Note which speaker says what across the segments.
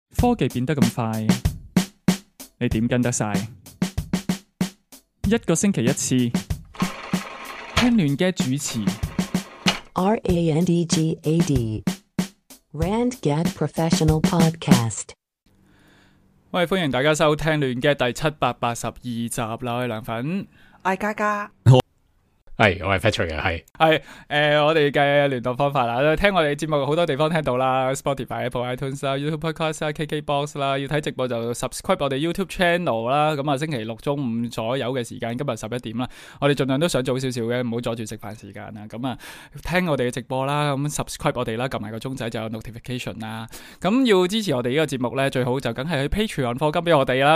Speaker 1: 科技變得咁快，你點跟得晒？一個星期一次，聽亂嘅主持。
Speaker 2: RANDGAD RandGad Professional Podcast。
Speaker 1: 喂，歡迎大家收聽亂嘅第782集啦，我係涼粉，
Speaker 3: 我係嘉嘉。
Speaker 4: 係，我係 Patrick 嘅，係
Speaker 1: 我哋嘅聯絡方法啦，聽我哋節目好多地方聽到啦 ，Spotify、Apple iTunes 啦、YouTube Podcast 啦、KKBox 啦，要睇直播就 subscribe 我哋 YouTube Channel 啦。咁啊，星期六中午左右嘅時間，今日11點啦，我哋盡量都想早少少嘅，唔好阻住食飯時間啦。咁啊，聽我哋嘅直播啦，咁 subscribe 我哋啦，撳埋個鐘仔就有 notification 啦。咁要支持我哋呢個節目咧，最好就梗係去 Patreon 課金俾我哋啦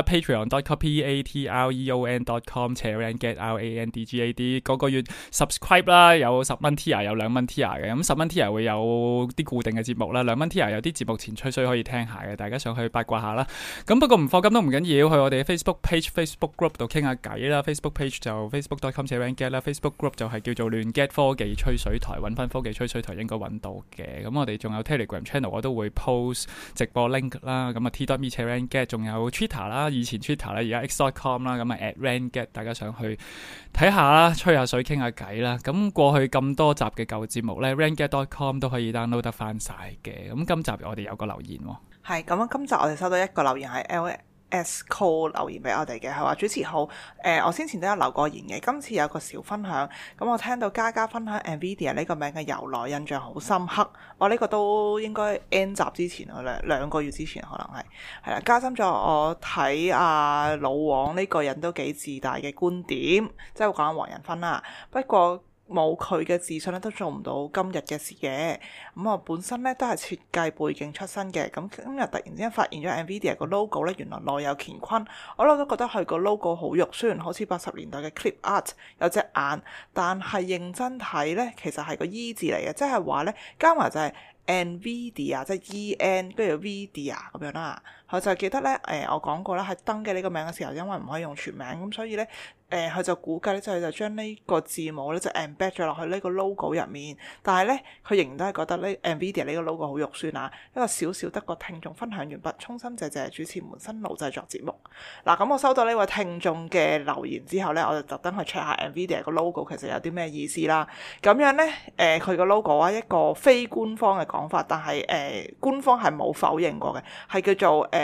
Speaker 1: ，patreon.com/PATREON.com/RANGAD 嗰個月。subscribe 啦，有10蚊 tier， 有2蚊 tier 嘅，咁10蚊 tier 會有啲固定嘅節目啦，2蚊 tier 有啲節目前吹水可以聽下嘅，大家上去八卦下啦。咁不過唔課金都唔緊要，去我哋嘅 Facebook page、Facebook group 度傾下偈啦。Facebook page 就 facebook.com/rangad 啦 ，Facebook group 就係叫做亂 get 科技吹水台，揾翻科技吹水台應該揾到嘅。咁我哋仲有 Telegram channel， 我都會 post 直播 link 啦。咁啊 t.me/rangad， 仲有 Twitter 啦，以前 Twitter 啦，而家 x.com 啦，咁啊 @rangad， 大家上去睇下啦，吹下水傾下偈啦。咁過去咁多集嘅舊節目咧 rangad.com 都可以 download 得翻晒嘅。咁今集我哋有個留言喎，
Speaker 3: 係咁啊！今集我哋收到一個留言係 LS Cole 留言俾我哋嘅，係話主持好。我先前都有留過言嘅，今次有個小分享。咁我聽到嘉嘉分享 NVIDIA 呢個名嘅由來，印象好深刻。我呢個都應該 N 集之前兩個月之前可能係啦，加深咗我睇老王呢個人都幾自大嘅觀點，即係講緊黃仁勳啦。不過冇佢嘅自信咧，都做唔到今日嘅事嘅。咁我本身咧都係設計背景出身嘅。咁今日突然之間發現咗 NVIDIA 個 logo 咧，原來內有乾坤。我都覺得佢個 logo 好肉，雖然好似80年代嘅 clip art 有隻眼，但係認真睇咧，其實係個 E 字嚟嘅，即係話咧加埋就係 NVIDIA 即係 EN 跟住 VIDIA 咁樣啦。佢就記得咧，我講過啦，喺登記呢個名嘅時候，因為唔可以用全名，咁所以咧，佢就估計咧，就將呢個字母咧就 embed 咗落去呢個 logo 入面。但係咧，佢仍然都係覺得呢 NVIDIA 呢個 logo 好肉酸啊！一個小小得個聽眾分享完畢，衷心謝謝主持們辛勞製作節目。嗱，咁我收到呢位聽眾嘅留言之後咧，我就特登去 check 下 NVIDIA 個 logo 其實有啲咩意思啦。咁樣咧，佢個 logo 啊，一個非官方嘅講法，但係官方係冇否認過嘅，係叫做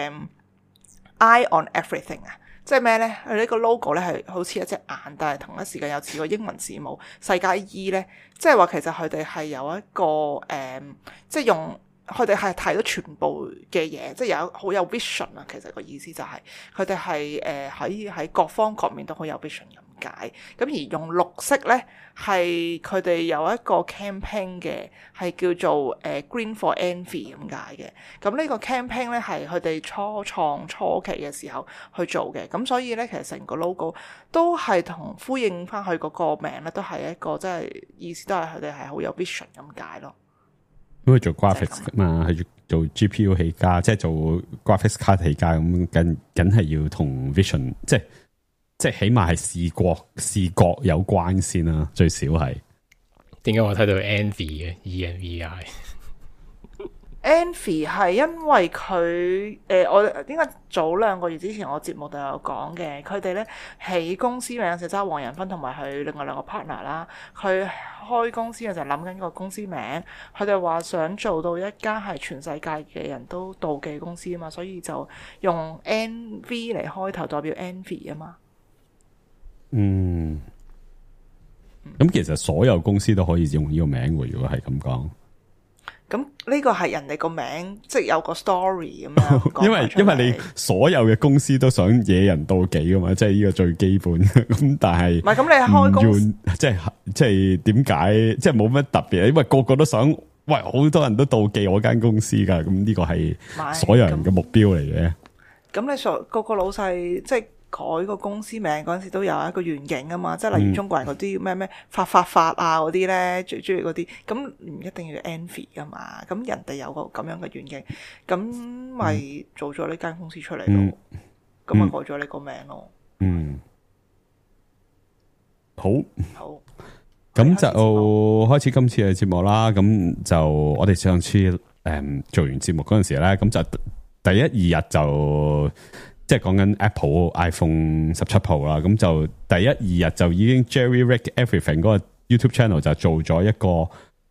Speaker 3: Eye on everything 啊，即係咩咧？佢呢個 logo 咧係好似一隻眼，但係同一時間又似個英文字母世界 E 咧，即係話其實佢哋係有一個即係用佢哋係睇到全部嘅嘢，即係好有 vision 啊。其實個意思就係佢哋係喺各方各面都好有 vision 咁解。咁而用綠色咧係佢哋有一個 campaign 嘅，係叫做Green for Envy 咁解嘅。咁呢個 campaign 咧係佢哋初期嘅時候去做嘅。咁所以咧其實成個 logo 都係同呼應翻佢嗰個名咧，都係一個即係意思都係佢哋係好有 vision 咁解咯。
Speaker 4: 因為做 graphics 嘛，係做 GPU 起家，即係做 graphics card 起家咁，梗係要同 vision， 即係起碼係視覺有關先啦，最少係。
Speaker 5: 點解我睇到 envy 嘅
Speaker 3: Envy 係因為佢我應該早2個月之前我節目都有講嘅，佢哋咧起公司名嘅時候，即係黃仁勳同埋佢另外2個 partner 啦，佢開公司嘅時候諗緊個公司名，佢哋話想做到一間係全世界嘅人都妒忌公司啊嘛，所以就用 NV 嚟開頭代表 Envy 啊嘛。
Speaker 4: 咁其實所有公司都可以用呢個名喎，如果係咁講。
Speaker 3: 咁呢個係人哋個名，即係有個 story 咁樣。
Speaker 4: 因為你所有嘅公司都想惹人妒忌噶嘛，即係呢個最基本。咁但係
Speaker 3: 唔係咁，你開公司
Speaker 4: 即係點解？即係冇乜特別，因為個個都想，喂，好多人都妒忌我間公司噶。咁呢個係所有人嘅目標嚟嘅。咁
Speaker 3: 你個個老細即係改個公司名嗰陣時都有一個願景啊嘛，即係例如中國人嗰啲咩發啊嗰啲咧，最中意嗰啲，咁唔一定要 envy 噶嘛，咁人哋有個咁樣嘅願景，咁咪做咗呢間公司出嚟咯，咁咪改咗呢個名咯。
Speaker 4: 好，咁就開始今次嘅節目啦。咁就我哋上次做完節目嗰陣時咧，咁就第一二日就即係講緊 Apple iPhone 17 Pro 啦，咁就第一二日就已經 Jerry Rig Everything 嗰個 YouTube channel 就做咗一個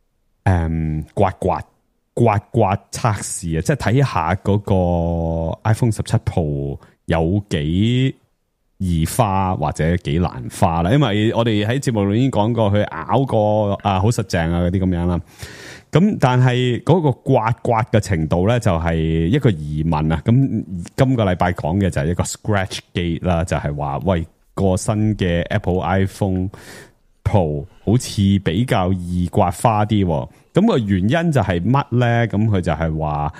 Speaker 4: 刮測試啊，即係睇下嗰個 iPhone 17 Pro 有幾易花或者幾難花啦，因為我哋喺節目裏已經講過，佢咬過啊好實淨啊嗰啲咁樣啦。咁但係嗰個刮嘅程度咧，就係一個疑問啊。咁今個禮拜講嘅就係一個 Scratchgate 啦，就係話喂個新嘅 Apple iPhone Pro 好似比較易刮花啲。咁個原因就係乜咧？咁佢就係話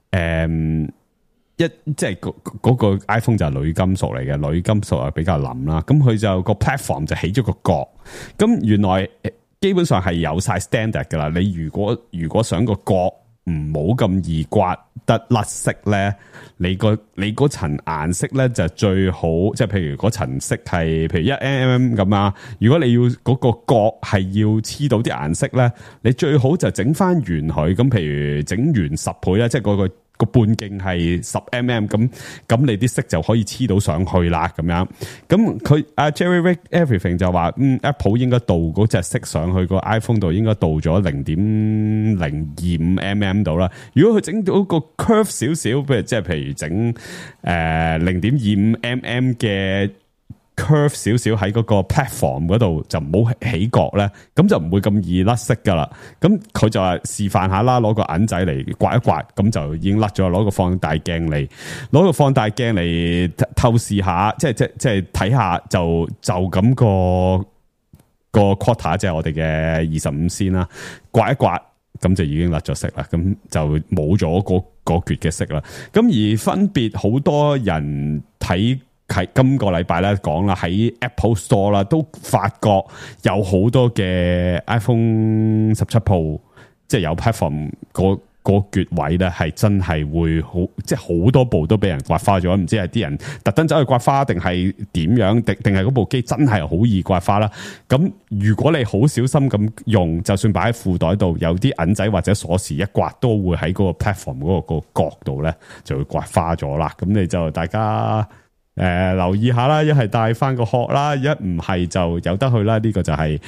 Speaker 4: 即係嗰個 iPhone 就係鋁金屬嚟嘅，鋁金屬係比較腍啦。咁佢就個 platform 就起咗個角。咁原來基本上係有晒 standard 噶啦。你如果想個角唔好咁易刮得甩色咧，你嗰層顏色咧就最好，即係譬如嗰層色係譬如1mm 咁啊。如果你要嗰個角係要黐到啲顏色咧，你最好就整翻圓佢。咁譬如整圓10倍啦，即係嗰個半徑係10mm，咁你啲色就可以黐到上去啦，咁樣。咁佢阿 Jerry Rig Everything 就話，Apple 應該導嗰隻色上去個 iPhone 度，應該導咗0.025mm 度啦。如果佢整到個 curve 少少，譬如整0.25mm 嘅 curve 少少喺嗰個 platform 嗰度，就唔好起角咧，咁就唔會咁易甩色噶啦。咁佢就話示範下啦，攞個銀仔嚟刮一刮，咁就已經甩咗。攞個放大鏡嚟透視下，即係睇下就咁個 quarter， 即係我哋嘅25先啦，刮一刮，咁就已經甩咗色啦，咁就冇咗嗰橛嘅色啦。咁而分別好多人睇今個禮拜咧講啦，喺 Apple Store 啦，都發覺有好多嘅 iPhone 17 Pro， 即係有 platform 嗰橛位咧，係真係會好，即係好多部都俾人刮花咗。唔知係啲人特登走去刮花，定係點樣？定係嗰部機真係好易刮花啦。咁如果你好小心咁用，就算擺喺褲袋度，有啲銀仔或者鎖匙一刮，都會喺嗰個 platform 嗰個角度咧，就會刮花咗啦。咁你就大家留意下啦，一係帶翻個殼啦，一唔係就由得去啦。呢個就係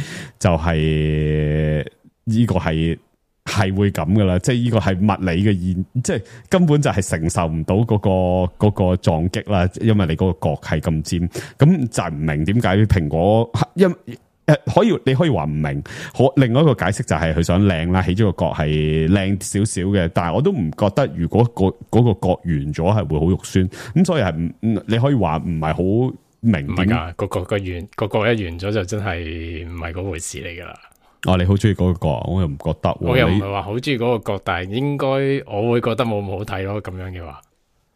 Speaker 4: 呢個係會咁噶啦，即係呢個係物理嘅現，即係根本就係承受唔到嗰個撞擊啦，因為你嗰個角係咁尖，咁就唔明點解蘋果你可以話唔明，另外一個解釋就係佢想靚啦，起咗個角係靚少少嘅，但係我都唔覺得如果嗰個角圓咗係會好肉酸，咁所以係你可以話唔係好明。唔係噶，個角一圓咗就真係唔係嗰回事嚟噶啦。哦，你好中意嗰個角，我又唔覺得。
Speaker 5: 我又唔係話好中意嗰個角，但係應該我會覺得冇咁好睇咯。咁樣嘅話。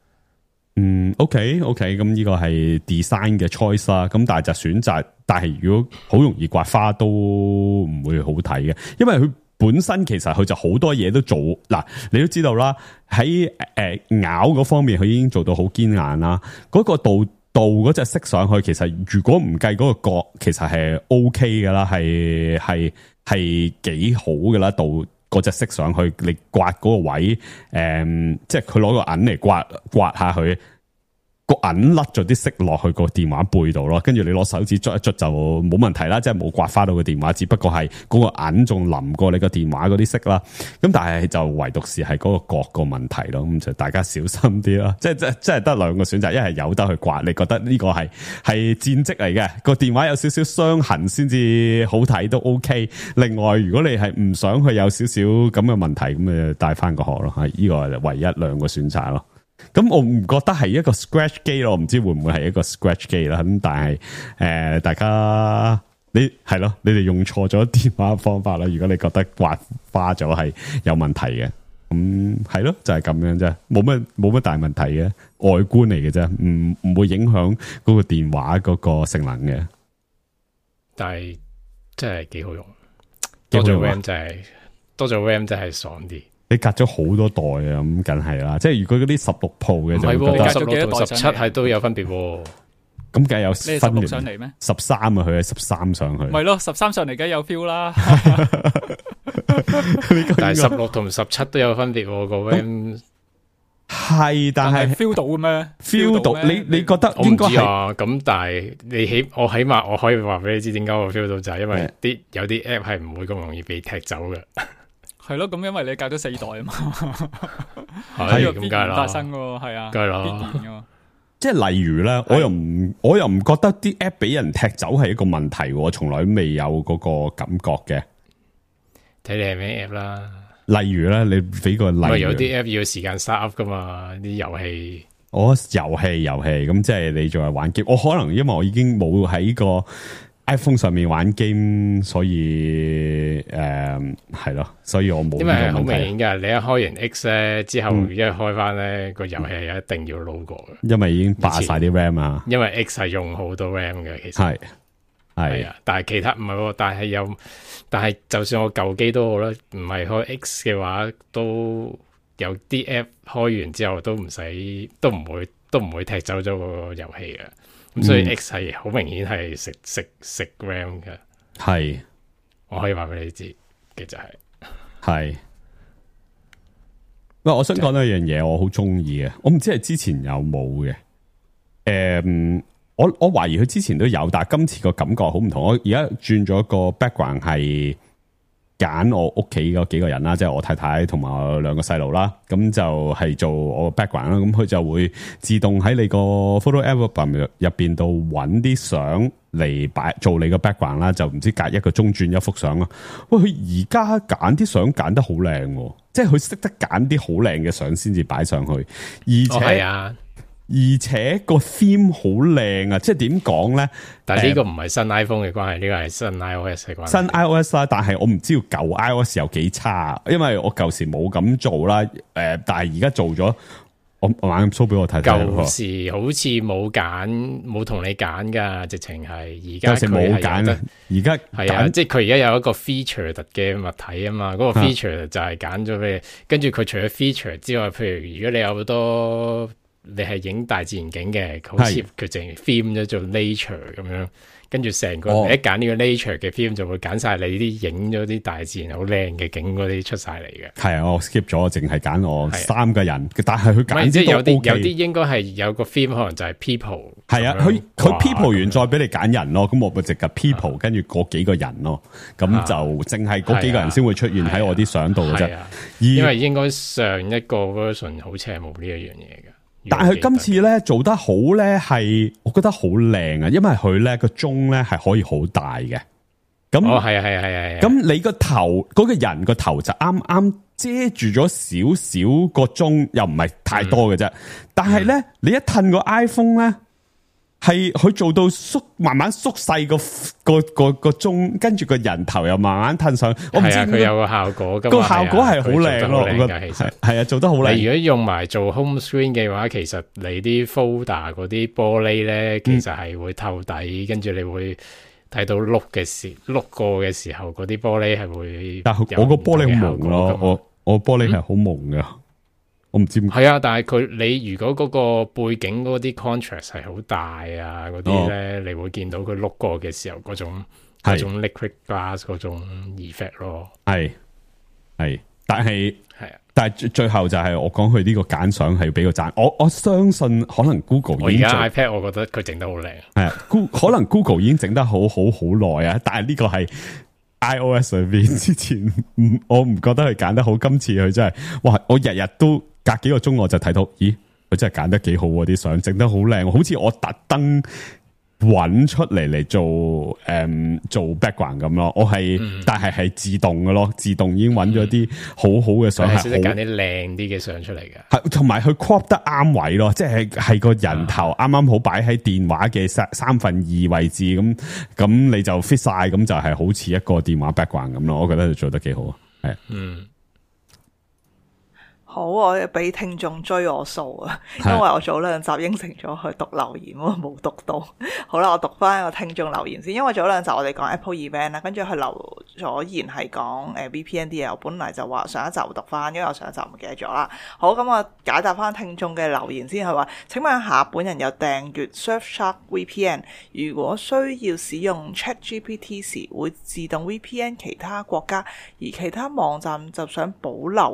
Speaker 4: OK， 咁呢個係 design 嘅 choice 啦，咁但係就選擇，但係如果好容易刮花都唔會好睇嘅，因為佢本身其實佢就好多嘢都做，嗱，你都知道啦，喺咬嗰方面佢已經做到好堅硬啦，嗰個度嗰隻色上去，其實如果唔計嗰個角，其實係 OK 噶啦，係幾好噶啦，度嗰隻色上去，你刮嗰個位，即係佢攞個銀嚟刮下佢。個銀甩咗啲色落去個電話背度咯，跟住你攞手指捽一捽就冇問題啦，即係冇刮花到個電話，只不過係嗰個銀仲淋過你個電話嗰啲色啦。咁但係就唯獨是係嗰個角個問題咯，咁就大家小心啲啦。即係得兩個選擇，一係有得去刮，你覺得呢個係戰績嚟嘅，個電話有少少傷痕先至好睇都 OK。另外如果你係唔想佢有少少咁嘅問題，咁就帶翻個殼咯，係呢個係唯一兩個選擇咯。咁我唔覺得係一個 scratch 機咯，我唔知會唔會係一個 scratch 機啦。咁但係大家你哋用錯咗電話方法啦。如果你覺得刮花咗係有問題嘅，咁係咯，就係咁樣啫，冇乜大問題嘅，外觀嚟嘅啫，唔會影響嗰個電話嗰個性能嘅。
Speaker 5: 但係真係幾好用，多咗 RAM 就係爽啲。
Speaker 4: 你隔咗好多代啊，咁梗係啦。即係如果嗰啲16 Pro 嘅就
Speaker 5: 唔係16同17係都有分別。咁
Speaker 4: 梗係有分別
Speaker 1: 上嚟咩
Speaker 4: ？13啊，佢係13上去。
Speaker 1: 咪咯，13上嚟梗有 feel 啦。
Speaker 5: 但係16同17都有分別個 RAM。
Speaker 4: 係，但係
Speaker 1: feel 到嘅咩
Speaker 4: feel 到
Speaker 1: 咩
Speaker 4: 你覺得
Speaker 5: 我唔
Speaker 4: 應該係
Speaker 5: 知啊，咁但係我起碼我可以話俾你知點解我 feel 到就係因為有啲 app 係唔會咁容易被踢走嘅。
Speaker 1: 係咯，咁因為你隔咗4代啊嘛，
Speaker 5: 係咁
Speaker 1: 必
Speaker 5: 梗係啦，
Speaker 1: 然發生嘅係啊，
Speaker 5: 梗係啦
Speaker 1: 必然嘅。
Speaker 4: 即係例如咧，我又唔覺得啲 app 俾人踢走係一個問題，我從來未有嗰個感覺嘅。
Speaker 5: 睇你係咩 app 啦。
Speaker 4: 例如咧，你俾個例如，
Speaker 5: 有啲 app 要時間 start up 噶嘛，啲遊戲。
Speaker 4: 遊戲咁，即係你仲係玩 game。我可能因為我已經冇喺個 iPhone 上面玩 game，所以係咯，所以我冇。
Speaker 5: 因為好明顯噶，你一開完 X 咧之後，一開翻咧個遊戲係一定要撈過嘅。
Speaker 4: 因為已經霸晒啲 RAM 啊。
Speaker 5: 因為 X 係用好多 RAM 嘅，其實係啊，但係其他唔係喎，但係就算我舊機都好啦，唔係開 X 嘅話，都有啲 app 開完之後都唔會踢走咗個遊戲嘅。咁所以 X 係好明顯係食 RAM 嘅。
Speaker 4: 係，
Speaker 5: 我可以話俾你知嘅就
Speaker 4: 係。喂，我想講一樣嘢，我好中意嘅，我唔知係之前有冇嘅。我懷疑佢之前都有，但係今次個感覺好唔同。我而家轉咗個 background 係揀我屋企嗰幾個人啦，即係我太太同埋我2個細路啦。咁就係做我個 background 啦。咁佢就會自動喺你個 photo album 入邊度揾啲相嚟擺做你個 background 啦。就唔知隔1個鐘轉一幅相咯。喂，佢而家揀啲相揀得好靚，即係佢識得揀啲好靚嘅相先至擺上去，而且個 theme 好靚啊！即係點講咧？
Speaker 5: 但係呢個唔係新 iPhone 嘅關係，呢個係新 iOS 嘅關係。
Speaker 4: 新 iOS 啦，但係我唔知道舊 iOS 有幾差，因為我舊時冇咁做啦。但係而家做咗，我玩 show 俾我睇睇。
Speaker 5: 舊時好似冇同你揀噶，直情係而家
Speaker 4: 冇揀。而家
Speaker 5: 係啊，即係佢而家有一個 feature 嘅物體啊嘛，嗰個 feature 就係揀咗俾你。跟住佢除咗 feature 之外，譬如如果你有好多。你係影大自然景嘅，好似佢淨係 film 咗做 nature 咁樣，跟住成個你一揀呢個 nature 嘅 film 就會揀晒你啲影咗啲大自然好靚嘅景嗰啲出晒嚟嘅。係
Speaker 4: 啊，我 skip 咗，淨係揀我3個人，但係佢揀啲都 OK。
Speaker 5: 有啲應該係有個 film 可能就係 people。
Speaker 4: 係啊，佢 people 完再俾你揀人咯，咁我咪直接 people 跟住嗰幾個人咯，咁就淨係嗰幾個人先會出現喺我啲相度嘅啫。
Speaker 5: 因為應該上一個 version 好似係冇呢一樣嘢嘅。
Speaker 4: 但係佢今次咧做得好咧，係我覺得好靚啊！因為佢咧個鐘咧係可以好大嘅。咁
Speaker 5: 係。
Speaker 4: 咁你個頭嗰個人個頭就啱啱遮住咗少少個鐘，又唔係太多嘅啫。但係咧，你一褪個 iPhone 咧，係佢做到慢慢縮細個鐘，跟住個人頭又慢慢褪上。我唔知
Speaker 5: 佢有個效果，
Speaker 4: 個效果係好靚咯。我覺得
Speaker 5: 其實
Speaker 4: 係啊，做得好靚。
Speaker 5: 你如果用埋做 home screen 嘅話，其實你啲 folder 嗰啲玻璃咧，其實係會透底，跟住你會睇到碌過嘅時候，嗰啲玻璃係會。但係我個玻璃好朦咯，我玻璃係好朦噶。我唔知係啊，但係你如果嗰個背景嗰啲 contrast 係好大啊，嗰啲咧，你會見到佢碌過嘅時候嗰種 liquid glass 嗰種 effect 咯。係，
Speaker 4: 但係最後就係我講佢呢個揀相係俾個讚。我相信可能 Google
Speaker 5: 我而家 iPad 我覺得佢整得好靚。
Speaker 4: 係啊，可能 Google 已經整得好耐啊，但係呢個係 iOS 上邊之前我唔覺得佢揀得好。今次佢真係哇！我日日都隔幾個鐘我就睇到，咦，佢真係揀得幾好喎，啲相整得好靚，好似我特登揾出嚟做 background 咁咯。我係，但係自動嘅咯，自動已經揾咗啲好好嘅相，係
Speaker 5: 識揀啲靚啲嘅相出嚟嘅。
Speaker 4: 係同埋佢 crop 得啱位咯，即係個人頭啱啱好擺喺電話嘅2/3位置，咁你就 fit 晒，咁就係好似一個電話 background 咁咯。我覺得佢做得幾好啊，係。
Speaker 3: 好，我俾聽眾追我數啊，因為我早2集應承咗去讀留言，我冇讀到。好啦，我讀翻個聽眾留言先，因為早2集我哋講 Apple event 啦，跟住佢留咗言係講VPN 啲嘢，我本嚟就話上一集會讀翻，因為我上一集唔記得咗啦。好，咁我解答翻聽眾嘅留言先，係話請問下本人有訂閱 Surfshark VPN， 如果需要使用 ChatGPT 時會自動 VPN 其他國家，而其他網站就想保留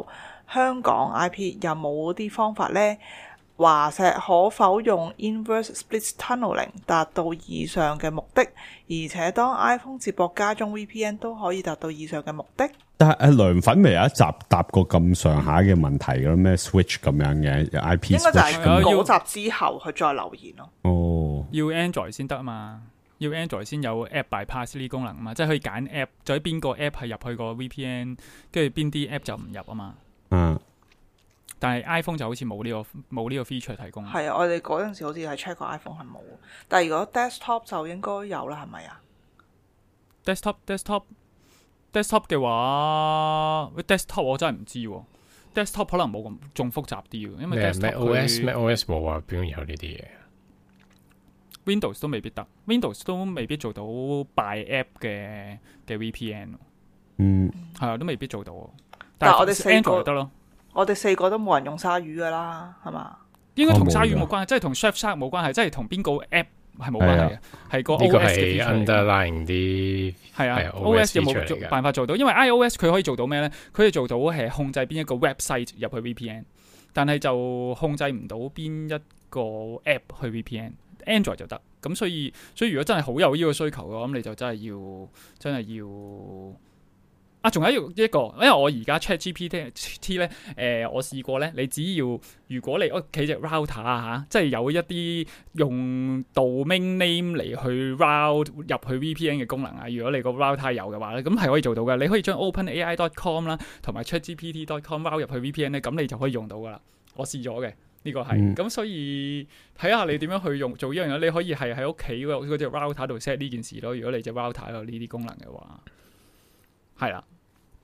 Speaker 3: 香港 IP 有冇啲方法呢？華碩可否用 inverse split tunneling 達到以上嘅目的？而且當 iPhone 接駁家中 VPN 都可以達到以上嘅目的？
Speaker 4: 但係涼粉咪有一集答過咁上下嘅問題嘅咩 Switch 咁樣嘅 IP
Speaker 3: 應該就
Speaker 4: Switch
Speaker 3: 係
Speaker 4: 咁樣。
Speaker 3: 嗰集之後佢再留言咯。
Speaker 4: 哦，
Speaker 1: 要 Android 先得啊嘛，要 Android 先有 App bypass 呢啲功能啊嘛，即係可以揀 App，就喺邊個 App 係入去個 VPN，跟住邊啲 App 就唔入啊嘛。
Speaker 4: 嗯。
Speaker 1: 但係 iPhone 就好似冇呢個 feature 提供。
Speaker 3: 係啊，我哋嗰陣時好似係 check 過 iPhone 係冇，但係如果 desktop 就應該有啦，係咪啊
Speaker 1: desktop 嘅話 ，desktop 我真係唔知喎。desktop 可能冇咁仲複雜啲喎，因為 desktop
Speaker 5: OS 冇話邊有呢啲嘢。
Speaker 1: Windows 都未必得 ，Windows 都未必做到 by app 嘅 VPN。
Speaker 4: 嗯，
Speaker 1: 係啊，都未必做到。
Speaker 3: 但係我哋四個
Speaker 1: Android 得咯。
Speaker 3: 我哋4個都冇人用鯊魚噶啦，係嘛？
Speaker 1: 應該同鯊魚冇關係，即係同 Surfshark 冇關係，即係同邊個 app 係冇關係嘅，係個 OS 嘅 feature 嚟嘅。
Speaker 5: underline 啲
Speaker 1: 係啊 ，OS 有冇辦法做到？因為 iOS 佢可以做到咩咧？佢可以做到係控制邊一個 website 入去 VPN， 但係就控制唔到邊一個 app 去 VPN。Android 就得，咁所以如果真係好有呢個需求嘅話，咁你就真係要。啊，仲有一個，因為我而家 ChatGPT 咧，我試過咧，你只要如果你屋企隻 router 啊即係有一啲用 domain name 嚟去 route 入去 VPN 嘅功能啊，如果你個 router 有嘅話咧，咁係可以做到嘅。你可以將 OpenAI.com 啦，同埋 ChatGPT.com route 入去 VPN 咧，咁你就可以用到噶啦。我試咗嘅，呢個係，咁所以睇下你點樣去用做呢樣嘢。你可以係喺屋企嗰隻 router 度 set 呢件事咯。如果你隻 router 有呢啲功能嘅話。係啦，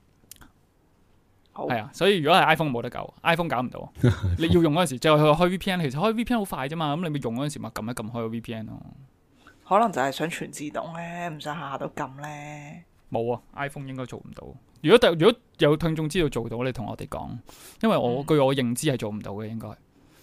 Speaker 1: 係啊，所以如果係 iPhone 冇得救 ，iPhone 搞唔到。你要用嗰陣時就開 VPN， 其實開 VPN 好快啫嘛。咁你咪用嗰陣時咪撳一撳開個 VPN 咯。
Speaker 3: 可能就係想全自動咧，唔想下下都撳咧。
Speaker 1: 冇啊 ，iPhone 應該做唔到。如果有聽眾知道做到，你同我哋講，因為據我認知係做唔到嘅，應該。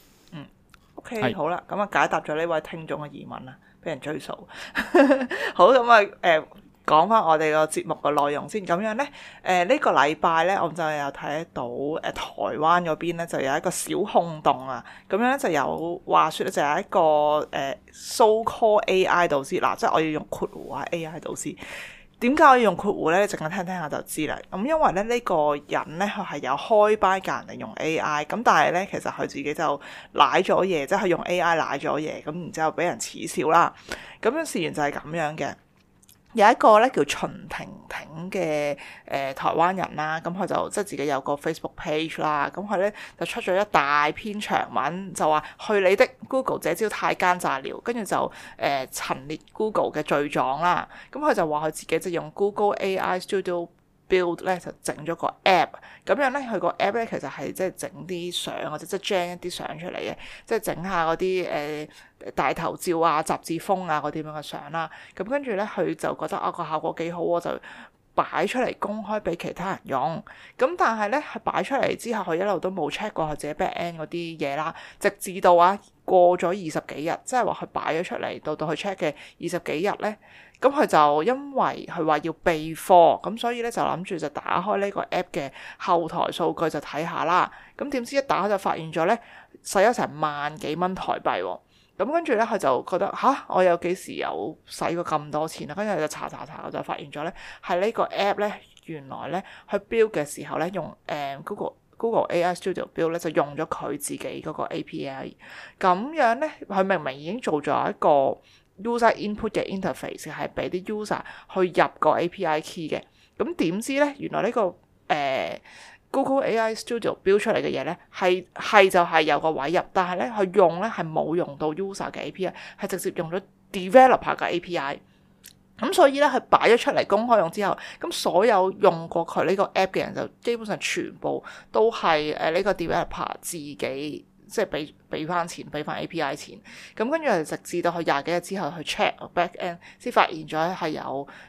Speaker 3: OK， 好啦，咁啊解答咗呢位聽眾嘅疑問啦，俾人追數。好，咁啊講翻我哋個節目嘅內容先，咁樣呢，呢個禮拜呢，我就有睇到台灣嗰邊呢就有一個小轟動啊，咁樣呢就有話說咧就有一個so called AI 導師，嗱，即係我要用括弧啊 AI 導師。點解我要用括弧呢？你陣間聽聽下就知啦。咁因為咧呢個人呢，佢係有開班教人哋用 AI，咁但係呢，其實佢自己就賴咗嘢，即係佢用 AI 賴咗嘢，咁然之後俾人恥笑啦。咁樣事緣就係咁樣嘅。有一個咧叫秦婷婷嘅台灣人啦，咁佢就即係自己有個 Facebook page 啦，咁佢咧就出咗一大篇長文，就話去你的 Google 這招太奸詐了，跟住就陳列 Google 嘅罪狀啦。咁佢就話佢自己就用 Google AI Studio Build 咧就整咗個 app， 咁樣咧佢個 app 咧其實係即係整啲相或者即係 gen 一啲相出嚟嘅，即係整下嗰啲大頭照啊、雜誌封啊嗰啲咁嘅相啦。咁跟住咧佢就覺得個效果幾好，我就擺出嚟公開俾其他人用。咁但係咧佢擺出嚟之後，佢一路都冇 check 過佢自己 back end 嗰啲嘢啦，直至到過咗20幾日，即係話佢擺咗出嚟到佢 check 嘅20幾日咧。咁佢就因為佢話要備貨，咁所以咧就諗住就打開呢個 app 嘅後台數據就睇下啦。咁點知一打開就發現咗咧，使咗成萬幾蚊台幣喎。咁跟住咧佢就覺得我有幾時有使過咁多錢啊？跟住就查，我就發現咗咧係呢個 app 咧原來咧去 build 嘅時候咧用Google AI Studio Build 咧就用咗佢自己嗰個 API。咁樣咧佢明明已經做咗一個user input 嘅 interface 係俾啲 user 去入個 API key 嘅，咁點知咧原來呢個Google AI Studio Build 出嚟嘅嘢咧係就係有個位入，但係咧佢用咧係冇用到 user 嘅 API， 係直接用咗 developer 嘅 API。咁所以咧佢擺咗出嚟公開用之後，咁所有用過佢呢個 app 嘅人就基本上全部都係呢個 developer 自己。即係俾翻錢，俾翻 API 錢，咁跟住直至到佢20幾日之後去 check back end，先發現咗係有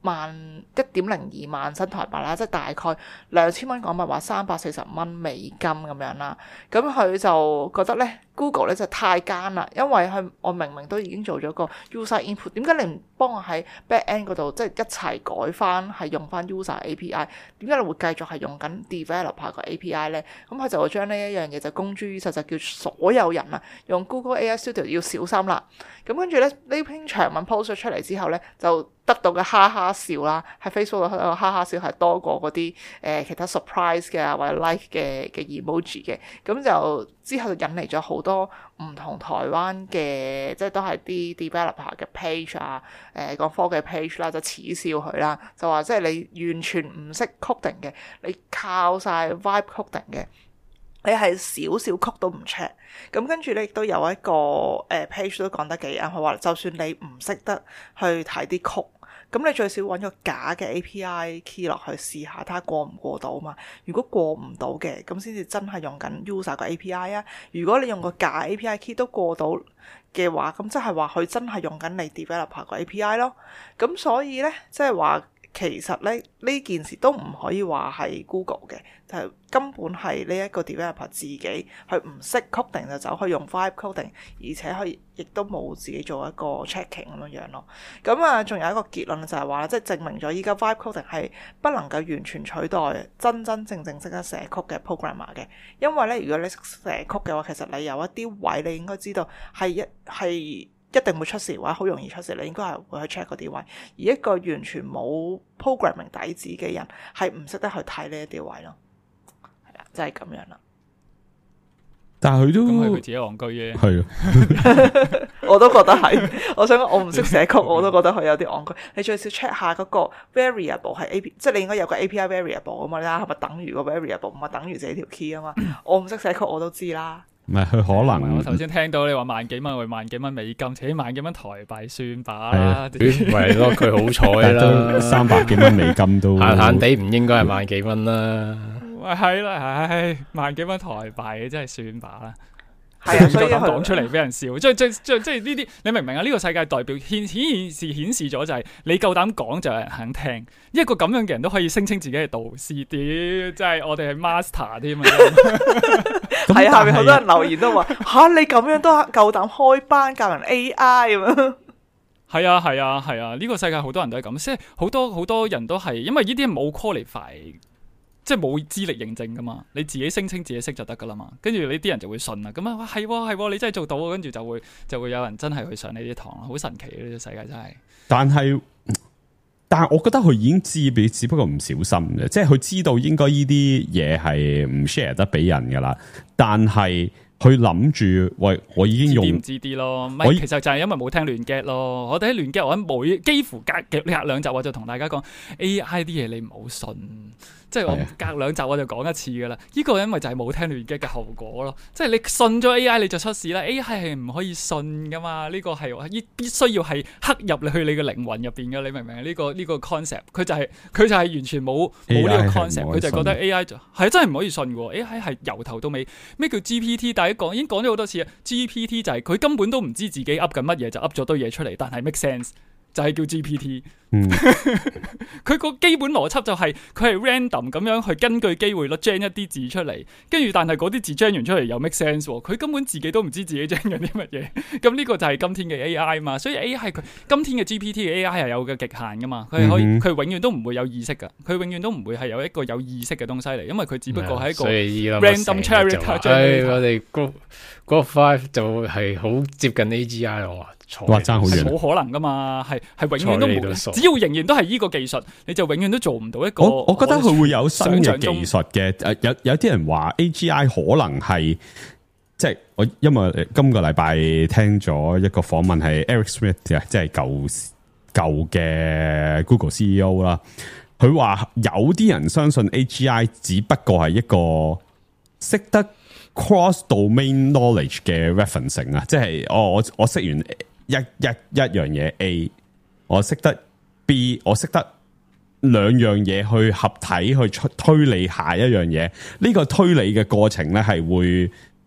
Speaker 3: 1.02萬新台幣啦，即係大概2000蚊港幣，話340蚊美金咁樣啦。咁佢就覺得咧 Google 咧就太奸啦，因為我明明都已經做咗個 user input， 點解你唔幫我喺 back end 嗰度即係一齊改翻係用翻 user API？ 點解你會繼續係用緊 developer 個 API 咧？咁佢就會將呢一樣嘢就公諸於世，就叫所有人啊用 Google AI Studio 要小心啦。咁跟住咧呢篇長文 post 咗出嚟之後咧，就得到嘅哈哈笑啦，喺 Facebook 度哈哈笑係多過嗰啲其他 surprise 嘅或者 like 嘅 emoji 嘅。咁就之後就引嚟咗好多唔同台灣嘅，即係都係啲 developer 嘅 page 啊，講科技 page 啦，就恥笑佢啦，就話即係你完全唔識 coding 嘅，你靠晒 vibe coding 嘅。你係少少曲都唔 check， 咁跟住咧亦都有一個page 都講得幾啱，佢話就算你唔識得去睇啲曲，咁你最少揾個假嘅 API key 落去試下，睇下過唔過到嘛。如果過唔到嘅，咁先至真係用緊 user 個 API 啊。如果你用個假 API key 都過到嘅話，咁即係話佢真係用緊你 developer 個 API 咯。咁所以咧，即係話其實咧呢件事都唔可以話係 Google 嘅，就係根本係呢一個 developer 自己佢唔識 coding 就走去用 vibe coding， 而且佢亦都冇自己做一個 checking 咁樣咯。咁啊，仲有一個結論就係話即係證明咗依家 vibe coding 係不能夠完全取代真正識得寫曲嘅 programmer 嘅，因為咧如果你識寫曲嘅話，其實你有一啲位你應該知道係一定會出事或者好容易出事，你應該係會去 check 嗰啲位。而一個完全冇 programming 底子嘅人係唔識得去睇呢一啲位咯，係啦，就係咁樣啦。
Speaker 4: 但係佢都
Speaker 1: 咁係佢自己戇居嘅，
Speaker 4: 係咯，
Speaker 3: 我都覺得係。我想講我唔識寫曲，我都覺得佢有啲戇居。你最少 check 下嗰個 variable 係 即係你應該有個 API variable 啊嘛，你睇下係咪等於個 variable，唔係等於自己條 key 啊嘛。我唔識寫曲我都知啦。
Speaker 4: 唔係佢可能
Speaker 1: 我頭先聽到你話萬幾蚊為萬幾蚊美金，且萬幾蚊台幣算把啦。
Speaker 5: 係咯，佢好彩啦
Speaker 4: ，300幾蚊美金都
Speaker 5: 閒閒地唔應該係萬幾蚊啦。
Speaker 1: 喂，係啦，係萬幾蚊台幣真係算把啦。
Speaker 3: 係啊，所以
Speaker 1: 佢講出嚟俾人笑，即係呢啲，你明唔明啊？呢個世界代表顯示咗就係你夠膽講就有人肯聽，一個咁樣嘅人都可以聲稱自己係導師，屌，即係我哋係 master 添啊！
Speaker 3: 係下面好多人留言都話吓，你咁樣都夠膽開班教人 AI 咁樣。
Speaker 1: 係啊，呢個世界好多人都係咁，即係好多人都係，因為呢啲冇 qualify。即係冇資歷認證噶嘛，你自己聲稱自己識就得噶啦嘛，跟住你啲人就會信啦，咁啊係，你真係做到，跟住就會有人真係去上呢啲堂，好神奇呢個世界真係。
Speaker 4: 但係我覺得佢已經知，只不過唔小心嘅，即係佢知道應該呢啲嘢係唔 share 得俾人噶啦，但係佢諗住喂，我已經用
Speaker 1: 唔知啲咯，其實就係因為冇聽亂 get 咯。我哋喺亂 get，我每幾乎隔兩集我就同大家講 AI 啲嘢你唔好信。即係我隔兩集我就講一次噶啦，呢個因為就係冇聽亂 get 嘅後果咯。即係你信咗 AI 你就出事啦，AI 係唔可以信噶嘛，呢個係必須要係刻入去你嘅靈魂入邊嘅，你明唔明啊？呢個 concept 佢就係完全冇呢個 concept， 佢就覺得 AI 就係真係唔可以信嘅。AI 係由頭到尾咩叫 GPT？ 大家已經講咗好多次啊 ，GPT 就係佢根本都唔知自己噏緊乜嘢，就噏咗堆嘢出嚟，但係 make sense。就係叫 GPT，佢個基本邏輯就係佢係 random 咁樣去根據機會率 gen 一啲字出嚟，跟住但係嗰啲字 gen 完出嚟又 make sense，佢根本自己都唔知自己 gen 緊啲乜嘢，咁呢個就係今天嘅 AI 嘛，所以 AI 係佢今天嘅 GPT 嘅 AI 係有個極限噶嘛，佢係可以佢永遠都唔會有意識噶，佢永遠都唔會係有一個有意識嘅東西嚟，因為佢只不過係一個 random generator。
Speaker 5: 我哋 Grok 5就係好接近 AGI 咯。
Speaker 4: 哇，爭好遠，
Speaker 1: 冇可能噶嘛，係永遠都冇，只要仍然都係呢個技術，你就永遠都做唔到一個。
Speaker 4: 我覺得佢會有新嘅技術嘅，有啲人話 AGI 可能係，即係我因為今個禮拜聽咗一個訪問係 Eric Schmidt 即係舊嘅 Google CEO 啦，佢話有啲人相信 AGI 只不過係一個識得 cross domain knowledge 嘅 referencing 啊，即係我識完。一樣嘢 A， 我識得 B， 我識得兩樣嘢去合體去推理下一樣嘢。呢個推理嘅過程咧係會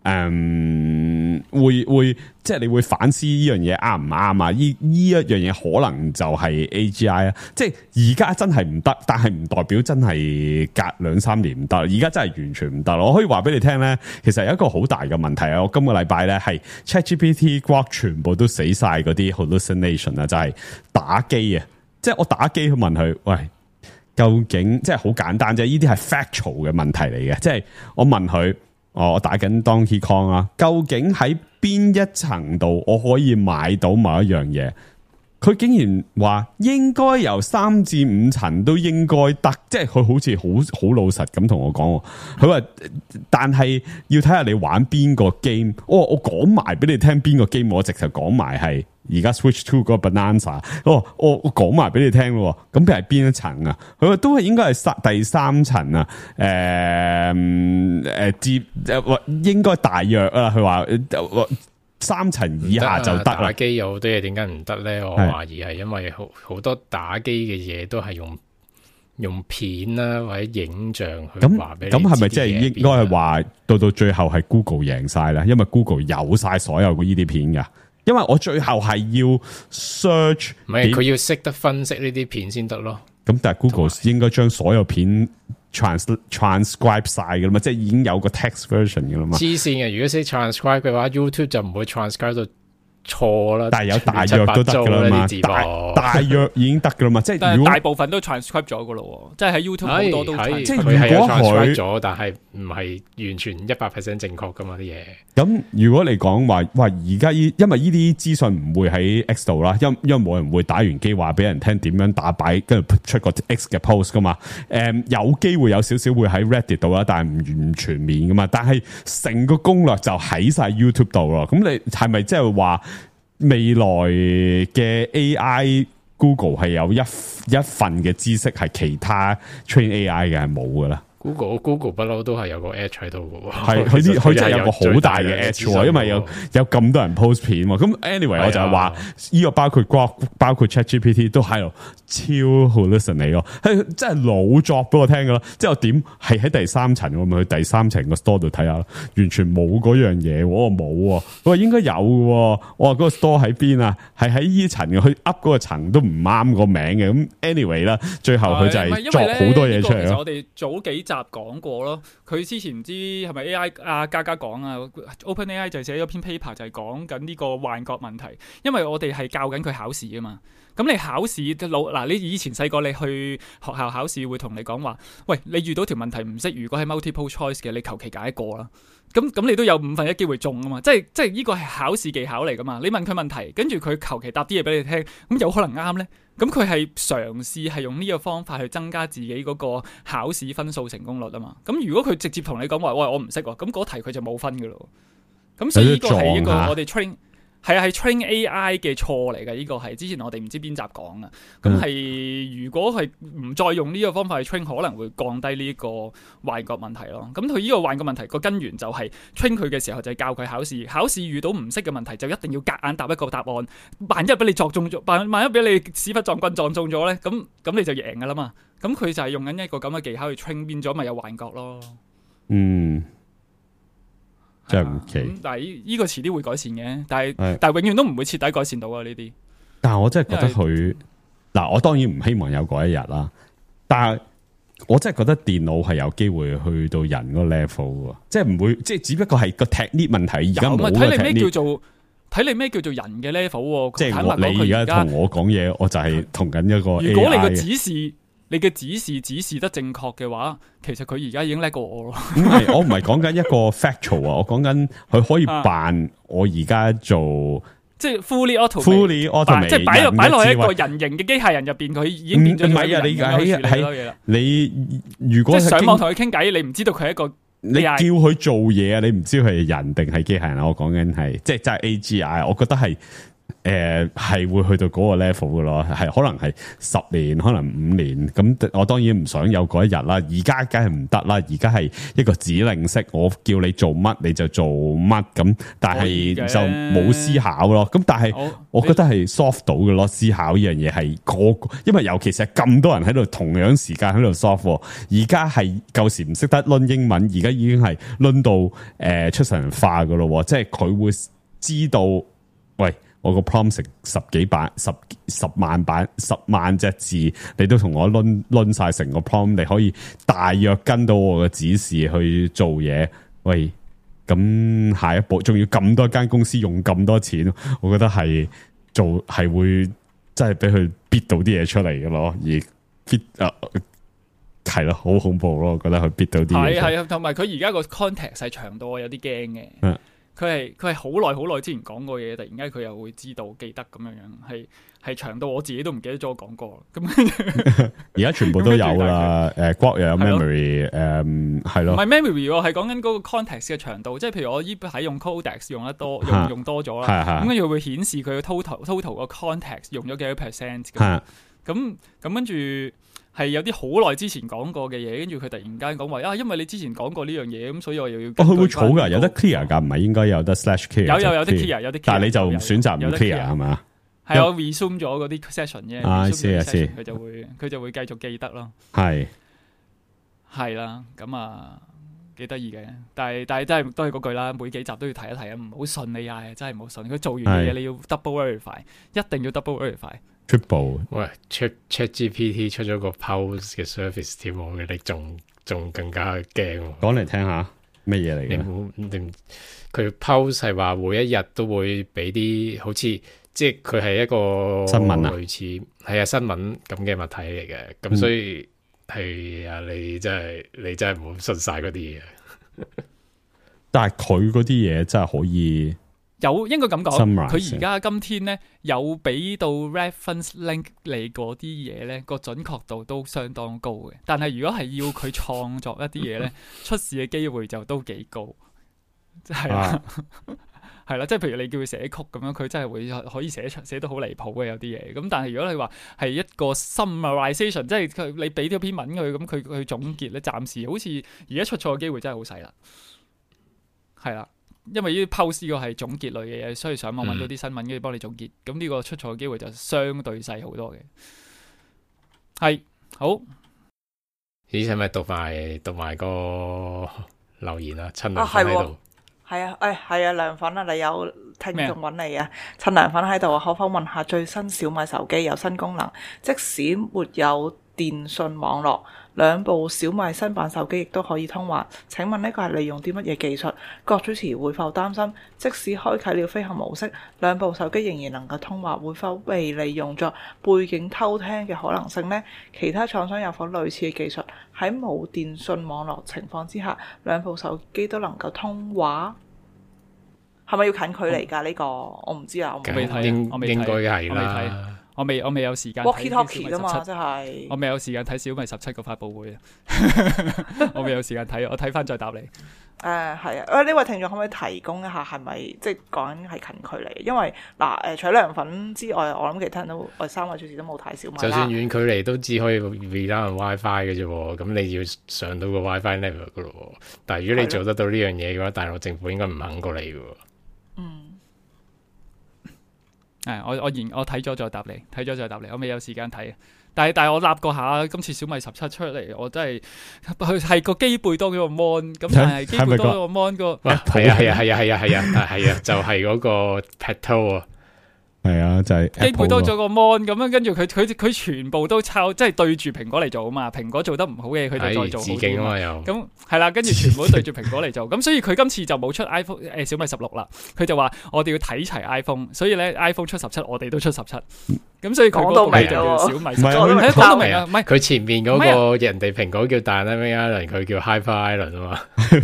Speaker 4: 會即係你會反思呢樣嘢啱唔啱啊？呢一樣嘢可能就係 AGI 啊！即係而家真係唔得，但係唔代表真係隔2-3年唔得。而家真係完全唔得咯！我可以話俾你聽咧，其實有一個好大嘅問題啊！我今個禮拜咧係 ChatGPT Grok 全部都死晒嗰啲 hallucination 啊，就係打機啊！即係我打機去問佢，喂，究竟即係好簡單啫？呢啲係 factual 嘅問題嚟嘅，即係我問佢。我打緊 Donkey Kong 啊，究竟喺邊一層度我可以買到某一樣嘢？佢竟然話應該由3至5層都應該得，即係佢好似好老實咁同我講。佢話，但係要睇下你玩邊個 game。我講埋俾你聽邊個 game，我直頭講埋係而家 Switch 2嗰個 Bonanza。我講埋俾你聽咯。咁佢係邊一層啊？佢話都係應該係第3層啊。應該大約啊。佢話3層以下就得啦。
Speaker 5: 打機有好多嘢點解唔得咧？我懷疑係因為好多打機嘅嘢都係用片啦或者影像去話俾你。咁係咪即係應該係話到最後係 Google 贏晒啦？因為 Google 有晒所有呢啲片噶。因為我最後係要 search， 唔係佢要識得分析呢啲片先得咯。
Speaker 4: 咁但係 Google 應該將所有片transcribe 晒噶啦嘛，即係已經有個 text version 噶啦嘛。
Speaker 5: 黐線嘅，如果識 transcribe 嘅話 ，YouTube 就唔會 transcribe 到錯啦。
Speaker 4: 但係有大約都得噶啦嘛，大約已經得噶啦嘛。即係如果
Speaker 1: 大部分都 transcribe 咗噶咯，即係喺 YouTube 好多都
Speaker 5: 即係
Speaker 4: 佢係有
Speaker 5: transcribe 咗，但係唔係完全100% 正確噶嘛啲嘢。
Speaker 4: 咁如果你講話而家因為呢啲資訊唔會喺 X 度啦，因為冇人會打完機話俾人聽點樣打擺，跟住出個 X 嘅 post 噶嘛。有機會有少少會喺 Reddit 度啦，但係唔完全面噶嘛。但係成個攻略就喺晒 YouTube 度咯。咁你係咪即係話未來嘅 AI Google 係有一份嘅知識係其他 train AI 嘅係冇噶啦
Speaker 5: ？Google 不嬲都係有個 edge 喺度嘅喎，
Speaker 4: 係佢就係有個好大嘅 edge 喎，因為有咁多人 post 片喎。咁 anyway 我就係話呢個包括 ChatGPT 都喺度超 hallucinate 咯，係真係老作俾我聽噶啦。即係我點係喺第3層，我咪去第3層個 store 度睇下，完全冇嗰樣嘢，我話冇喎，我話應該有嘅，我話嗰個 store 喺邊啊？係喺呢層嘅，佢 up 嗰個層都唔啱個名嘅。咁 anyway 啦，最後佢就係作好多嘢出嚟咯。
Speaker 1: 我哋早幾集講過咯，佢之前唔知係咪 AI 嘉嘉講啊 ，OpenAI 就寫咗篇 paper 就係講緊呢個幻覺問題，因為我哋係教緊佢考試啊嘛。咁你考試嗱，你以前細個你去學校考試會同你講話，喂，你遇到條問題唔識，如果係 multiple choice 嘅，你求其揀一個啦。咁你都有5分1機會中啊嘛，即係呢個係考試技巧嚟噶嘛。你問佢問題，跟住佢求其答啲嘢俾你聽，咁有可能啱咧。咁佢係嘗試係用呢個方法去增加自己嗰個考試分數成功率啊嘛。咁如果佢直接同你講話，喂，我唔識喎，咁嗰題佢就冇分噶咯。咁所以呢個係一個我哋 train 係 train AI 嘅錯嚟嘅，呢個係之前我哋唔知邊集講啊。咁係如果係唔再用呢個方法去 train，可能會降低呢個幻覺問題咯。咁佢呢個幻覺問題個根源就係 train 佢嘅時候就係教佢考試遇到唔識嘅問題就一定要夾硬答一個答案。萬一俾你撞中咗，萬一俾你屎忽撞棍撞中咗咧，咁你就贏噶啦嘛。咁佢就係用緊一個咁嘅技巧去 train，變咗咪有幻覺咯。
Speaker 4: 真係唔奇，
Speaker 1: 但係呢個遲啲會改善嘅，但係永遠都唔會徹底改善到啊呢啲。
Speaker 4: 但係我真係覺得佢嗱，我當然唔希望有嗰一日啦。但係我真係覺得電腦係有機會去到人個 level，即係唔會，即係只不過係個 technique 問題。而家冇睇你
Speaker 1: 咩叫做人嘅 level？
Speaker 4: 即係你而家同我講嘢，我就係同緊一個 AI。
Speaker 1: 如果你嘅指示得正確嘅話，其實佢而家已經叻過我咯。
Speaker 4: 我唔係講緊一個 factual 啊，我講緊佢可以扮我而家做，
Speaker 1: 即係 fully automate， 即係擺落喺一個人形嘅機械人入邊，佢已經變咗。唔係
Speaker 4: 啊，你如果
Speaker 1: 即係上網同佢傾偈，你唔知道佢係一個，
Speaker 4: 你叫佢做嘢啊，你唔知佢係人定係機械人啊。我講緊係即係真係 AGI，我覺得係係會去到嗰個 level 嘅咯，係可能係10年，可能5年。咁我當然唔想有嗰一日啦。而家梗係唔得啦，而家係一個指令式，我叫你做乜你就做乜咁，但係就冇思考咯。咁但係我覺得係 soft 到嘅咯，思考呢樣嘢係個，因為尤其是係咁多人喺度同樣時間喺度 soft。而家係舊時唔識得論英文，而家已經係論到出神入化嘅咯，即係佢會知道，喂。我個 prompt 成10幾版、10萬隻字，你都同我掄晒成個 prompt， 你可以大約跟到我嘅指示去做嘢。喂，咁下一步仲要咁多間公司用咁多錢，我覺得係會真係俾佢逼到啲嘢出嚟嘅咯，而逼係咯，好恐怖咯，我覺得佢逼到啲嘢。
Speaker 1: 係啊，同埋佢而家個 context 係長到我有啲驚嘅。佢係好耐之前講過嘢，突然間佢又會知道記得咁樣，係長到我自己都唔記得咗我講過。咁
Speaker 4: 而家全部都有啦，國又有 memory， 係咯。
Speaker 1: 唔係 memory 喎，係講緊嗰個 context 嘅長度，即係譬如我依排用 Codex 用得多，用多咗啦，咁跟住會顯示佢嘅 total 個 context 用咗幾多 percent 咁跟住。係有啲好耐之前講過嘅嘢，跟住佢突然間講話因為你之前講過呢樣嘢，咁所以我又要。佢會儲㗎，
Speaker 4: 有得 clear 㗎，唔係應該有得 slash clear。
Speaker 1: 有得 clear， 有得 clear。但
Speaker 4: 係你就選擇唔 clear 係嘛？
Speaker 1: 係我 resume 咗嗰啲 session 啫。
Speaker 4: 啊，係。
Speaker 1: 佢就會繼續記得咯。係啦，咁啊幾得意嘅，但係真係都係嗰句啦，每幾集都要提一提啊，唔好信 AI，真係唔好信。佢做完嘅嘢你要 double verify， 一定要 double verify。
Speaker 4: Triple
Speaker 5: 喂 ，ChatGPT 出咗個 pause 嘅 service 添喎，你仲更加驚喎。
Speaker 4: 講嚟聽下咩嘢嚟嘅？
Speaker 5: 佢 pause 係話每一日都會俾啲好似即係佢係一個
Speaker 4: 新聞啊，
Speaker 5: 類似係啊新聞咁嘅物體嚟嘅，咁所以係啊你真係唔好信晒嗰啲嘢。
Speaker 4: 但係佢嗰啲嘢真係可以。
Speaker 1: 應該咁講，佢而家今天咧有俾到 reference link 你嗰啲嘢咧，個準確度都相當高嘅。但係如果係要佢創作一啲嘢咧，出事嘅機會就都幾高，係啦，係啦，即係譬如你叫佢寫曲咁樣，佢真係會可以寫得好離譜嘅有啲嘢。咁但係如果你話係一個 summarization， 即係你俾咗篇文佢，咁佢去總結咧，暫時好似而家出錯嘅機會真係好細啦，係啦。因為呢啲 post 個係總結類嘅嘢，所以上網揾到啲新聞跟住幫你總結，咁呢個出錯嘅機會就相對細好多嘅。係好，
Speaker 5: 咦？係咪讀埋個留言啊？趁涼粉喺度，
Speaker 3: 係啊，涼粉啊，你有聽眾揾你啊？趁涼粉喺度，可否問下最新小米手機有新功能，即使沒有電信網絡，兩部小米新版手機亦都可以通話。請問呢個係利用啲乜嘢技術？郭主持會否擔心，即使開啟了飛行模式，兩部手機仍然能夠通話，會否被利用作背景偷聽嘅可能性呢？其他廠商有否類似嘅技術？喺冇電信網絡情況之下，兩部手機都能夠通話？係咪要近距離㗎？呢個我唔知啊，我
Speaker 1: 未睇，我未睇，
Speaker 5: 應該係啦。
Speaker 1: 我未有時間
Speaker 3: walkie talkie 㗎嘛，真係
Speaker 1: 我未有時間睇小米17個發佈會啊！我未有時間睇，我睇翻再答你。
Speaker 3: 係啊，呢位聽眾可唔可以提供一下係咪即係講緊係近距離？因為除咗涼粉之外，我諗其他人都我哋3位主持都冇睇小米啦。
Speaker 5: 就算遠距離都只可以 rely on WiFi 嘅啫喎，咁你要上到個 WiFi level 噶咯。但係如果你做得到呢樣嘢嘅話，大陸政府應該唔肯過嚟嘅喎。我睇咗再答你，我未有時間睇。但係我立過下，今次小米17出嚟，我真係佢係個機背多咗個 mon， 咁但係機背多咗個 mon 個， 係啊，就係嗰個 Petal 啊。
Speaker 4: 係啊，就係
Speaker 1: 機背多咗個 mon 咁樣，跟住佢全部都抄，即係對住蘋果嚟做啊嘛。蘋果做得唔好嘅，佢就再做好啲啊嘛。咁係啦，跟住全部都對住蘋果嚟做，咁所以佢今次就冇出 iPhone 小米16啦。佢就話我哋要睇齊 iPhone， 所以咧 iPhone 出17，我哋都出17。咁所以佢嗰個名就叫小米17。講到明啊，唔係佢
Speaker 5: 前面嗰個人哋蘋果叫 Dynamic Island， 佢叫 Hyper Island 啊嘛。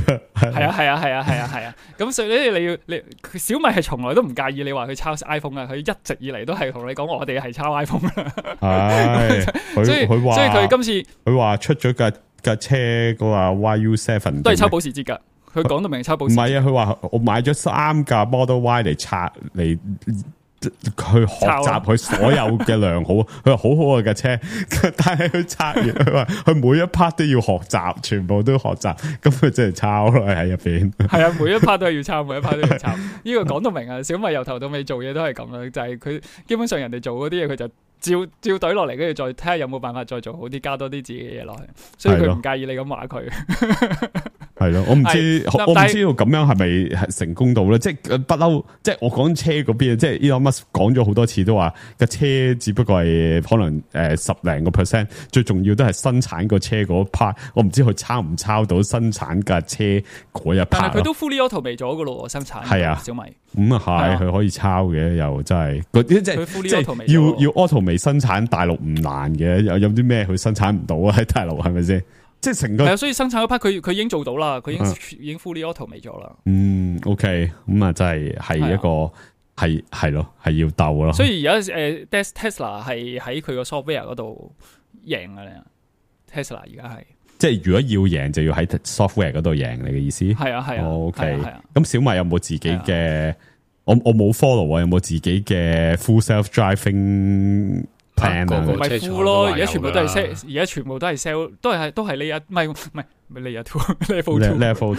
Speaker 5: 係啊。咁所以你小米係從來都唔介意你話佢抄 iPhone 啊，佢一直以嚟都係同你講我哋係抄 iPhone 啦。所以佢今次
Speaker 4: 佢話出咗架車嗰個 YU7
Speaker 1: 都係抄保時捷噶，佢講到明抄保時捷。
Speaker 4: 唔係啊，佢話我買咗3架 Model Y 嚟拆嚟去學習佢所有嘅良好，佢話好好啊架車，但係佢拆完，佢話佢每一 part 都要學習，全部都學習，咁佢真係抄咯喺入邊。
Speaker 1: 係啊，每一 part 都係要抄，每一 part 都要抄。呢個講到明啊，小米由頭到尾做嘢都係咁樣，就係佢基本上人哋做嗰啲嘢，佢就照懟落嚟，跟住再睇下有冇辦法再做好啲，加多啲自己嘅嘢落去。所以佢唔介意你咁話佢。
Speaker 4: 係咯，我唔知道咁樣係咪係成功到咧？即係不嬲，即係我講車嗰邊，即係 Elon Musk 講咗好多次都話個車只不過係可能10零個 percent， 最重要都係生產個車嗰 part。我唔知佢抄唔抄到生產架車嗰一 part。但
Speaker 1: 係佢都 fully automate 咗噶咯，生產
Speaker 4: 係啊，
Speaker 1: 小米
Speaker 4: 咁啊係，佢可以抄嘅，又真係嗰啲即係要 automate 生產大陸唔難嘅，有啲咩佢生產唔到啊？喺大陸係咪先？即係成個
Speaker 1: 係啊，所以生產嗰 part 佢已經做到啦，佢已經 fully automate 咗啦。
Speaker 4: OK， 咁啊，真係一個係咯，係要鬥咯。
Speaker 1: 所以而家Tesla 係喺佢個 software 嗰度贏嘅咧。Tesla 而家係
Speaker 4: 即係如果要贏，就要喺 software 嗰度贏，你嘅意思？
Speaker 1: 係啊係啊。
Speaker 4: OK，咁小米有冇自己嘅？我冇 follow 啊，有冇自己嘅 full self driving？唔
Speaker 1: 係 full 咯，而家全部都係 sell， 而家全部都係 sell， 都係 layer， 唔係 layer two，level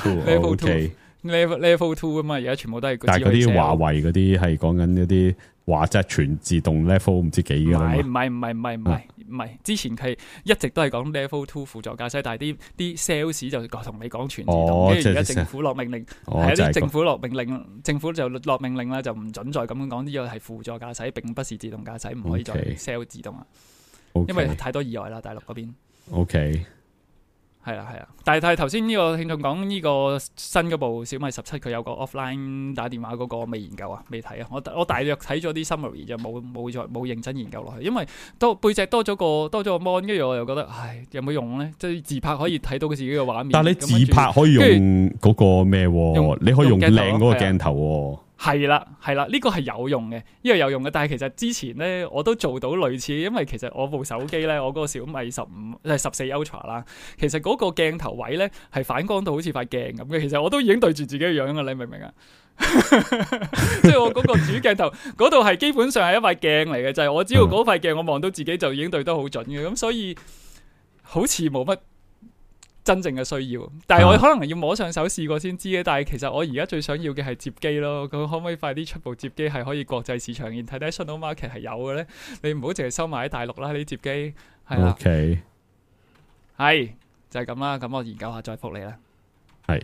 Speaker 1: two 啊嘛，而家全部都係。
Speaker 4: 但係嗰啲華為嗰啲係講緊一啲話即係全自動 level 唔知幾噶啦。唔係，之前係一直都係講 level two 輔助駕駛，但係啲 sales 就同你講全自動，跟住而家政府落命令，係啲政府落命令，政府就落命令啦，就唔准再咁樣講，呢個係輔助駕駛，並不是自動駕駛，唔可以再 sell 自動啊，因為太多意外啦，大陸嗰邊。 OK。
Speaker 1: 係啊，但係頭先呢個聽眾講呢個新嗰部小米17，佢有個 offline 打電話嗰個未研究啊，未睇啊，我大約睇咗啲 summary 就冇認真研究落去，因為背脊多咗個 mon， 跟住我又覺得唉有冇用咧？即係自拍可以睇到自己嘅畫面，
Speaker 4: 但係你自拍可以用嗰個咩？你可以用靚嗰個鏡頭。
Speaker 1: 係啦，呢個係有用嘅，但係其實之前咧我都做到類似，因為其實我部手機咧，我嗰個小米14 Ultra 啦，其實嗰個鏡頭位咧係反光到好似塊鏡咁嘅，其實我都已經對住自己嘅樣啊，你明唔明啊？即係我嗰個主鏡頭嗰度係基本上係一塊鏡嚟嘅，就係我只要嗰塊鏡我望到自己就已經對得好準嘅，咁所以好似冇乜真正嘅需要，但係我可能要摸上手試過先知嘅。但係其實我而家最想要嘅係摺機咯，佢可唔可以快啲出部摺機係可以國際市場睇睇 Channel Market 係有嘅咧？你唔好淨係收埋喺大陸啦，呢啲摺機係啦。
Speaker 4: OK，
Speaker 1: 係就係咁啦，咁我研究下再覆你啦。
Speaker 4: 係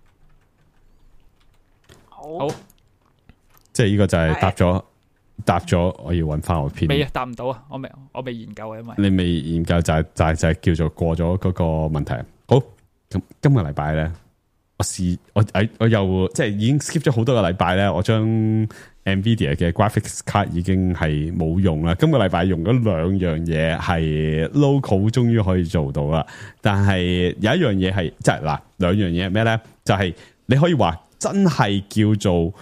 Speaker 3: 好，
Speaker 4: 即係呢個就係答咗，我要揾翻我篇。
Speaker 1: 未啊，答唔到啊，我未研究啊，因為
Speaker 4: 你未研究就係叫做過咗嗰個問題。好，咁今個禮拜咧，我又即係已經 skip 咗好多個禮拜咧，我將 Nvidia 嘅 graphics card 已經係冇用啦。今個禮拜用咗兩樣嘢係 local 終於可以做到啦，但係有一樣嘢係即係嗱，兩樣嘢係咩咧？就係你可以話真係叫做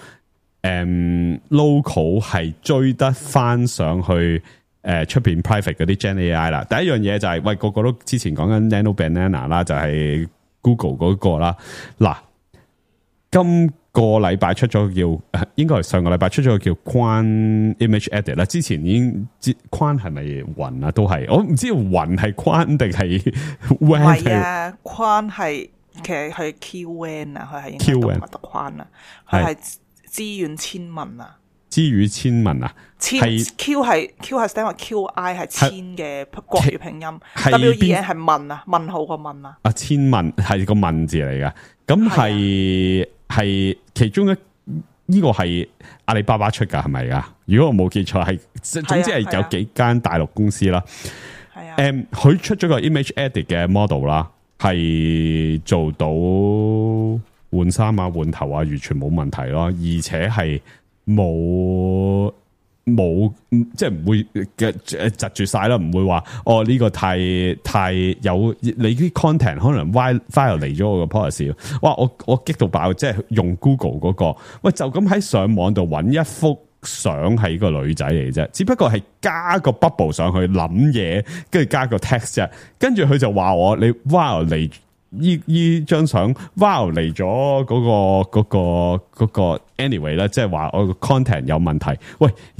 Speaker 4: local 係追得翻上去出邊 private 嗰啲 Gen AI 啦。第一樣嘢就係喂，個個都之前講緊 Nano Banana 啦，就係 Google 嗰個啦。嗱，今個禮拜出咗叫應該係上個禮拜出咗叫 Quan Image Edit 啦。之前已經Quan係咪雲啊？都係我唔知雲係 Quan 定係 Wan 係
Speaker 3: 啊？Quan係其實係 QN 啊，佢係應該讀 Quan 啊，佢係資源千文啊，
Speaker 4: 資源千文啊，
Speaker 3: 係 Q 係 stand 為 QI 係千嘅國語拼音，WEN 係問啊，問號個問啊，
Speaker 4: 啊千文係個問字嚟噶，咁係其中呢個係阿里巴巴出噶係咪噶？如果我冇記錯係，總之係有幾間大陸公司啦。係啊，佢出咗個 image edit 嘅 model 啦，係做到換衫啊、換頭啊，完全冇問題咯，而且係冇即係唔會窒住晒啦，唔會話哦呢個太有你啲 content 可能 violate 咗我個 policy。哇！我激到爆，即係用 Google 嗰個，喂就咁喺上網度揾一幅相係個女仔嚟啫，只不過係加個 bubble 上去諗嘢，跟住加個 text 啫，跟住佢就話我你 violate。依張相 wow 嚟咗嗰個 anyway 咧，即係話我個 content 有問題。喂，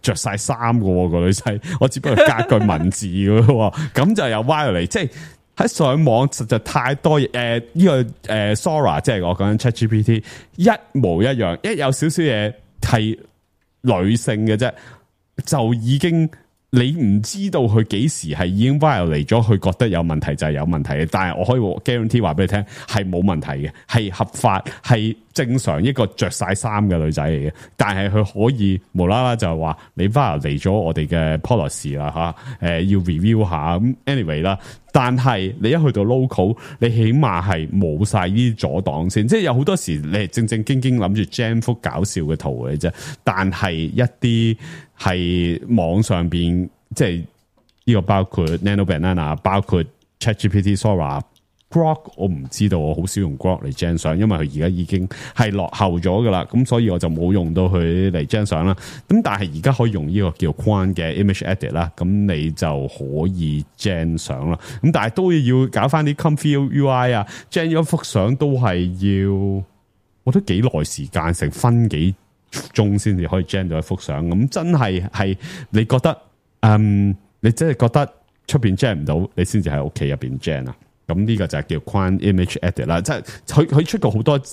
Speaker 4: 着晒衫嘅個女仔，我只不過加句文字嘅，咁就有 violate， 即係喺上網實在太多嘢。呢個Sora 即係我講緊 ChatGPT 一模一樣，一有少少嘢係女性嘅啫，就已經。你唔知道佢幾時係已經 violate 咗，佢覺得有問題就係有問題嘅。但係我可以 guarantee 話俾你聽，係冇問題嘅，係合法，係正常一個着晒衫嘅女仔嚟嘅。但係佢可以無啦啦就係話你 violate 咗我哋嘅 policy 啦吓，要 review 下咁 anyway 啦。但係你一去到 local， 你起碼係冇晒呢啲阻擋先，即係有好多時你係正正經經諗住 jam 幅搞笑嘅圖嘅啫，但係一啲係網上邊，即係呢個包括 Nano Banana， 包括 ChatGPT Sora。Grok 我唔知道，我好少用 Grok 嚟 gen 相，因為佢而家已經係落後咗噶啦，咁所以我就冇用到佢嚟 gen 相啦。咁但係而家可以用呢個叫 Quan 嘅 Image Edit 啦，咁你就可以 gen 相啦。咁但係都要搞翻啲 Comfy UI 啊 ，gen 咗幅相都係要，我都幾耐時間，成分幾鐘先至可以 gen 到一幅相。咁真係你覺得，你真係覺得出邊 gen 唔到，你先至喺屋企入邊 gen 啊？咁呢個就係叫 Quan Image Edit 啦，即係佢出過好多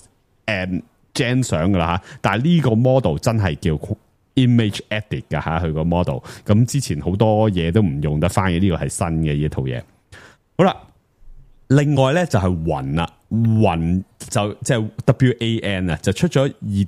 Speaker 4: gen 相噶啦吓，但係呢個 model 真係叫 Image Edit 噶吓，佢個 model。咁之前好多嘢都唔用得翻嘅，呢個係新嘅呢套嘢。好啦，另外咧就係雲啦，雲就即係 WAN 啊，就出咗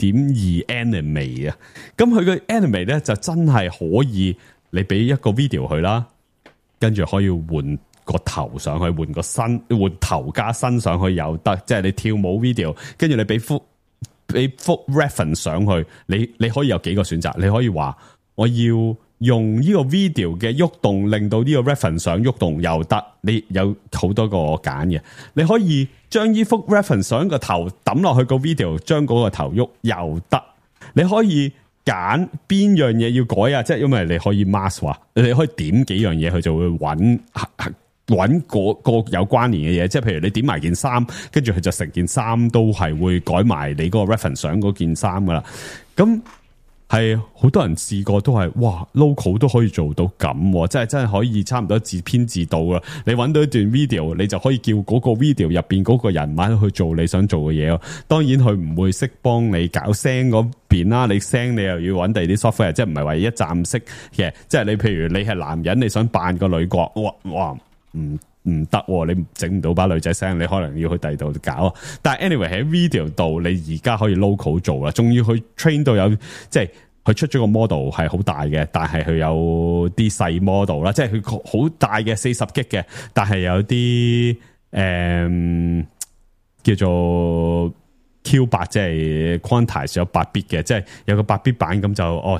Speaker 4: 2.2 Anime 啊。咁佢個 Anime 咧就真係可以，你俾一個 video 佢啦，跟住可以換個頭上去，換個身，換頭加身上去又得，即係你跳舞 video， 跟住你俾幅 reference 上去，你可以有幾個選擇，你可以話我要用呢個 video 嘅喐動令到呢個 reference 上喐動又得，你有好多個揀嘅，你可以將呢幅 reference 上個頭抌落去個 video， 將嗰個頭喐又得，你可以揀邊樣嘢要改啊，即係因為你可以 mask 話，你可以點幾樣嘢，佢就會揾個有關聯嘅嘢，即係譬如你點埋件衫，跟住佢就成件衫都係會改埋你嗰個 reference 相嗰件衫噶啦。咁係好多人試過都係，哇 local 都可以做到咁，即係真係可以差唔多自編自導啦。你揾到一段 video， 你就可以叫嗰個 video 入邊嗰個人物去做你想做嘅嘢咯。當然佢唔會識幫你搞聲嗰邊啦，你聲你又要揾第二啲 software， 即係唔係話一站式嘅。即係你譬如你係男人，你想扮個女角，哇唔得，你整唔到把女仔聲，你可能要去第二度搞。但係 anyway 喺 video 度，你而家可以 local 做啦，仲要去 train 到有，即係佢出咗個 model 係好大嘅，但係佢有啲細 model 啦，即係佢好大嘅40G嘅，但係有啲叫做 Q8， 即係 quantize 有8 bit 嘅，即係有個8 bit 版咁就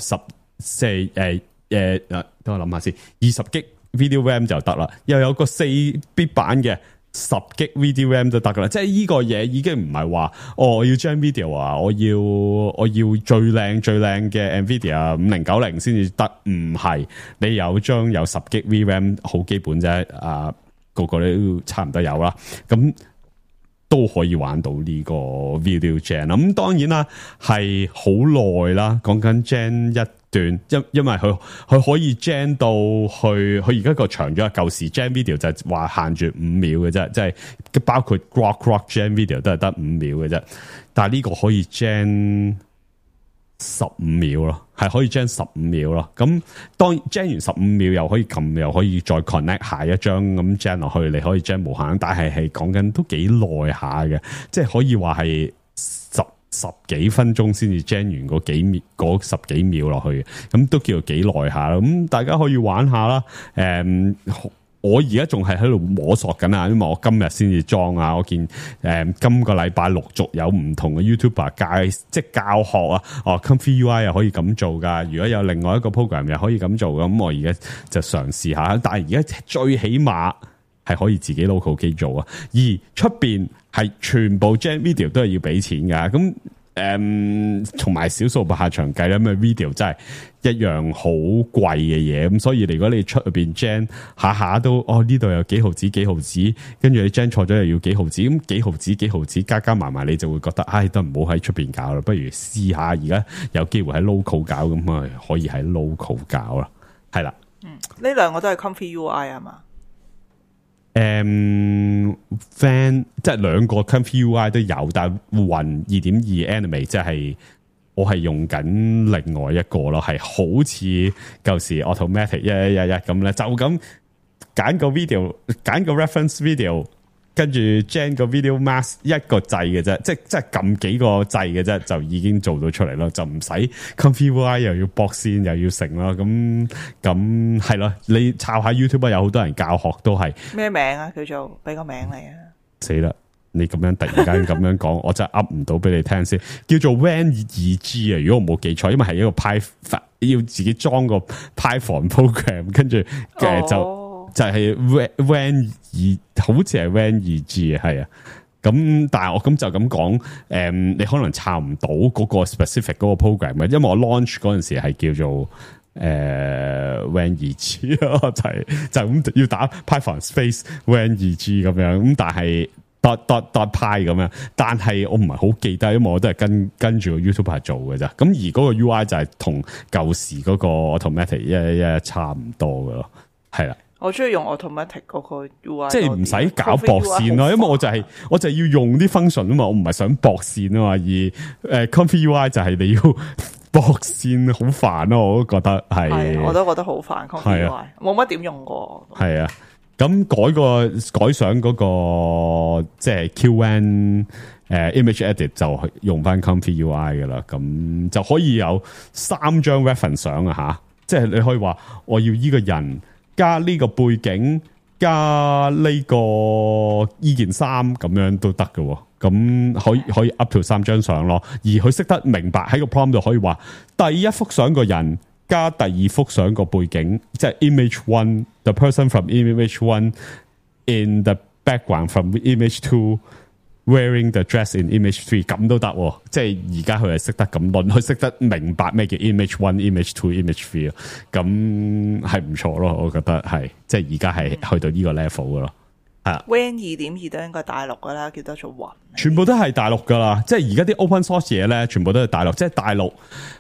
Speaker 4: 等我諗下先，20G video RAM 就得啦，又有個4 bit 版嘅10G video RAM 都得噶啦，即係呢個嘢已經唔係話我要將 video 啊，我要最靚嘅 Nvidia 5090先至得，唔係，你有張有10G VRAM 好基本啫，個個都差唔多有啦，咁都可以玩到呢個 video gen。咁當然啦，係好耐啦，講緊 gen 一段，因為佢可以 gen 到去，佢而家個長咗，舊時 gen video 就係話限住5秒嘅啫，即係包括 Grok gen video 都係得5秒嘅啫，但係呢個可以 gen 15秒咯，係可以 gen 15秒咯。咁當 gen 完15秒又可以撳，又可以再 connect 下一張咁 gen 落去，你可以 gen 無限，但係講緊都幾耐下嘅，即係可以話係十幾分鐘先至 gen 完嗰十幾秒落去，咁都叫做幾耐下啦。咁大家可以玩下啦。我而家仲係喺度摸索緊啊，因為我今日先至裝啊。我見今個禮拜陸續有唔同嘅 YouTuber 即係教學啊。Comfy UI 又可以咁做噶。如果有另外一個 program 又可以咁做，咁我而家就嘗試下。但係而家最起碼係可以自己 local 機做啊。而出邊係全部 gen video 都係要俾錢噶。咁同埋少數下場計咧，咁嘅 video 真係一樣好貴嘅嘢，咁所以如果你出入邊 gen 下下都呢度有幾毫子，跟住你 gen 錯咗又要幾毫子，咁幾毫子加加埋埋，你就會覺得都唔好喺出邊搞啦，不如試下而家有機會喺 local 搞，咁啊可以喺 local 搞啦，係啦。
Speaker 3: 呢兩個都係 Comfy UI 啊嘛。
Speaker 4: Van 即係兩個 Comfy UI 都有，但係雲 2.2 Animate 即係我係用緊另外一個咯，係好似舊時 Automatic 111咁咧，就咁揀個 video， 揀個 reference video， 跟住 gen 個 video mask 一個掣嘅啫，即係撳幾個掣嘅啫，就已經做到出嚟咯，就唔使 Comfy UI 又要駁線又要成咯，咁係咯，你抄下 YouTube 有好多人教學都係
Speaker 3: 咩名啊？叫做俾個名你啊！
Speaker 4: 死啦！你咁樣突然間咁樣講，我真係噏唔到俾你聽先。叫做 Van 2G 啊，如果我冇記錯，因為係一個 Python 要自己裝個 Python program， 跟住就係 Van 2，好似係 Van 2G 啊，係啊。咁但係我咁就咁講，你可能抄唔到嗰個 specific 嗰個 program 嘅，因為我 launch 嗰陣時係叫做Van 2G 咯，就咁要打 Python space Van 2G 咁樣，咁但係dot py 咁樣，但係我唔係好記得，因為我都係跟住個 YouTuber 做嘅咋，咁而嗰個 UI 就係同舊時嗰個 Automatic 一差唔多噶咯，係啦。
Speaker 3: 我中意用 Automatic 嗰個 UI，
Speaker 4: 即係唔使搞駁線咯，因為我就係要用啲 function 啊嘛，我唔係想駁線啊嘛，而Comfy UI 就係你要駁線好煩咯，我都覺得係，
Speaker 3: 我都覺得好煩 Comfy UI，冇乜點用過。係啊，
Speaker 4: 咁改相嗰個即係 QN image edit 就用翻 Comfy UI 噶啦，咁就可以有3張 reference 相啊吓，即係你可以話我要呢個人。加呢個背景，加呢個依件衫咁樣都得嘅，咁可以 up to 3張相咯。而佢識得明白喺個 prompt 度可以話，第一幅相個人加第二幅相個背景，即係 image 1 the person from image 1 in the background from image 2。Wearing the dress in image 3咁都得，即係而家佢係識得咁論，佢識得明白咩叫 image 1、image 2、image 3，咁係唔錯咯，我覺得係，即係而家係去到呢個 level 噶咯，係啊。
Speaker 3: Van 2.2都應該大陸噶啦，叫得做雲，
Speaker 4: 全部都係大陸噶啦，即係而家啲 open source 嘢咧，全部都係大陸，即係大陸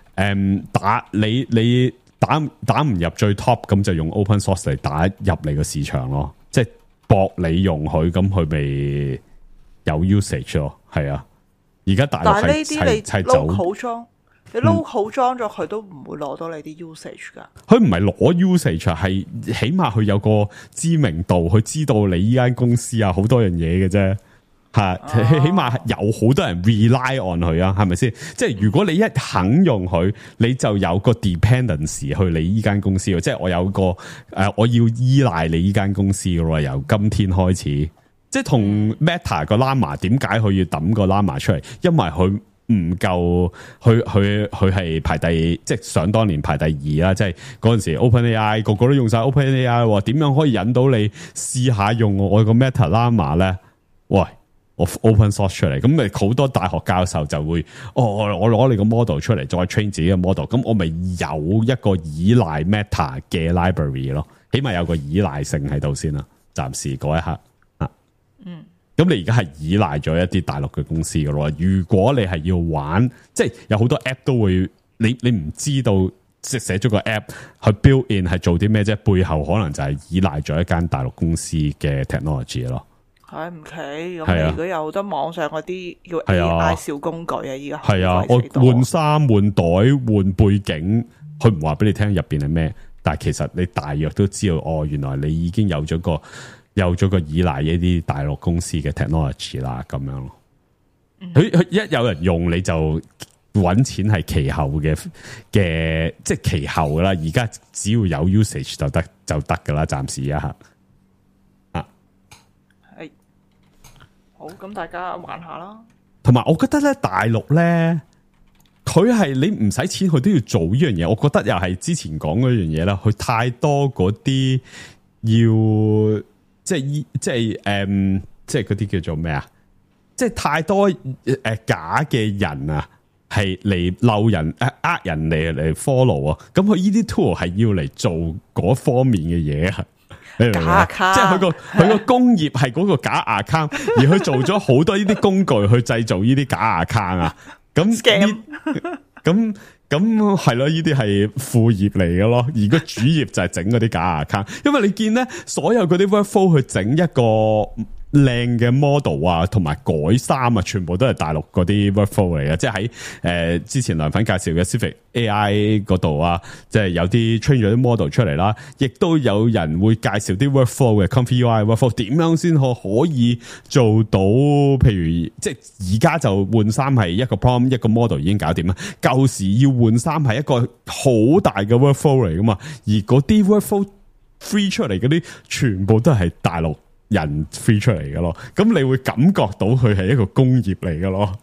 Speaker 4: 你打唔入最 top， 咁就用 open source 嚟打入你個市場咯，即係博你用佢，咁佢咪有 usage 咯，係啊！而家大陸係
Speaker 3: 你 local 裝，你 local 裝咗佢都唔會攞到你啲 usage 噶。佢
Speaker 4: 唔係攞 usage， 係起碼佢有個知名度，佢知道你依間公司啊好多樣嘢嘅啫。係起碼有好多人 rely on 佢啊，係咪先？即係如果你一肯用佢，你就有個 dependency 去你依間公司。即係我有個我要依賴你依間公司嘅咯，由今天開始。即係同 Meta 個 Llama 點解佢要抌個 Llama 出嚟？因為佢唔夠，佢係排第，即係想當年排第2啦。即係嗰陣時 OpenAI 個個都用晒 OpenAI， 點樣可以引到你試下用我個 Meta Llama 咧？喂，我 open source 出嚟，咁咪好多大學教授就會，我攞你個 model 出嚟，再 train 自己嘅 model，咁我咪有一個依賴 Meta 嘅 library 咯，起碼有個依賴性喺度先啦。暫時嗰一刻。咁你而家係依賴咗一啲大陸嘅公司嘅咯。如果你係要玩，即係有好多 app 都會，你唔知道即係寫咗個 app 去 build in 係做啲咩啫，背後可能就係依賴咗一間大陸公司嘅 technology 咯。
Speaker 3: 係唔奇咁，如果有好多網上嗰啲叫 AI 小工具啊，依家
Speaker 4: 係啊，我換衫、換袋、換背景，佢唔話俾你聽入邊係咩，但係其實你大約都知道，原來你已經有咗個依賴一啲大陸公司嘅 technology 啦，咁樣咯。佢一有人用你就搵錢係其後嘅，即係其後噶啦。而家只要有 usage 就得噶啦，暫時一刻。
Speaker 3: 係好，咁大家玩下啦。
Speaker 4: 同埋，我覺得咧，大陸咧，佢係你唔使錢，佢都要做呢樣嘢。我覺得又係之前講嗰樣嘢啦，佢太多嗰啲要。即係嗰啲叫做咩啊？即係太多假嘅人啊， 係嚟漏人人嚟 follow 啊，咁佢呢啲 tool 係要嚟做嗰方面嘅嘢啊。你明唔明啊？即係佢個工業係嗰個假 account， 而佢做咗好多呢啲工具去製造呢啲假 account 啊。咁係咯，呢啲係副業嚟嘅咯，而個主業就係整嗰啲假 account。因為你見咧，所有嗰啲 workflow 去整一個靚嘅 model 啊，同埋改衫啊，全部都係大陸嗰啲 workflow 嚟嘅，即係喺之前梁粉介紹嘅 Civic AI 嗰度啊，即係有啲 train 咗啲 model 出嚟啦，亦都有人會介紹啲 workflow 嘅 Comfy UI workflow 點樣先可以做到，譬如即係而家就換衫係一個 prompt 一個 model 已經搞掂啦，舊時要換衫係一個好大嘅 workflow 嚟噶嘛，而嗰啲 workflow free 出嚟嗰啲全部都係大陸人 free 出嚟嘅咯，咁你會感覺到佢係一個工業嚟嘅咯。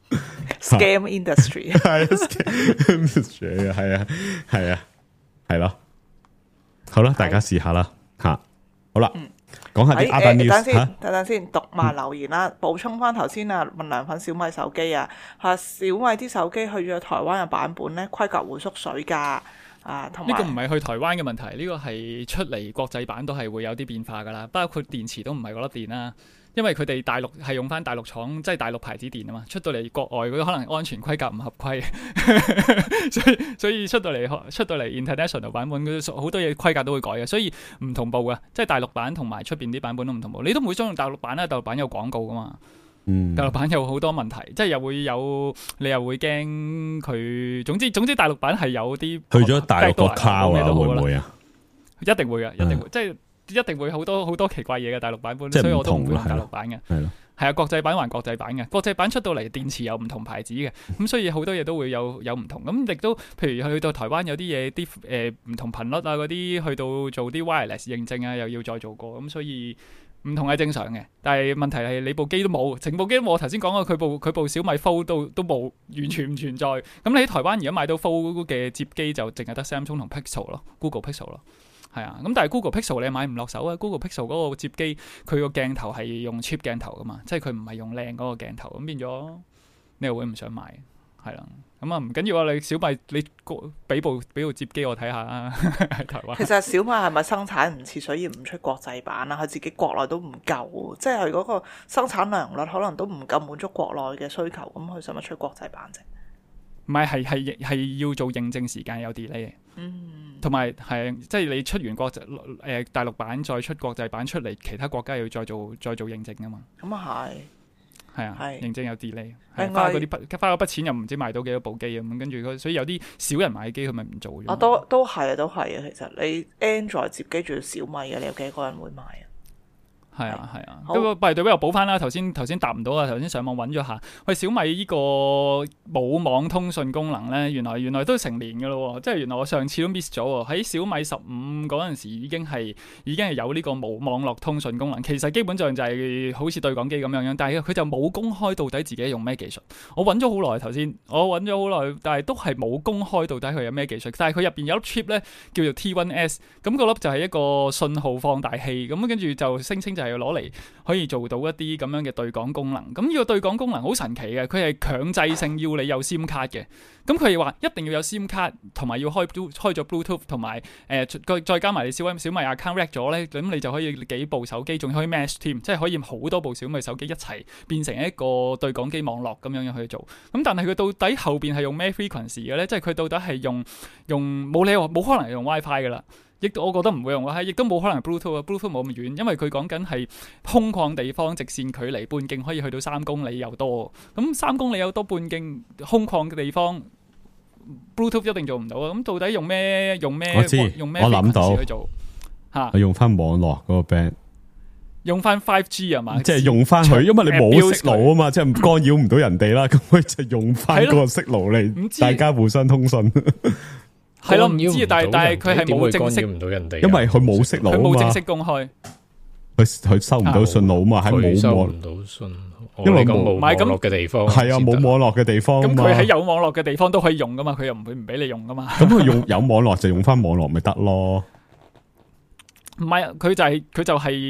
Speaker 3: Scam industry
Speaker 4: 係 scam industry 係啊，係咯。好啦，大家試下啦吓。好啦，講下啲 other news
Speaker 3: 等先，讀埋留言啦。補充翻頭先啊，問梁粉小米手機啊，小米啲手機去咗台灣嘅版本咧，規格會縮水㗎。同埋
Speaker 1: 呢個唔係去台灣嘅問題，呢個係出嚟國際版都係會有啲變化噶啦，包括電池都唔係嗰粒電啦，因為佢哋大陸係用翻大陸廠，即係大陸牌子電啊嘛，出到嚟國外嗰啲可能安全規格唔合規，所以出到嚟 international 版本好多嘢規格都會改嘅，所以唔同步嘅，即係大陸版同埋出邊啲版本都唔同步，你都唔會裝用大陸版啦，大陸版有廣告噶嘛。大陸版有好多問題，即係你又會驚佢。總之大陸版係有啲
Speaker 4: 去咗大陸個 cloud 啊，會唔會啊？
Speaker 1: 一定會嘅，一定會，即係一定會好多奇怪嘢嘅大陸版本，所以我都唔會用大陸版嘅。係啊，國際版還國際版嘅，國際版出到嚟電池有唔同牌子嘅，咁所以好多嘢都會有唔同。咁亦都譬如去到台灣有啲嘢啲唔同頻率啊嗰啲，去到做啲 wireless 認證啊，又要再做過，咁所以。唔同係正常嘅，但係問題係你部機都冇，成部機都冇。我頭先講過佢部小米 Fold 都冇，完全唔存在。咁你喺台灣而家買到 Fold 嘅摺機就淨係得 Samsung 同 Pixel 咯 ，Google Pixel 咯，係啊。咁但係 Google Pixel 你買唔落手啊 ，Google Pixel 嗰個摺機佢個鏡頭係用 cheap 鏡頭噶嘛，即係佢唔係用靚嗰個鏡頭，咁變咗你又會唔想買，係啦。咁啊唔緊要啊！你小米你俾部摺機我睇下啊，喺台灣。其實
Speaker 3: 小米係咪生產唔切，所以唔出國際版啊？佢自己國內都唔夠，即係嗰個生產量率可能都唔夠滿足國內嘅需求，咁佢使乜出國際版啫？唔係係要做認證時間有 delay 嘅，同埋係即係你出完大陸版再出國際版出嚟，其他國家要再做認證㗎嘛？咁啊係。係啊，認證有 delay， 花嗰筆錢又唔知賣到幾多部機咁，跟住所以有啲少人買機，佢咪唔做咗。都係啊，其實你 Android 摺機仲要小米嘅，你有幾個人會買啊？係啊。不過by the way又補翻啦，頭先答唔到啊，頭先上網揾咗下，喂，小米呢個冇網通訊功能咧，原來都成年噶咯，即係原來我上次都 miss 咗喎。喺小米15嗰陣時已經係有呢個冇網絡通訊功能，其實基本上就係好似對講機咁樣，但係佢就冇公開到底自己用咩技術。我揾咗好耐，頭先我揾咗好耐，但係都係冇公開到底佢有咩技術。但係佢入邊有粒 chip 咧，叫做 T1S， 咁個粒就係一個信號放大器，咁跟住就聲稱就係要攞嚟可以做到一啲咁樣嘅對講功能。咁呢個對講功能好神奇嘅，佢係強制性要你有 SIM 卡嘅。咁佢話一定要有 SIM 卡，同埋要開咗 Bluetooth， 同埋再加埋你小米 account rec 咗咧，咁你就可以幾部手機，仲可以 mesh 添，即係可以好多部小米手機一齊變成一個對講機網絡咁樣去做。咁但係佢到底後邊係用咩 frequency 嘅咧？即係佢到底係用冇理由冇可能係用 WiFi 噶啦。我覺得唔會用 WiFi，亦都冇可能 Bluetooth 冇咁遠，因為佢講緊係空曠地方，直線距離半徑可以去到3公里又多。咁3公里有多半徑空曠嘅地方 ，Bluetooth 一定做唔到啊！咁到底用咩？我知，我諗到去做嚇，
Speaker 4: 我用翻網絡嗰個 band，
Speaker 1: 用翻 5G 啊嘛，
Speaker 4: 即係用翻佢，因為你冇息路啊嘛，即係干擾唔到人哋啦，咁佢就用翻嗰個息路嚟，大家互相通訊。
Speaker 1: 係咯，唔知，但係佢係冇正式，
Speaker 5: 唔到人哋，
Speaker 4: 因為佢冇息路啊嘛，
Speaker 1: 佢冇正式公開，
Speaker 4: 佢收唔到信號啊嘛，喺冇網
Speaker 5: 唔到信號，因為冇網絡嘅地方，
Speaker 4: 係啊，冇網絡嘅地方，
Speaker 1: 咁佢喺有網絡嘅地方都可以用噶嘛，佢又唔會唔俾你用噶嘛，
Speaker 4: 咁佢有網絡就用翻網絡咪得咯，
Speaker 1: 唔係，佢就係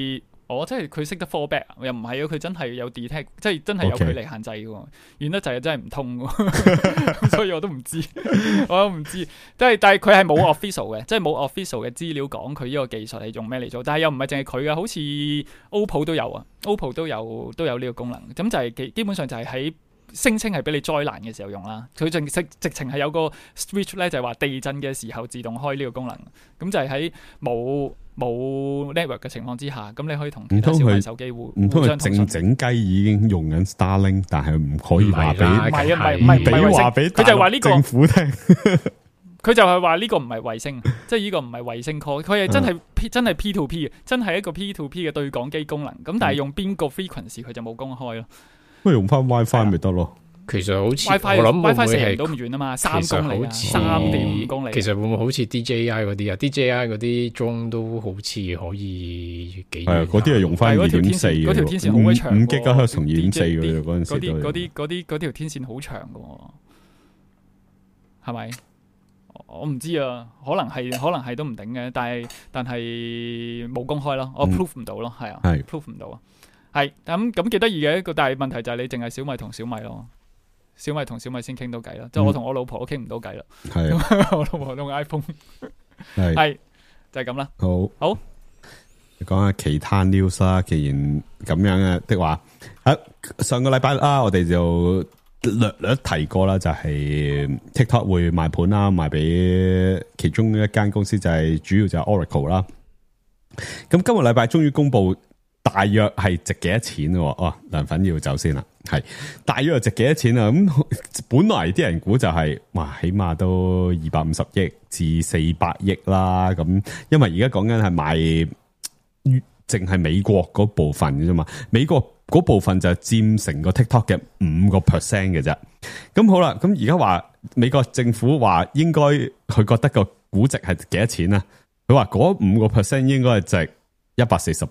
Speaker 1: 即係佢識得 fallback，又唔係啊，佢真係有 detect，即係真係有距離限制嘅喎，遠得滯真係唔通喎，所以我都唔知，我都唔知。但係佢係冇 official 嘅，即係冇 official 嘅資料講佢呢個技術係用咩嚟做，但係又唔係淨係佢嘅，好似 OPPO 都有啊 ，OPPO 都有呢個功能，咁就係基本上就係喺聲稱係俾你災難嘅時候用啦，佢直情係有個 switch 咧，就係話地震嘅時候自動開呢個功能，咁就係喺冇 network 嘅情況之下，咁你可以同其他小米手機互
Speaker 4: 唔通佢
Speaker 1: 相通訊。
Speaker 4: 靜雞已經用緊 Starlink， 但係唔可以話俾
Speaker 1: 唔係
Speaker 4: 話俾
Speaker 1: 佢就係話呢個
Speaker 4: 政府聽。
Speaker 1: 佢就係話呢個唔係衛星，即係呢個唔係衛星 call， 佢係真係 P2P 嘅，真係一個 P2P 嘅對講機功能。咁但係用邊個 frequency 佢就冇公開咯。
Speaker 4: 咁用翻 WiFi 咪得咯？
Speaker 5: 其實好似
Speaker 1: WiFi
Speaker 5: 我諗會唔
Speaker 1: WiFi
Speaker 5: 會係
Speaker 1: 射唔到咁遠啊嘛，3公里啊，3.5公里。
Speaker 5: 其實會唔會好似 DJI 嗰啲啊？DJI 嗰啲鐘都好似可以幾遠？
Speaker 4: 係嗰啲係用翻2.4嘅，
Speaker 1: 嗰條天線好鬼長
Speaker 4: ，5 GHz 同2.4嘅嗰陣時
Speaker 1: 嗰條天線好長嘅，係咪？我唔知啊，可能係都唔頂嘅，但係冇公開咯，我 proof 唔到咯，係啊，proof 唔到啊。係咁幾得意嘅一個，但係問題就係你淨係小米同小米咯，小米同小米先傾到偈啦，即係我同我老婆都傾唔到偈啦。係我老婆用 iPhone， 係就係咁啦。好，
Speaker 4: 講下其他 news 啦。既然咁樣的話，上個禮拜啦，我哋就略提過啦，就係 TikTok 會賣盤啦，賣俾其中一間公司，就係主要就係 Oracle 啦。咁今個禮拜終於公布。大約係值幾多錢喎？涼粉要走先啦，係大約係值幾多錢啊？咁本來啲人估就係哇，起碼都250億至400億啦。咁因為而家講緊係賣淨係美國嗰部分嘅啫嘛，美國嗰部分就佔成個 TikTok 嘅5% 嘅啫。咁好啦，咁而家話美國政府話應該佢覺得個估值係幾多錢啊？佢話嗰5% 應該係值140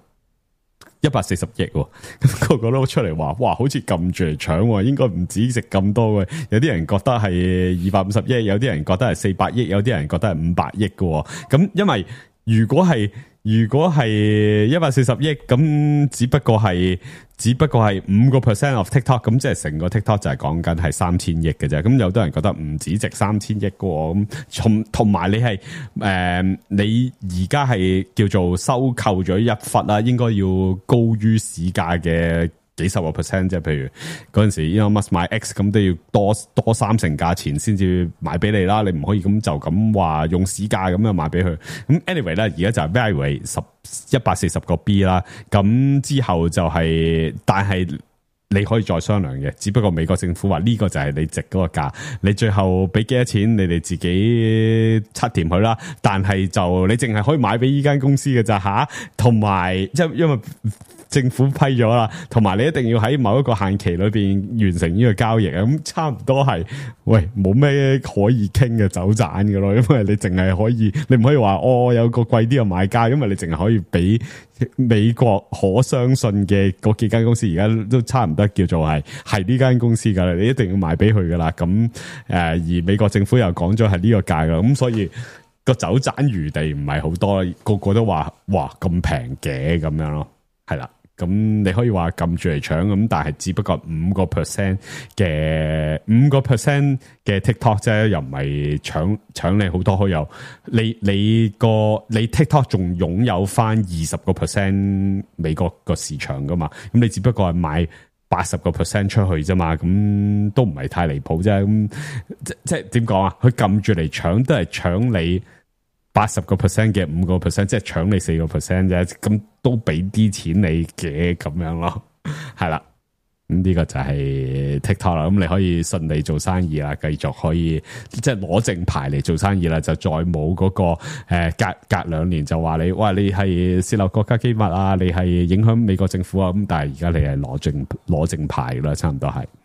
Speaker 4: 億，咁個個都出嚟話，哇，好似撳住嚟搶，應該唔止值咁多嘅。有啲人覺得係250億，有啲人覺得係400億，有啲人覺得係500億嘅。咁因為如果係140億，咁只不過係5% of TikTok， 咁即係成個 TikTok 就係講緊係3000億嘅啫。咁有啲人覺得唔止值3000億嘅，咁同埋你係你而家係叫做收購咗一忽啦，應該要高於市價嘅幾十個 percent， 即係譬如嗰陣時 Elon Musk 買 X 咁都要多30%價錢先至買俾你啦，你唔可以咁就咁話用市價咁樣賣俾佢。咁 anyway 咧，而家就係 value 140個 B 啦，咁之後就係，但係你可以再商量嘅，只不過美國政府話呢個就係你值嗰個價，你最後俾幾多錢，你哋自己測掂佢啦。但係就你淨係可以買俾呢間公司嘅咋吓，同埋因為政府批咗啦，同埋你一定要喺某一個限期裏邊完成呢個交易啊，咁差唔多係，喂，冇咩可以傾嘅走盞嘅咯，因為你淨係可以，你唔可以話有個貴啲嘅買家，因為你淨係可以俾美國可相信嘅嗰幾間公司，而家都差唔多叫做係呢間公司噶啦，你一定要賣俾佢噶啦，咁而美國政府又講咗係呢個價噶，咁所以個走盞餘地唔係好多，個個都話哇咁平嘅咁樣咯，係啦。咁你可以話撳住嚟搶咁，但係只不過5% 嘅TikTok 啫，又唔係搶你好多，可以有你 TikTok 仲擁有翻20% 美國個市場噶嘛？咁你只不過係買80% 出去啫嘛，咁都唔係太離譜啫。咁即係點講啊？佢撳住嚟搶都係搶你80% 嘅5%，即係搶你4% 啫，咁都俾啲錢你嘅咁樣咯，係啦，咁呢個就係 TikTok 啦，咁你可以順利做生意啦，繼續可以即係攞正牌嚟做生意啦，就再冇嗰個隔2年就話你係泄漏國家機密啊，你係影響美國政府啊，咁但係而家你係攞正牌啦，差唔多係。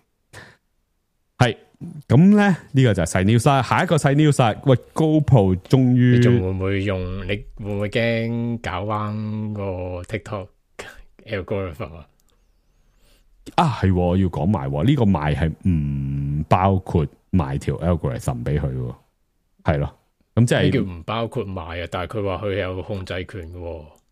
Speaker 4: 咁咧呢個就係細 news 啦，下一個細 news 啦，喂 GoPro 終於，
Speaker 5: 你仲會唔會用？你會唔會驚搞彎個 TikTok algorithm 啊？
Speaker 4: 係我要講埋呢個賣係唔包括賣條 algorithm 俾佢，係咯，咁即係
Speaker 5: 叫唔包括賣啊？但係佢話佢有控制權嘅，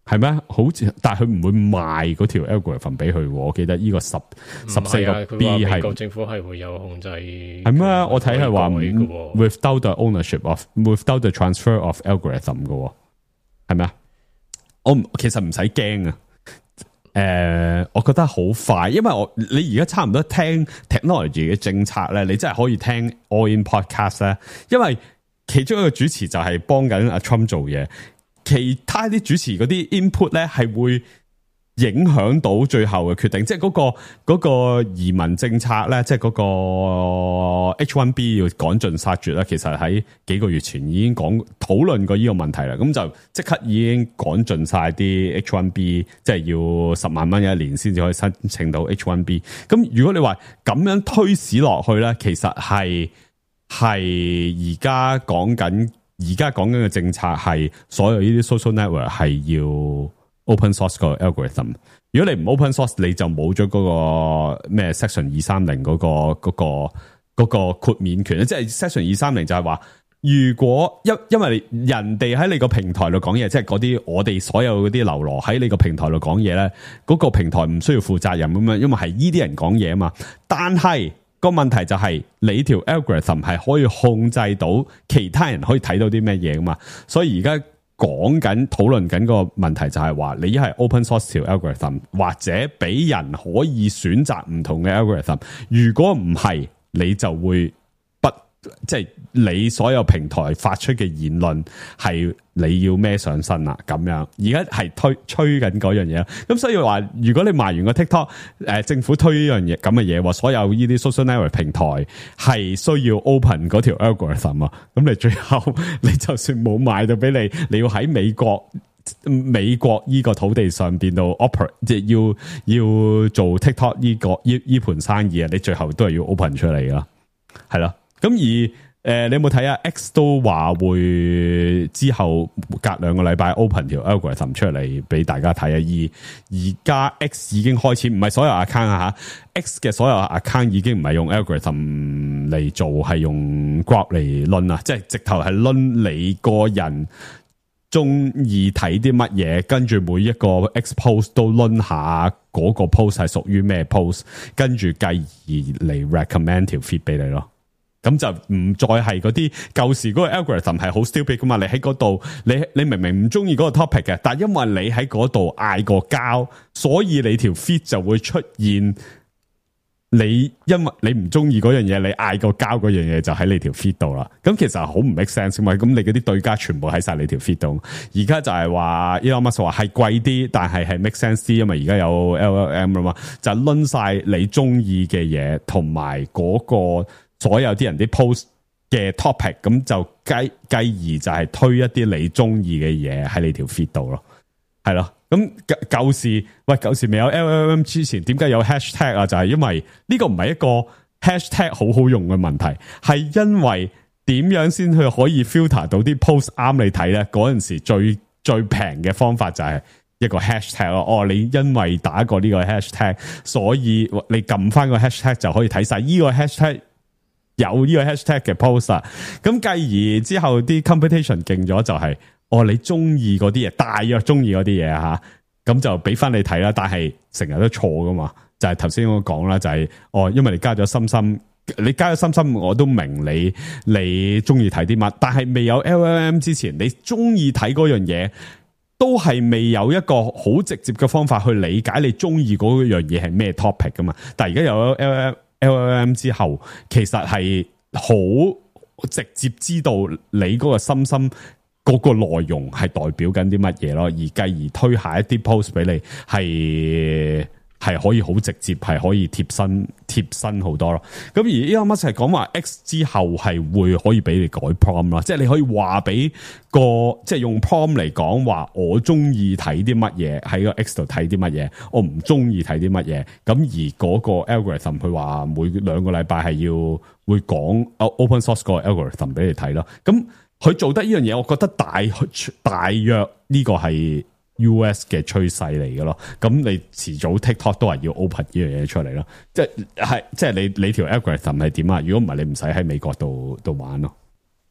Speaker 4: 係咩？好似，但係佢唔會賣嗰條 algorithm 俾佢喎。我記得呢個14個 B 係
Speaker 5: 美國政府係會有控制。
Speaker 4: 係咩？我睇係話 without the ownership of without the transfer of algorithm 嘅喎，係咪啊？我其實唔使驚啊。我覺得好快，因為你而家差唔多聽 technology 嘅政策咧，你真係可以聽 All In Podcast 咧，因為其中一個主持就係幫緊阿 Trump 做嘢。其他啲主持嗰啲 input 咧係會影響到最後嘅決定，即係嗰個移民政策咧，即係嗰個 H1B 要趕盡殺絕啦。其實喺幾個月前已經討論過呢個問題啦，咁就即刻已經趕盡晒啲 H1B， 即係要10萬蚊一年先至可以申請到 H1B。咁如果你話咁樣推使落去咧，其實係而家講緊嘅政策係所有呢啲 social network 係要 open source 個 algorithm。如果你唔 open source，你就冇咗嗰個咩 section 230嗰個豁免權。即係 section 230就係話，如果因為人哋喺你個平台度講嘢，即係嗰啲我哋所有嗰啲流羅喺你個平台度講嘢咧，嗰個平台唔需要負責任咁樣，因為係呢啲人講嘢啊嘛。但係個問題就係你條 algorithm 係可以控制到其他人可以睇到啲咩嘢噶嘛，所以而家討論緊個問題就係話你一係 open source 條 algorithm， 或者俾人可以選擇唔同嘅 algorithm， 如果唔係你就會即係你所有平台發出嘅言論係你要孭上身啦，咁樣而家係吹緊嗰樣嘢，咁所以話如果你賣完個 TikTok， 政府推呢樣嘢咁嘅嘢，話所有呢啲 social network 平台係需要 open 嗰條 algorithm 啊，咁你最後你就算冇賣到俾你，你要喺美國呢個土地上邊度 operate， 即係要做 TikTok 呢盤生意啊，你最後都係要 open 出嚟噶，係咯。咁而你有冇睇啊 ？X 都話會之後隔2個禮拜 open 條 algorithm 出嚟俾大家睇啊！而家 X 已經開始，唔係所有 account 啊吓 ，X 嘅所有 account 已經唔係用 algorithm 嚟做，係用 graph 嚟論啊！即係直頭係論你個人中意睇啲乜嘢，跟住每一個 X post 都論下嗰個 post 係屬於咩 post， 跟住繼而嚟 recommend 條 feed 俾你咯。咁就唔再係嗰啲舊時嗰個 algorithm 係好 stupid 噶嘛？你喺嗰度，你明明唔中意嗰個 topic 嘅，但係因為你喺嗰度嗌過交，所以你條 feed 就會出現你因為你唔中意嗰樣嘢，你嗌過交嗰樣嘢就喺你條 feed 度啦。咁其實好唔 make sense 嘛？咁你嗰啲對家全部喺晒你條 feed 度。而家就係話 Elon Musk 話係貴啲，但係 make sense 啲，因為而家有 LLM 啦嘛，就掄晒你中意嘅嘢同埋嗰個。所有啲人啲 post 嘅 topic， 咁就繼而就係推一啲你中意嘅嘢喺你條 feed 度咯，係咯。咁舊時未有 LLM 之前，點解有 hashtag 啊？就係因為呢個唔係一個 hashtag 好用嘅問題，係因為點樣先去可以 filter 到啲 post 啱你睇咧？嗰陣時最平嘅方法就係一個 hashtag 咯。哦，你因為打過呢個 hashtag， 所以你撳翻個 hashtag 就可以睇晒呢個 hashtag。有呢個 hashtag 嘅 post 啊，咁繼而之後啲 competition 勁咗就係、你中意嗰啲嘢，大約中意嗰啲嘢吓，咁就俾翻你睇啦。但係成日都錯噶嘛，就係頭先我講啦，就係因為你加咗心心，我都明你中意睇啲乜，但係未有 LLM 之前，你中意睇嗰樣嘢，都係未有一個好直接嘅方法去理解你中意嗰樣嘢係咩 topic 噶嘛。但係而家有LLM 之後，其實係好直接知道你嗰個心嗰個內容係代表緊啲乜嘢咯，而繼而推下一啲 post 俾你，係可以好直接，係可以貼身好多咯。咁而 Elon Musk 係講話 X 之後係會可以俾你改 prompt 啦，即係你可以話俾即係用 prompt 嚟講話，我中意睇啲乜嘢喺個 X 度睇啲乜嘢，我唔中意睇啲乜嘢。咁而嗰個 algorithm 佢話每2個禮拜係要會講 open source 個 algorithm 俾你睇咯。咁佢做得呢樣嘢，我覺得大約呢個係 US 嘅趨勢嚟嘅咯，咁你遲早 TikTok 都係要 open 呢樣嘢出嚟咯，即係你條 algorithm 係點啊？如果唔係，你唔使喺美國度玩咯。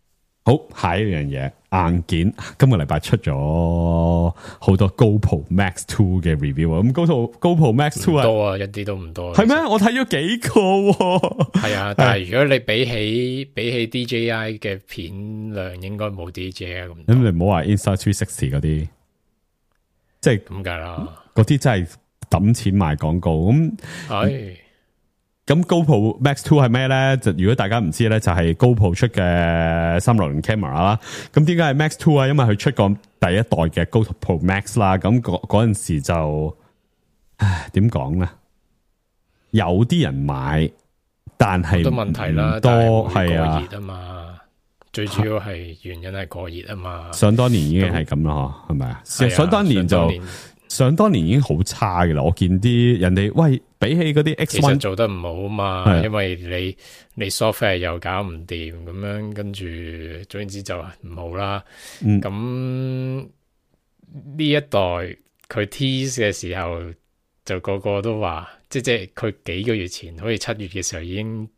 Speaker 4: 好，下一樣嘢硬件，今個禮拜出咗好多 GoPro Max 2嘅 review 啊！咁 GoPro Max 2
Speaker 5: 唔多啊，一啲都唔多。
Speaker 4: 係咩？我睇咗幾個喎。
Speaker 5: 係啊，但係如果你比起 DJI 嘅片量，應該冇 DJI 咁多。
Speaker 4: 咁你唔好話 Insta360嗰啲，即係
Speaker 5: 咁計啦。
Speaker 4: 嗰啲真係抌錢賣廣告咁。
Speaker 5: 係。
Speaker 4: 咁 GoPro Max 2係咩咧？就如果大家唔知咧，就係 GoPro 出嘅360 camera 啦。咁點解係 Max 2啊？因為佢出過第一代嘅 GoPro Max 啦。咁嗰陣時就，點講咧？有啲人買，但係
Speaker 5: 好多問題啦，
Speaker 4: 多
Speaker 5: 係
Speaker 4: 啊，
Speaker 5: 過熱啊嘛。最主要係原因係過熱啊嘛。
Speaker 4: 想當年已經係咁啦，係咪啊？想當年就。想當年已經好差嘅啦，我見啲人哋喂比起嗰啲 X1
Speaker 5: 其實做得唔好啊嘛，因為你 software 又搞唔掂咁樣，跟住總之就唔好啦。咁呢一代佢 tease 嘅時候，就個個都話，即係佢幾個月前，好似7月嘅時候已經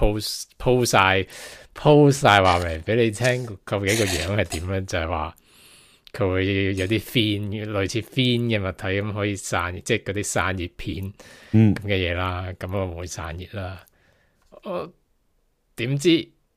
Speaker 5: post 晒話明俾你聽，究竟個樣係點咧？就係話。佢會有啲 fin 類似 fin 嘅物體咁可以散熱，即係嗰啲散熱片咁嘅嘢啦，咁啊會散熱啦。我點知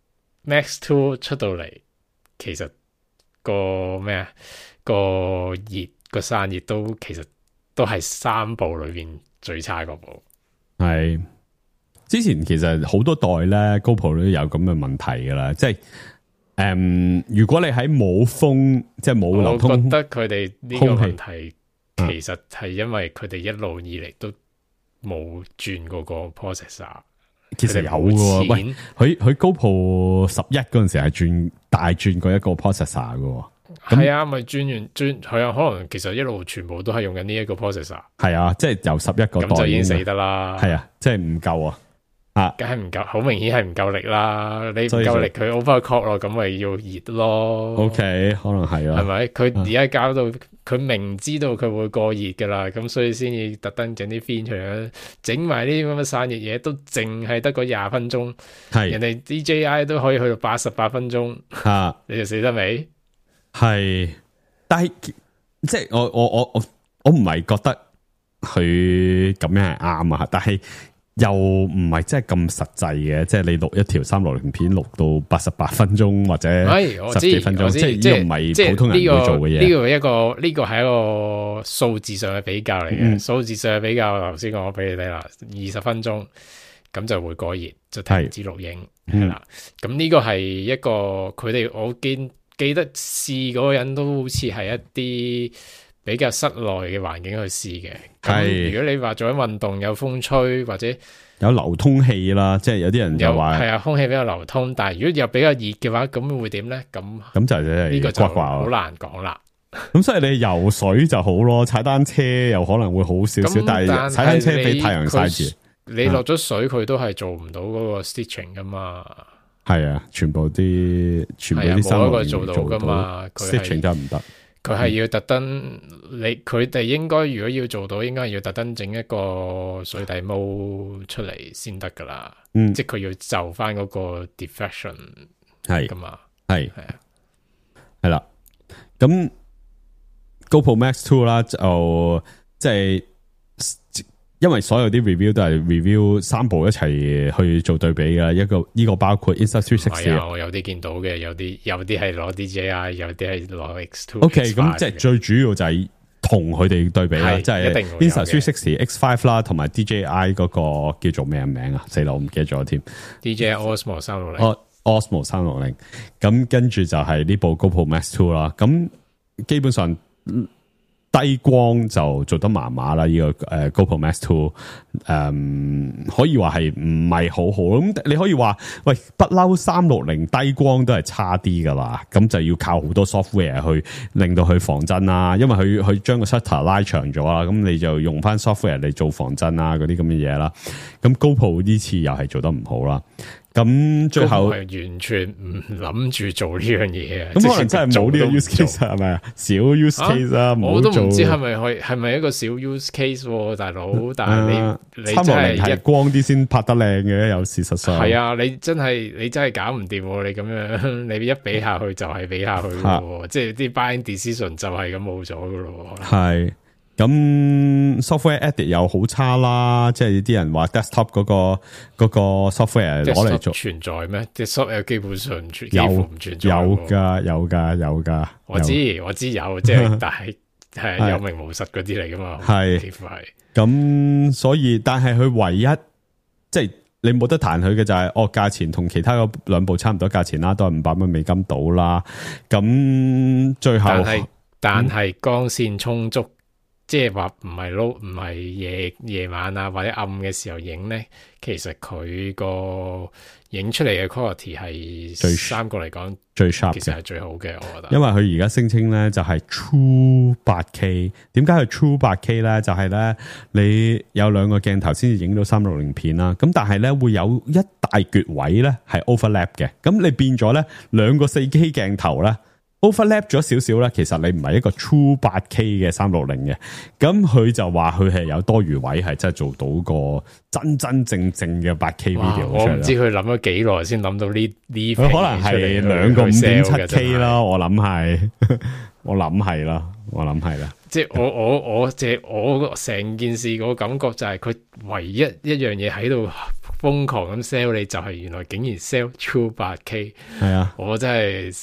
Speaker 5: Max 2出到嚟，其實個咩啊個散熱都其實都係3部裏邊最差嗰部。係
Speaker 4: 之前其實好多代咧 GoPro 都有咁嘅問題噶啦，即係。如果你喺冇風，即係冇流通，
Speaker 5: 我覺得佢哋呢個問題其實係因為佢哋一路以嚟都冇轉過個 processor。
Speaker 4: 其實有嘅，喂，佢 GoPro 11嗰陣時係大轉過一個 processor 嘅。
Speaker 5: 係啊，咪轉係啊，可能其實一路全部都係用緊呢一個 processor。
Speaker 4: 係啊，即係由11個代
Speaker 5: 咁就已經死得啦。
Speaker 4: 係啊，即係唔夠啊。
Speaker 5: 梗係唔夠，好明顯係唔夠力啦。你唔夠力，佢 overclock 咯，咁咪要熱咯。
Speaker 4: OK， 可能係啊。
Speaker 5: 係咪？佢而家搞到佢明知道佢會過熱噶啦，咁所以先至特登整啲 fin 出嚟，整埋啲咁嘅散熱嘢，都淨係得個20分鐘。係人哋 DJI 都可以去到88分鐘。吓，你就死得未？
Speaker 4: 係，但係即係我唔係覺得佢咁樣係啱啊，但係。又唔係真係咁實際嘅，即係你錄一條360片錄到88分鐘或者10幾分鐘，即係呢個唔係普通人會做嘅嘢。呢個係一個數字上嘅比較嚟嘅，數字上嘅比較。頭先講俾你睇啦，20分鐘咁就會過熱，就停止錄影係啦。咁呢個係一個佢哋我記得試嗰個人都好似係一啲。比較室內嘅環境去試嘅，咁如果你話做緊運動有風吹或者有流通氣啦，即係有啲人就話係啊，空氣比較流通，但係如果又比較熱嘅話，咁會點咧？咁就係呢個就好難講啦。咁所以你游水就好咯，踩單車又可能會好少少，但係踩單車俾太陽曬住，你落咗水佢都係做唔到嗰個 stitching 噶嘛。係啊，全部啲冇一個做到噶嘛 ，stitching 真係唔得。佢係要特登，佢哋應該如果要做到，應該要特登整一個水底毛出嚟先得噶啦。即係佢要就翻嗰個 diffraction 係噶嘛。係啊，係啦。咁 GoPro Max 2啦，就即係因為所有啲 review 都係 review 3部一齊去做對比嘅，呢個包括 Insta360。我有啲見到嘅，有啲係攞 DJI， 有啲係攞 X2。OK， 咁即係最主要就係同佢哋對比啦，即係 Insta360 X5 啦，同埋 DJI 嗰個叫做咩名啊？死啦，我唔記得咗添。DJI Osmo 360，Osmo 360。咁跟住就係呢部 GoPro Max 2啦。咁基本上。低光就做得麻麻啦，呢個GoPro Max 2可以話係唔係好好咁？你可以話喂，不嬲360低光都係差啲噶啦，咁就要靠好多 software 去令到佢防震啦，因為佢將個 shutter 拉長咗啦，咁你就用翻 software 嚟做防震啊嗰啲咁嘅嘢啦。咁 GoPro 呢次又係做得唔好啦。 咁最後
Speaker 5: 係完全唔諗住做呢樣嘢啊！
Speaker 4: 咁可能真係冇呢個 use case 係咪啊？少 use case 啊，
Speaker 5: 我都唔知係咪一個小 use case，大佬。但係你真係
Speaker 4: 係光啲先拍得靚嘅，有事實上
Speaker 5: 係啊！你真係搞唔掂，你咁樣你一比下去就係比下去咯，即係啲 buying decision 就係咁冇咗噶咯。係。
Speaker 4: 咁 software edit 又好差啦，即係啲人話 desktop 嗰個 software 攞嚟做
Speaker 5: 存在咩？即係 software 基本上幾乎唔存在。
Speaker 4: 有噶。
Speaker 5: 我知有，即係但係有名無實嗰啲嚟噶嘛。係幾乎係。咁
Speaker 4: 所以，但係佢唯一即係你冇得彈佢嘅就係價錢同其他嗰兩部差唔多價錢啦，都係500蚊美金到啦。咁最後
Speaker 5: 但係光線充足。即係話唔係夜晚啊或者暗嘅時候影咧，其實佢個影出嚟嘅 quality 係三個嚟講最 sharp，其實係最好嘅，我覺得。因為佢而家聲稱咧就係 True 8K， 點解係 True 8K 咧？就係咧你有兩個鏡頭先至影到360片啦，咁但係咧會有一大橛位咧係 overlap 嘅，咁你變咗咧兩個 4K 鏡頭咧。overlap 咗少少咧，其實你唔係一個 True 8K 嘅360嘅，咁佢就話佢係有多餘位，係真係做到個真正嘅 8K video。我唔知佢諗咗幾耐先諗到呢，佢可能係兩個 5.7K 啦，我諗係，我諗係啦。即係我成件事個感覺就係佢唯一一樣嘢喺度瘋狂咁 sell 你，就係原來竟然 sell True 8K。係啊，我真係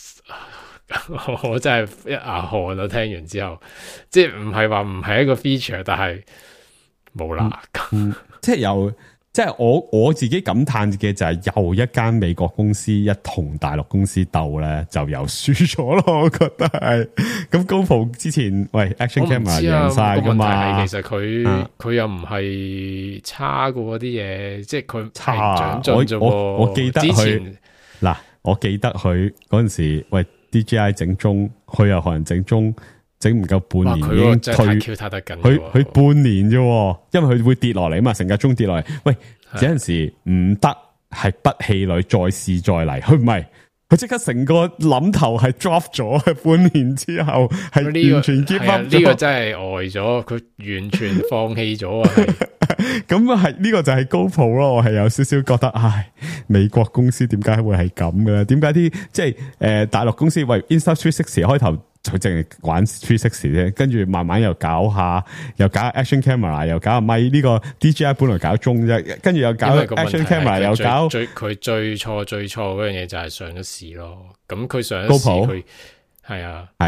Speaker 5: 一牙汗啊！聽完之後，即係唔係話唔係一個 feature， 但係冇啦。即係我自己感嘆嘅就係又一間美國公司一同大陸公司鬥咧，就又輸咗咯。我覺得係咁。GoPro 之前喂 Action Camera 贏晒噶嘛，其實佢又唔係差過嗰啲嘢，即係佢差。我記得佢嗱，我記得佢嗰陣時喂。DJI 整中，佢又可能整中，整唔夠半年已經退，佢半年啫，因為佢會跌落嚟啊嘛，成架鐘跌落嚟。喂，有陣時唔得，係不氣餒，再試再嚟。佢唔係，佢即刻成個諗頭係 drop 咗，半年之後係完全 give up 咗。呢個真係呆咗，佢完全放棄咗啊！咁係呢個就係 GoPro 咯，我係有少少覺得，唉，美國公司點解會係咁嘅咧？點解啲即係大陸公司喂 Insta360 開頭佢淨係玩360啫，跟住慢慢又搞下，又搞 Action Camera， 又搞下咪呢個 DJI 本來搞中啫，跟住又搞 Action Camera， 又搞佢最錯嗰樣嘢就係上咗市咯。咁佢上咗市佢係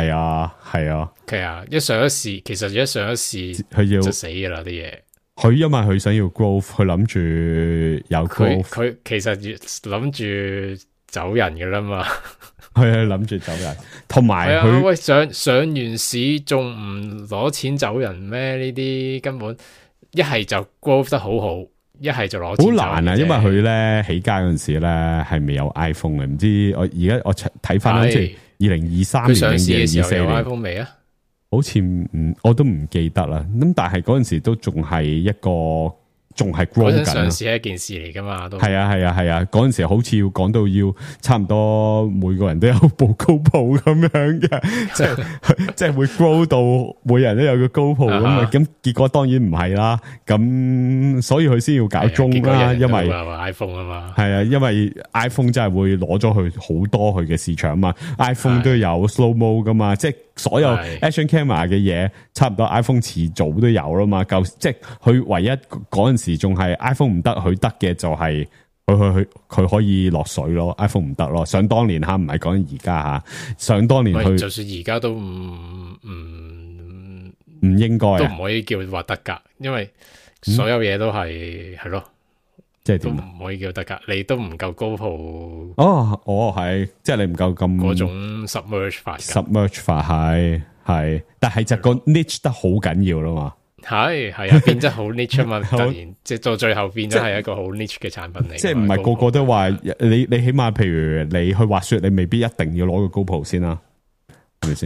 Speaker 5: 啊，一上咗市，其實一上咗市佢要就死噶啦啲嘢。佢因為佢想要 growth， 佢諗住有 growth， 佢其實諗住走人噶啦嘛，佢係諗住走人，同埋佢喂上完市仲唔攞錢走人咩？呢啲根本一係就 growth 得好好，一係就攞錢走人。好難啊，因為佢咧起家嗰陣時咧係未有 iPhone 嘅，唔知我而家我睇翻好似2023年定2024年有 iPhone 未啊？好似我都唔記得啦。咁但係嗰陣時都仲係一個仲係 grow 緊。嗰陣上市係一件事嚟噶嘛？都係啊。嗰陣時好似要講到要差唔多每個人都有部 GoPro 咁樣嘅，即係會 grow 到每人都有個 GoPro 咁啊。咁結果當然唔係啦。咁所以佢先要搞中啦，因為 iPhone 啊嘛。係啊，因為 iPhone 真係會攞咗佢好多佢嘅市場啊嘛。iPhone 都有 slow mo 噶嘛，即係。所有 Action Camera 嘅嘢，差唔多 iPhone 遲早都有啦嘛。即係佢唯一嗰陣時仲係 iPhone 唔得，佢得嘅就係佢可以落水咯。iPhone 唔得咯。想當年吓，唔係講緊而家吓。想當年佢就算而家都唔應該，都唔可以叫話得噶，因為所有嘢都係咯。即係都唔可以叫得噶，你都唔夠GoPro。係，即係你唔夠咁嗰種 submerge 法係，但係就個 niche 得好緊要啦嘛。係啊，變質好 niche 啊嘛，突然即係到最後變咗係一個好 niche 嘅產品嚟。即係唔係個個都話你起碼譬如你去滑雪，你未必一定要攞個 GoPro 先啦，係咪先？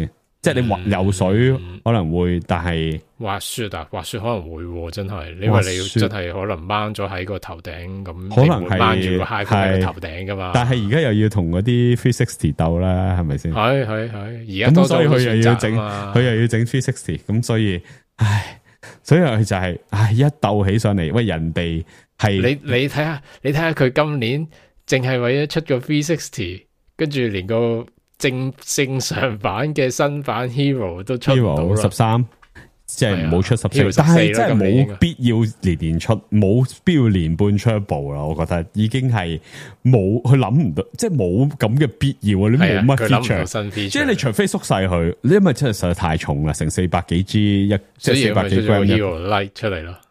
Speaker 4: 即係你游水可能會，但係
Speaker 5: 滑雪可能會喎，真係，因為你要真係可能掹咗喺個頭頂咁，
Speaker 4: 可能係
Speaker 5: 掹住個 high 喺個頭頂噶嘛。
Speaker 4: 但係而家又要同嗰啲360鬥啦，係咪先？
Speaker 5: 係，而家
Speaker 4: 咁所以佢又要整，
Speaker 5: 佢
Speaker 4: 佢又要整360，咁所以佢就係一鬥起上嚟，喂人哋係
Speaker 5: 你睇下佢今年淨係為咗出個360，跟住連個正常版嘅新版 Hero 都出唔到啦。
Speaker 4: 13，即係唔好出14，
Speaker 5: Hero
Speaker 4: 但係真係
Speaker 5: 14
Speaker 4: 冇必要年出，冇必要年半出一部啦。我覺得已經係冇，佢諗唔到，即係冇咁嘅必要啊！你冇乜 feature，即係你除非縮細佢，你因為真係實在太重啦，成400幾 G 一，即係400幾 gram
Speaker 5: Hero Lite 出嚟咯。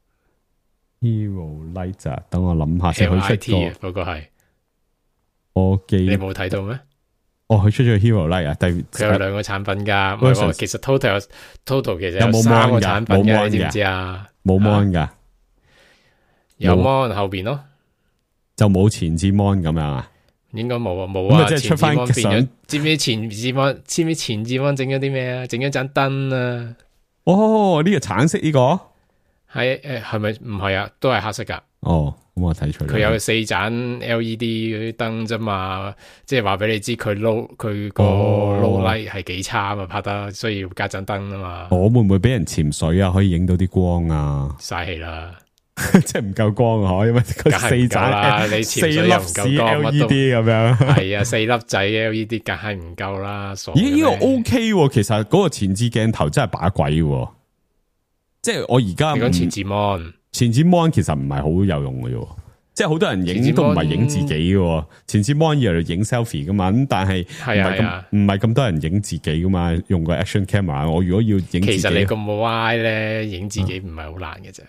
Speaker 4: Hero Lite 啊，等我諗下先，佢出
Speaker 5: 過嗰個係，
Speaker 4: 我記
Speaker 5: 你冇睇到咩？
Speaker 4: 佢出咗 Hero Lite 啊，
Speaker 5: 佢有兩個產品噶，唔係喎，其實 total 其實有
Speaker 4: 冇
Speaker 5: 3個
Speaker 4: mon
Speaker 5: 產品嘅，你知唔知啊？
Speaker 4: 冇 mon 噶，
Speaker 5: 有 mon 後邊咯，
Speaker 4: 就冇前置 mon 咁樣啊？
Speaker 5: 應該冇啊，冇啊，
Speaker 4: 即係出翻相，
Speaker 5: 知唔知前置 mon？知唔知前置 mon 整咗啲咩啊？整咗盞燈啊！
Speaker 4: 哦，呢個橙色呢個
Speaker 5: 係咪唔係啊？都係黑色噶。
Speaker 4: 哦，咁我睇出嚟，
Speaker 5: 佢有4盞 LED 嗰啲燈啫嘛，即係話俾你知佢個 low light 係幾差啊嘛，拍得所以要加盞燈啊嘛。
Speaker 4: 我會唔會俾人潛水啊？可以影到啲光啊？
Speaker 5: 嘥氣啦，
Speaker 4: 即係唔夠光啊！因為佢4盞
Speaker 5: 啦，你潛水又唔夠光
Speaker 4: LED 咁樣，
Speaker 5: 係啊，4粒仔 LED 梗係唔夠啦。
Speaker 4: 咦？呢個 OK， 其實嗰個前置鏡頭真係把鬼，即係我而家
Speaker 5: 你講前置 mon。
Speaker 4: 前置 mon 其實唔係好有用嘅啫，即係好多人影都唔係影自己嘅。前置 mon 要嚟影 selfie 噶嘛，咁但係唔係咁多人影自己噶嘛，用個 action camera。我如果要影自己，
Speaker 5: 其實你咁歪咧，影自己唔係好難嘅啫。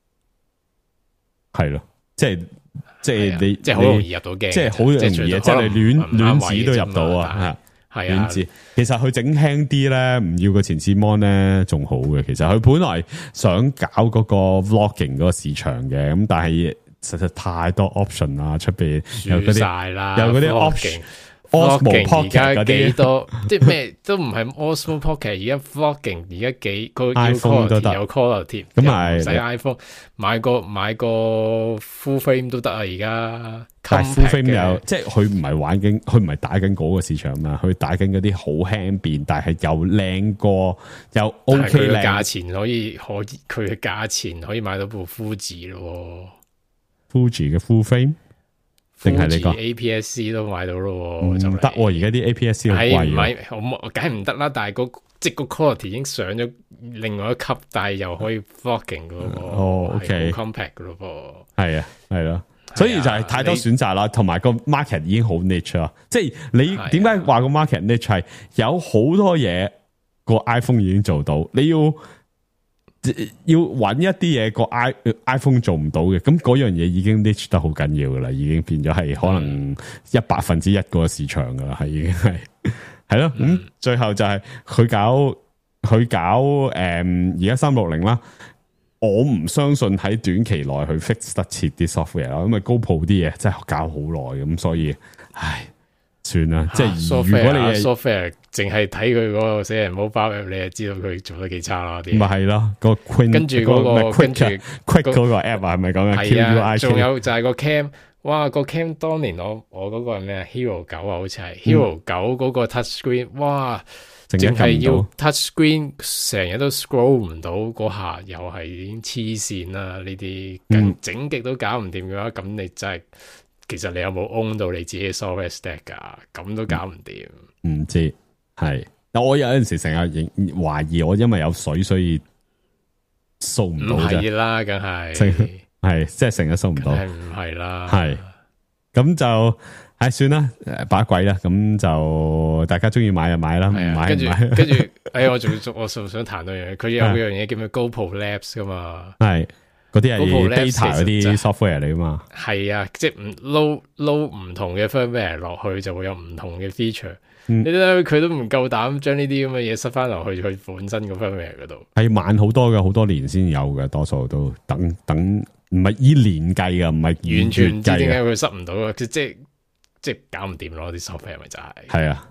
Speaker 4: 係咯，即係你
Speaker 5: 即係好容易入到鏡，
Speaker 4: 即係好容易，即係你亂子都入到啊！
Speaker 5: 係啊，
Speaker 4: 其實佢整輕啲咧，唔要個前置 mon 咧，仲好嘅。其實佢本來想搞嗰個 vlogging 嗰個市場嘅，咁但係實在太多 option 啦，出邊有嗰啲，有嗰啲 option。Osmo
Speaker 5: 而家幾多，即係咩都唔係 Osmo Pocket，而家 vlogging 而家幾個
Speaker 4: iPhone 都得，
Speaker 5: 有 quality，
Speaker 4: 咁係
Speaker 5: 唔使 iPhone，買個 full frame 都得啊！而家
Speaker 4: 但係 full frame 有，即係佢唔係玩緊，佢唔係打緊嗰個市場嘛，佢打緊嗰啲好輕便，但係又靚過又 OK 靚，
Speaker 5: 價錢可以佢嘅價錢可以買到部 Fuji 咯
Speaker 4: ，Fuji 嘅 full frame。定係你個
Speaker 5: APS-C 都買到咯，
Speaker 4: 唔得喎！而家啲 APS-C 好貴，
Speaker 5: 唔係我梗係唔得啦。但係即個 quality 已經上咗另外一級，但係又可以 vlogging 噶咯。
Speaker 4: OK，
Speaker 5: 好 compact 噶咯噃。
Speaker 4: 係啊，係咯，所以就係太多選擇啦，同埋個 market 已經好 niche 啦。即係你點解話個 market niche 係有好多嘢個 iPhone 已經做到，你要揾一啲嘢個 iPhone 做唔到嘅，咁嗰樣嘢已經 niche 得好緊要噶啦，已經變咗係可能100%個市場噶啦，係已經係咯。咁最後就係佢搞而家360啦，我唔相信喺短期內去 fix 得切啲 software 啦，因為GoPro啲嘢真係搞好耐，咁所以算啦。即係如果你
Speaker 5: software 淨係睇佢嗰個死人 mobile app，你就知道佢做得幾差啦。啲
Speaker 4: 咪係咯，個 Quinn
Speaker 5: 跟住嗰個
Speaker 4: Quick 嗰個 app 係咪講緊？
Speaker 5: 係啊，仲有就係個 cam， 哇個 cam 當年我嗰個係咩啊 Hero 9啊，好似係 Hero 9嗰個 touch screen， 哇，淨係要 touch screen 成日都 scroll 唔到嗰下，又係已經黐線啦。呢啲整極都搞唔掂嘅話，咁你真係其實你有冇 own 到你自己嘅 software stack 噶？咁都搞唔掂。唔
Speaker 4: 知係，但我有陣時成日懷疑我因為有水所以掃唔到啫。唔係
Speaker 5: 啦，梗係
Speaker 4: 係即係成日掃唔到，
Speaker 5: 唔係啦。
Speaker 4: 係咁就算啦，把鬼啦。咁就大家中意買就買啦，唔買唔買。
Speaker 5: 跟住，我仲想談到樣嘢，佢有樣嘢叫咩 GoPro Labs 噶嘛？
Speaker 4: 係嗰啲係 data 嗰啲 software 嚟噶嘛？
Speaker 5: 係啊，即係撈唔同嘅 firmware 落去就會有唔同嘅 feature。你睇佢都唔夠膽將呢啲咁嘅嘢塞翻落去佢本身個 firmware 嗰度，係
Speaker 4: 慢好多嘅，好多年先有嘅，多數都等，唔係依年計嘅，唔係
Speaker 5: 完全唔知點解佢塞唔到啊！即係搞唔掂咯，啲 software 咪就係。
Speaker 4: 係啊，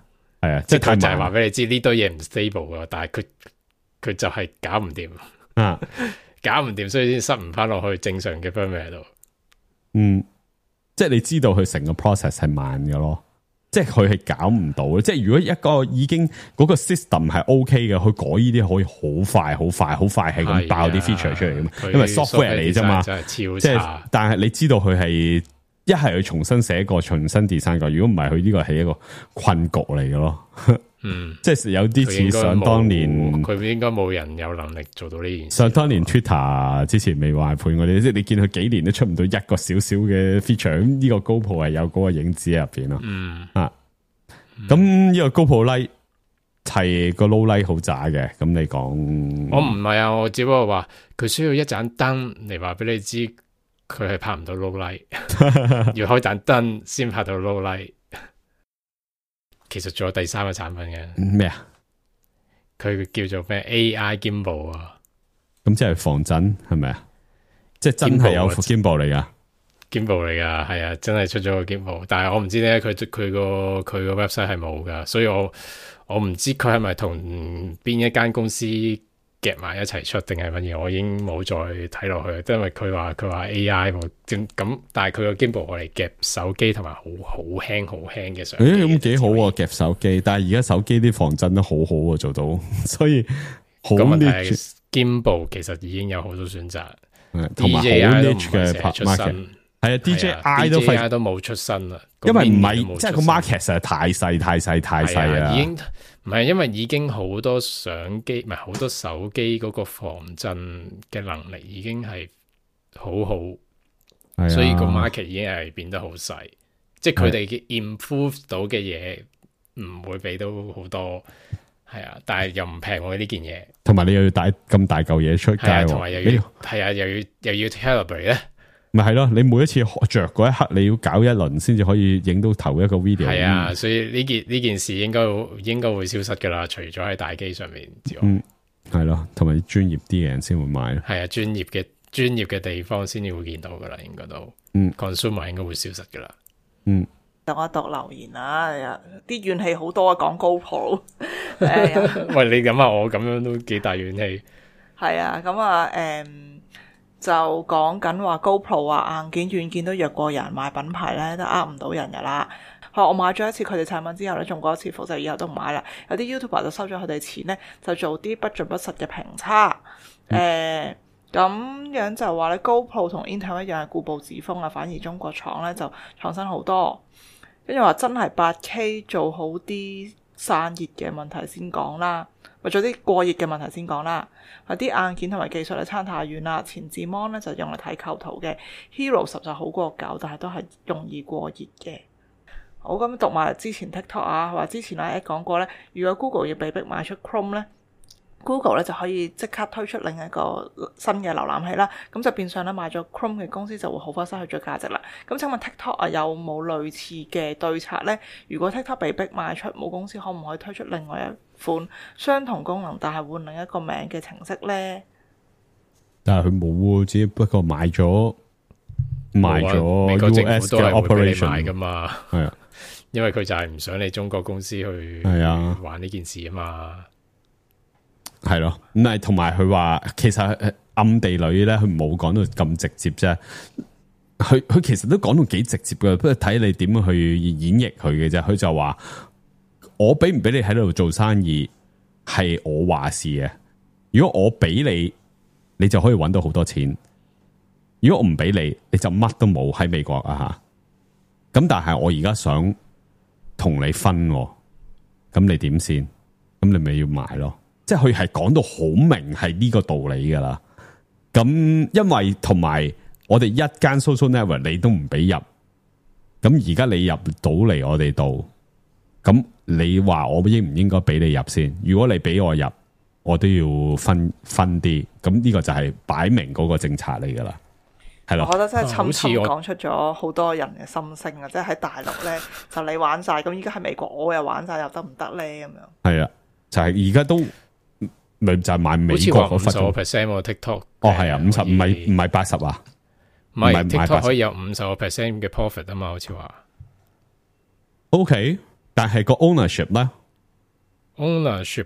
Speaker 4: 係啊，
Speaker 5: 即係佢就係
Speaker 4: 太慢
Speaker 5: 話俾你知呢堆嘢唔 stable 噶，但係佢就係搞唔掂，
Speaker 4: 啊，
Speaker 5: 搞唔掂，所以先塞唔翻落去正常嘅 firmware 度。
Speaker 4: 即係你知道佢成個 process 係慢嘅咯，即係佢係搞唔到。即係如果一個已經嗰個 system 係 OK 嘅，佢改呢啲可以好快係咁爆啲 feature 出嚟嘅嘛，因為 software 嚟啫嘛，
Speaker 5: 真係超
Speaker 4: 即係
Speaker 5: 差。
Speaker 4: 但係你知道佢係一係佢重新寫過、重新 design 過，如果唔係佢呢個係一個困局嚟嘅咯。即係有啲似想當年，
Speaker 5: 佢應該冇人有能力做到呢件事。
Speaker 4: 想當年 Twitter 之前未話判我哋，即係你見佢幾年都出唔到一個少少嘅 feature，咁呢個 GoPro 係有嗰個影子喺入邊咯。咁呢個 GoPro Lite 係個 low light 好渣嘅，咁你講
Speaker 5: 我唔係啊，我只不過話佢需要一盞燈嚟話俾你知，佢係拍唔到 low light，要開盞燈先拍到 low light。其實仲有第三個產品嘅
Speaker 4: 咩啊？
Speaker 5: 佢叫做咩 AI Gimbal 啊？
Speaker 4: 咁即係防震係咪啊？即係真係有 Gimbal 嚟噶
Speaker 5: ？Gimbal 嚟噶，係啊，真係出咗個 Gimbal，但係我唔知咧，佢個 website 係冇噶，所以我唔知佢係咪同邊一間公司夾埋一齊出定係乜嘢，我已經冇再睇落去，因為佢話 AI 咁，但係佢個 Gimbal 我嚟夾手機同埋好輕嘅相機。
Speaker 4: 咁幾好喎，夾手機，但係而家手機啲防震都好好喎，做到，所以好 niche。
Speaker 5: Gimbal 其實已經有好多選擇，
Speaker 4: 同埋好 niche 嘅 market。係啊 ，DJI
Speaker 5: 都冇出新啦，
Speaker 4: 因為唔係即係個 market 實在太細啊，
Speaker 5: 已經唔係因為已經好多相機唔係好多手機嗰個防震嘅能力已經係好好，所以個 market 已經係變得好細，即係佢哋嘅 improve 到嘅嘢唔會俾到好多，係啊，但係又唔平喎呢件嘢，
Speaker 4: 同埋你又要帶咁大嚿嘢出街，
Speaker 5: 同埋又要又要 calibrate 咧。
Speaker 4: 咪係咯，你每一次着嗰一刻，你要搞一輪先至可以影到頭一個 video。
Speaker 5: 係啊，所以呢件事應該會消失噶啦，除咗喺大機上面之外。
Speaker 4: 係咯，同埋專業啲嘅人先會買。
Speaker 5: 係啊，專業嘅地方先至會見到噶啦，應該都。consumer 應該會消失噶啦。
Speaker 3: 等我讀留言啊，啲怨氣好多啊，講 GoPro。
Speaker 5: 喂，你諗下，我咁樣都幾大怨氣。
Speaker 3: 係啊，咁啊，就講緊話 GoPro 啊，硬件軟件都弱過人，賣品牌咧都呃唔到人噶啦。我買咗一次佢哋產品之後咧，中過一次伏，就以後都唔買啦。有啲 YouTuber 就收咗佢哋錢咧，就做啲不盡不實嘅評測。咁樣就話咧 GoPro 同 Intel 一樣係固步自封啊，反而中國廠咧就創新好多。跟住話真係 8K 做好啲散熱嘅問題先講啦，或者啲過熱嘅問題先講啦。話啲硬件同埋技術咧差太遠啦，前置 mon 咧就用嚟睇構圖嘅 Hero 10就好過9，但係都係容易過熱嘅。好，咁讀埋之前 TikTok 啊，話之前咧講過咧，如果 Google 要被逼賣出 Chrome 咧，Google 咧就可以即刻推出另一個新嘅瀏覽器啦，咁就變相咧買咗 Chrome 嘅公司就會好快失去咗價值啦。咁請問 TikTok 啊有冇類似嘅對策呢？如果 TikTok 被逼賣出，母公司可唔可以推出另外一款相同功能但係換另一個名嘅程式呢？
Speaker 4: 但係佢冇，只不過買咗
Speaker 5: 美國政府都係會俾你買噶嘛。
Speaker 4: 係啊，
Speaker 5: 因為佢就係唔想你中國公司去玩呢件事啊嘛。
Speaker 4: 係咯，咁係同埋佢話，其實暗地裏咧，佢冇講到咁直接啫。佢其實都講到幾直接嘅，不過睇你點樣去演繹佢嘅啫。佢就話我俾唔俾你喺度做生意係我話事嘅。如果我俾你，你就可以搵到好多錢；如果我唔俾你，你就乜都冇喺美國啊吓。咁但係我而家想同你分，咁你點先？咁你咪要買咯。即係佢係講到好明係呢個道理噶啦，咁因為同埋我哋一間 social network 你都唔俾入，咁而家你入到嚟我哋度，咁你話我應唔應該俾你入先？如果你俾我入，我都要分啲，咁呢個就係擺明嗰個政策嚟噶啦，係咯。
Speaker 3: 我覺得真係深深講出咗好多人嘅心聲啊！即係喺大陸咧就你玩晒，咁而家喺美國我又玩晒，又得唔得咧？咁樣係
Speaker 4: 啊，就係而家都。咪就係買美國嗰份
Speaker 5: 50% TikTok
Speaker 4: 係啊，50唔係80啊，
Speaker 5: 唔係 TikTok 可以有50% 嘅 profit 啊嘛，好似話
Speaker 4: OK， 但係個 ownership 咧
Speaker 5: ownership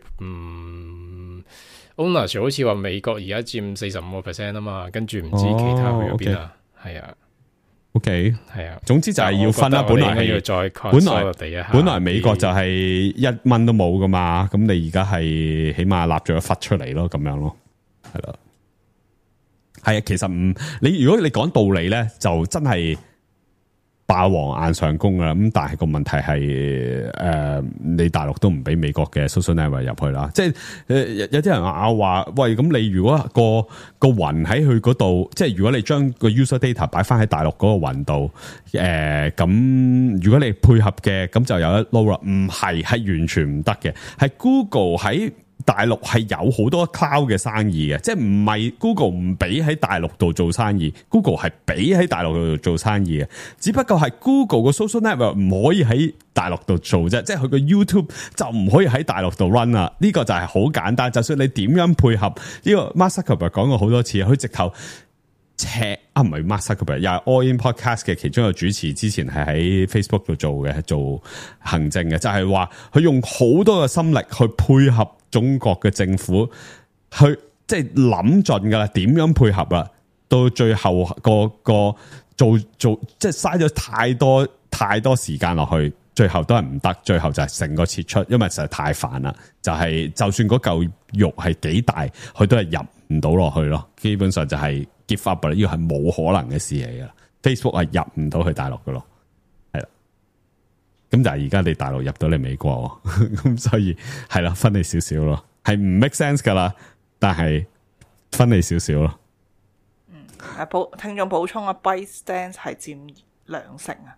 Speaker 5: ownership 好似話美國而家佔45% 啊嘛，跟住唔知其他去咗邊啊？係啊。
Speaker 4: OK，
Speaker 5: 係啊，
Speaker 4: 總之就係要分啦。本來
Speaker 5: 要再 consolidate 一下，
Speaker 4: 本來美國就係1蚊都冇噶嘛，咁你而家係起碼立咗一忽出嚟咯，咁樣咯，係啦，係啊。其實你如果你講道理咧，就真係霸王硬上弓噶啦。咁但係個問題係你大陸都唔俾美國嘅 social network 入去啦。即係有啲人話喂，咁你如果個雲喺佢嗰度，即係如果你將個 user data 擺翻喺大陸嗰個雲度，咁如果你配合嘅，咁就有得撈啦。唔係完全唔得嘅，係 Google 喺大陸係有好多 cloud 嘅生意嘅，即係唔係 Google 唔俾喺大陸度做生意 ，Google 係俾喺大陸度做生意嘅，只不過係 Google 個 social network 唔可以喺大陸度做啫，即係佢個 YouTube 就唔可以喺大陸度 run 啦。呢個就係好簡單，就算你點樣配合呢個 Mark Zuckerberg 講過好多次，佢直頭唔係 Mark Zuckerberg，又係 All In Podcast 嘅其中一個主持，之前係喺 Facebook 度做行政嘅，就係話佢用好多嘅心力去配合中國嘅政府，去即係諗盡噶啦，點樣配合啦？到最後個做即係嘥咗太多時間落去，最後都係唔得，最後就係成個撤出，因為實在太煩啦。就算嗰嚿肉係幾大，佢都係入唔到落去咯。基本上就係 give up 啦，呢個係冇可能嘅事嚟噶。Facebook 係入唔到去大陸噶咯，係啦。咁但係而家你大陸入到嚟美國，咁所以係啦，分你少少咯，係唔 make sense 噶啦，但係分你少少咯。
Speaker 3: 聽眾補充啊 ，ByteDance 係佔2成啊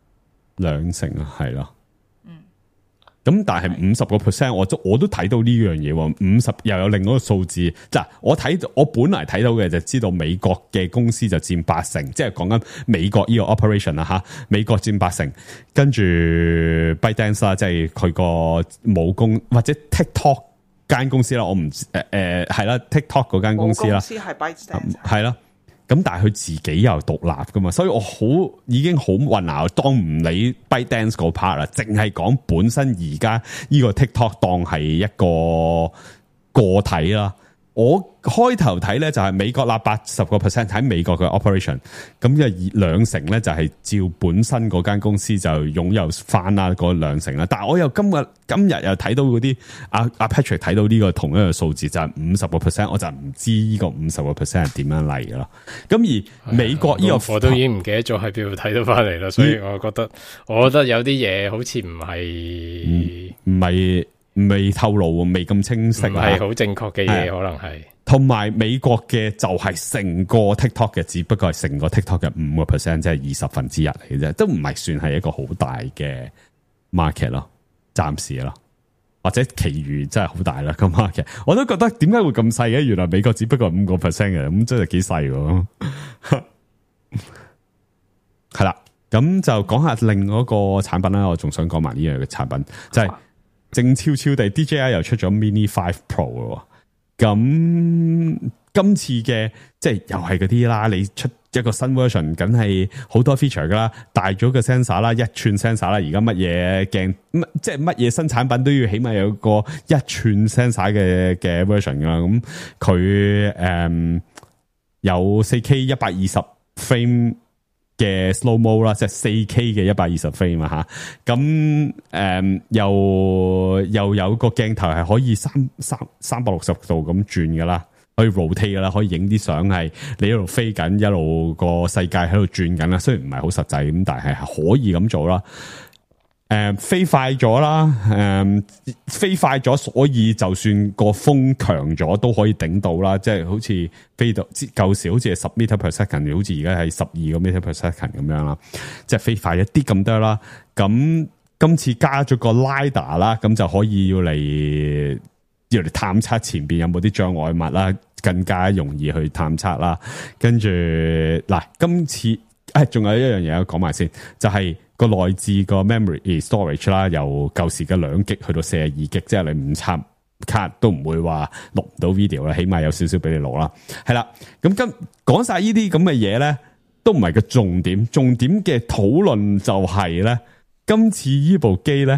Speaker 4: ，2成啊，係咯。咁但係50%，我都睇到呢樣嘢喎。50又有另外一個數字，即係我本來睇到嘅就知道美國嘅公司就佔8成，即係講緊美國呢個 operation 啦吓，美國佔8成，跟住 ByteDance 啦，即係佢個母公或者 TikTok 間公司啦，我唔係啦 TikTok 嗰間公司啦，
Speaker 3: 公司係 ByteDance
Speaker 4: 係啦。咁但係佢自己又獨立噶嘛，所以我已經好混淆，當唔理 ByteDance 嗰 part 啦，淨係講本身而家呢個 TikTok 當係一個體啦。我開頭睇咧就係美國立80% 喺美國嘅 operation， 咁嘅2成咧就係照本身嗰間公司就擁有翻啦嗰2成啦。但係我又今日又睇到嗰啲阿 Patrick 睇到呢個同一個數字就係50%，我就唔知呢個50% 係點樣嚟噶啦。咁而美國呢個
Speaker 5: 我都已經唔記得咗喺邊度睇到翻嚟啦，所以我覺得有啲嘢好似唔係未透露，未咁清晰， 唔係好正確嘅嘢，可能係。
Speaker 4: 同埋美國嘅就係成個 TikTok 嘅，只不過係成個 TikTok 嘅5%，即係1/20嚟嘅啫，都唔係算係一個好大嘅 market 咯，暫時咯，或者其餘真係好大啦個 market。我都覺得點解會咁細嘅？原來美國只不過5%嘅，咁真係幾細喎。係啦，咁就講下另外一個產品啦。我仲想講埋呢樣嘅產品，就係、靜悄悄地 DJI 又出咗 Mini 5 Pro 咯。咁今次嘅即係又係嗰啲啦，你出一個新 version，梗係好多 feature 噶啦，大咗個 sensor 啦，1寸 sensor 啦，而家乜嘢鏡，即係乜嘢新產品都要起碼有個1寸 sensor 嘅 version 噶啦。咁佢有 4K 120 frame 嘅 slow mo 啦，即係 4K 嘅120 frame 啊吓，咁又有個鏡頭係可以360度咁轉噶啦，可以 rotate 噶啦，可以影啲相係你一路飛緊，一路個世界喺度轉緊啦。雖然唔係好實際咁，但係可以咁做啦。飛快咗啦，飛快咗，所以就算個風強咗都可以頂到啦。即係好似飛到舊時好似係10 meter per second，好似而家係12個 meter per second 咁樣啦。即係飛快一啲咁多啦。咁今次加咗個 LiDAR 啦，咁就可以要嚟探測前邊有冇啲障礙物啦，更加容易去探測啦。跟住嗱，今次仲有一樣嘢要講埋先，就係個內置個 memory storage 啦，由舊時嘅2 G 去到42 G， 即係你唔插卡都唔會話錄唔到 video 啦，起碼有少少俾你錄啦。係啦，咁講晒呢啲咁嘅嘢咧，都唔係個重點。重點嘅討論就係咧，今次呢部機咧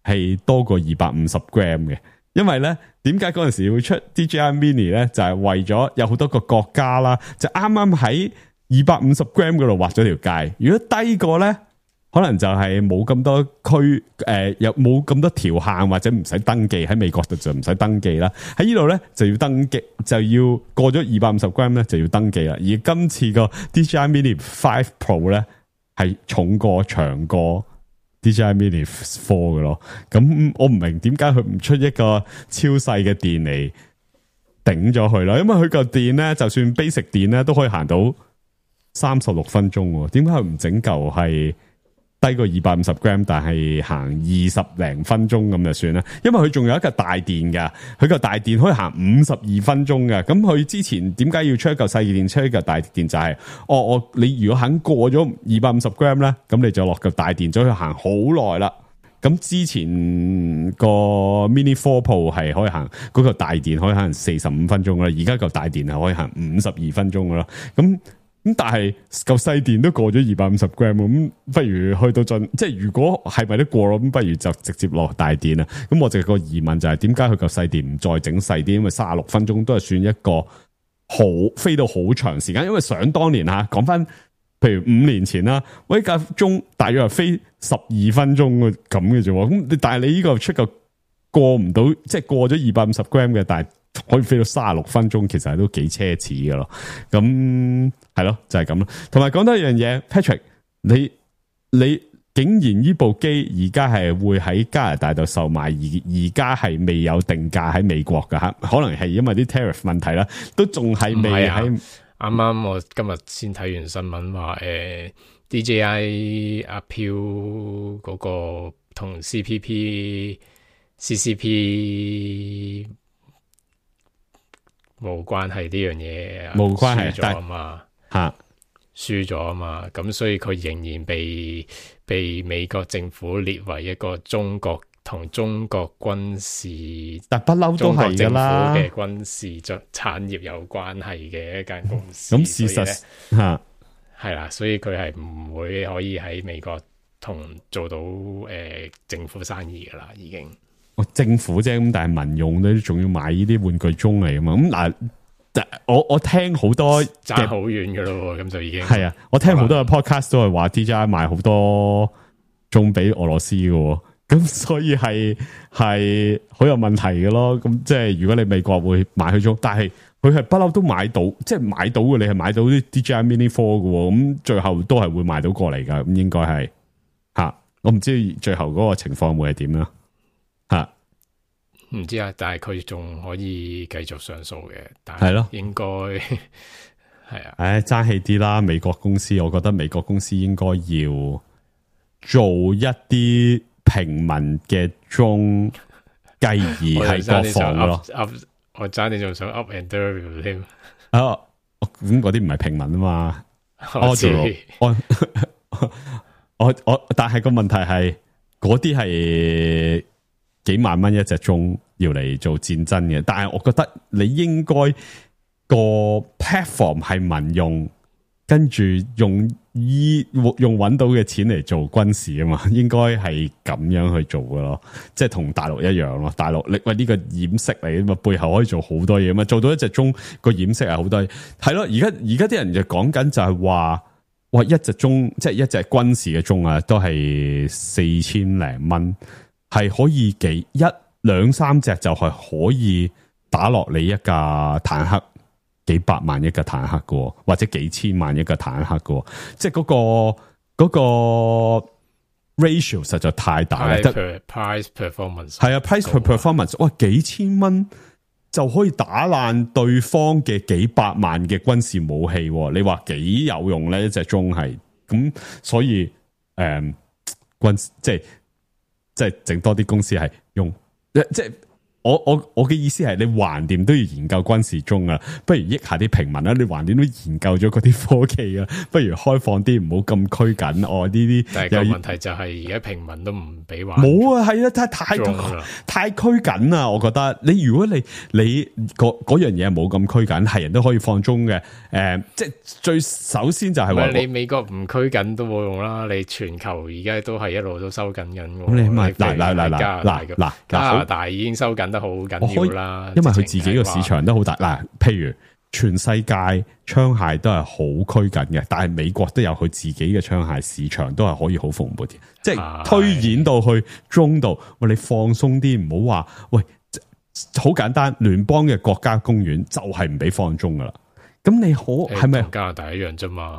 Speaker 4: 係多過250 gram 嘅。因為咧，點解嗰陣時要出 DJI Mini 咧？就係為咗有好多個國家啦，就啱啱喺250 gram 嗰度畫咗條界。如果低過咧，可能就係冇咁多區，又冇咁多條限或者唔使登記。喺美國度就唔使登記啦。喺呢度咧就要登記，就要過咗250 gram 咧就要登記啦。而今次個 DJI Mini 5 Pro 咧係重過長過 DJI Mini 4嘅咯，咁我唔明點解佢唔出一個超細嘅電嚟頂咗佢啦，因為佢個電咧就算 basic 電咧都可以行到36分鐘喎，點解佢唔整嚿係低過250 gram 但係行20零分鐘咁就算啦？因為佢仲有一個大電㗎，佢個大電可以行52分鐘㗎。咁佢之前點解要出一嚿細電出一嚿大電就係、你如果肯過咗250 gram 咧，咁你就落嚿大電就可以行好耐啦。咁之前個 Mini 4 Pro 係可以行嗰個大電可以行45分鐘啦，而家嚿大電係可以行52分鐘噶啦。咁但係嚿細電都過咗250 gram， 咁不如去到盡，即係如果係咪都過咯，咁不如就直接落大電啦。咁我就個疑問就係點解佢嚿細電唔再整細啲？因為36分鐘都係算一個飛到好長時間。因為想當年吓，講翻譬如5年前啦，我一架鐘大約係飛12分鐘嘅咁嘅啫。咁但係你呢個出個過唔到，即係過咗250 gram 嘅，但係可以飛到36分鐘，其實都幾奢侈嘅咯。咁係咯，就係咁咯。同埋講多一樣嘢 ，Patrick， 你竟然呢部機而家係會喺加拿大度售賣，而家係未有定價喺美國噶吓，可能係因為啲 tariff 問題啦，都仲係未喺。
Speaker 5: 啱啱我今日先睇完新聞話DJI 阿飄嗰個同 CCP 冇關係呢樣嘢，
Speaker 4: 冇關係，
Speaker 5: 輸咗啊嘛
Speaker 4: 吓，
Speaker 5: 輸咗啊嘛，咁所以佢仍然被美國政府列為一個同中國軍事，
Speaker 4: 但不嬲都係噶啦，
Speaker 5: 嘅軍事產業有關係嘅一間公司。
Speaker 4: 咁事實吓
Speaker 5: 係啦，所以佢係唔會可以喺美國做到政府生意噶啦，已經。
Speaker 4: 政府啫，咁但係民用咧，仲要買呢啲玩具鐘嚟啊嘛。咁嗱，我聽好多
Speaker 5: 爭好遠噶咯，咁就已經
Speaker 4: 係啊。我聽好多嘅 podcast 都係話 DJI 賣好多鐘俾俄羅斯嘅，咁所以係好有問題嘅咯。咁即係如果你美國會買佢鐘，但係佢係不嬲都買到，即係買到嘅，你係買到啲 DJI Mini 4嘅，咁最後都係會賣到過嚟噶。咁應該係吓，我唔知最後嗰個情況會係點啦。吓，
Speaker 5: 唔知啊，但係佢仲可以繼續上訴嘅，但
Speaker 4: 係咯，
Speaker 5: 應該係啊。
Speaker 4: 唉，爭氣啲啦，美國公司，我覺得美國公司應該要做一啲平民嘅鐘，繼而係國防咯。
Speaker 5: 我爭你仲想 up and down 添
Speaker 4: 啊，咁嗰啲唔係平民啊嘛。我但係個問題係嗰啲係幾萬蚊一隻鐘要嚟做戰爭嘅，但係我覺得你應該個 platform 係民用，跟住用揾到嘅錢嚟做軍事啊嘛，應該係咁樣去做嘅咯，即係同大陸一樣咯。大陸你喂呢個掩飾嚟啊嘛，背後可以做好多嘢啊嘛，做到一隻鐘個掩飾係好多嘢，係咯。而家啲人就講緊就係話，哇一隻鐘即係一隻軍事嘅鐘啊，都係4000零蚊。係可以兩三隻就係可以打落你一架坦克，幾百萬一架坦克嘅，或者幾千萬一架坦克嘅，即係嗰個 ratio 實在太大啦。
Speaker 5: price performance
Speaker 4: 係啊 ，price per performance， 哇，幾千蚊就可以打爛對方嘅幾百萬嘅軍事武器，你話幾有用咧？一隻鐘係咁，所以軍即係整多啲公司係用，即係我嘅意思係，你橫掂都要研究軍事中啊，不如益下啲平民啦。你橫掂都研究咗嗰啲科技啊，不如開放啲，唔好咁拘謹。呢啲，
Speaker 5: 但係個問題就係而家平民都唔俾玩。
Speaker 4: 冇啊，係啊，太拘謹啦。我覺得你如果你嗰樣嘢冇咁拘謹，係人都可以放縱嘅。即係首先就係話
Speaker 5: 你美國唔拘謹都冇用啦。你全球而家都係一路都收緊緊。
Speaker 4: 咁你咪嗱
Speaker 5: 加拿大已經收緊得好緊要啦，
Speaker 4: 因為佢自己個市場都好大。嗱，譬如全世界槍械都係好拘謹嘅，但係美國都有佢自己嘅槍械市場，都係可以好蓬勃嘅。即係推演到去中度，喂，你放鬆啲，唔好話喂，好簡單，聯邦嘅國家公園就係唔俾放縱噶啦。咁你係咪
Speaker 5: 加拿大一樣啫嘛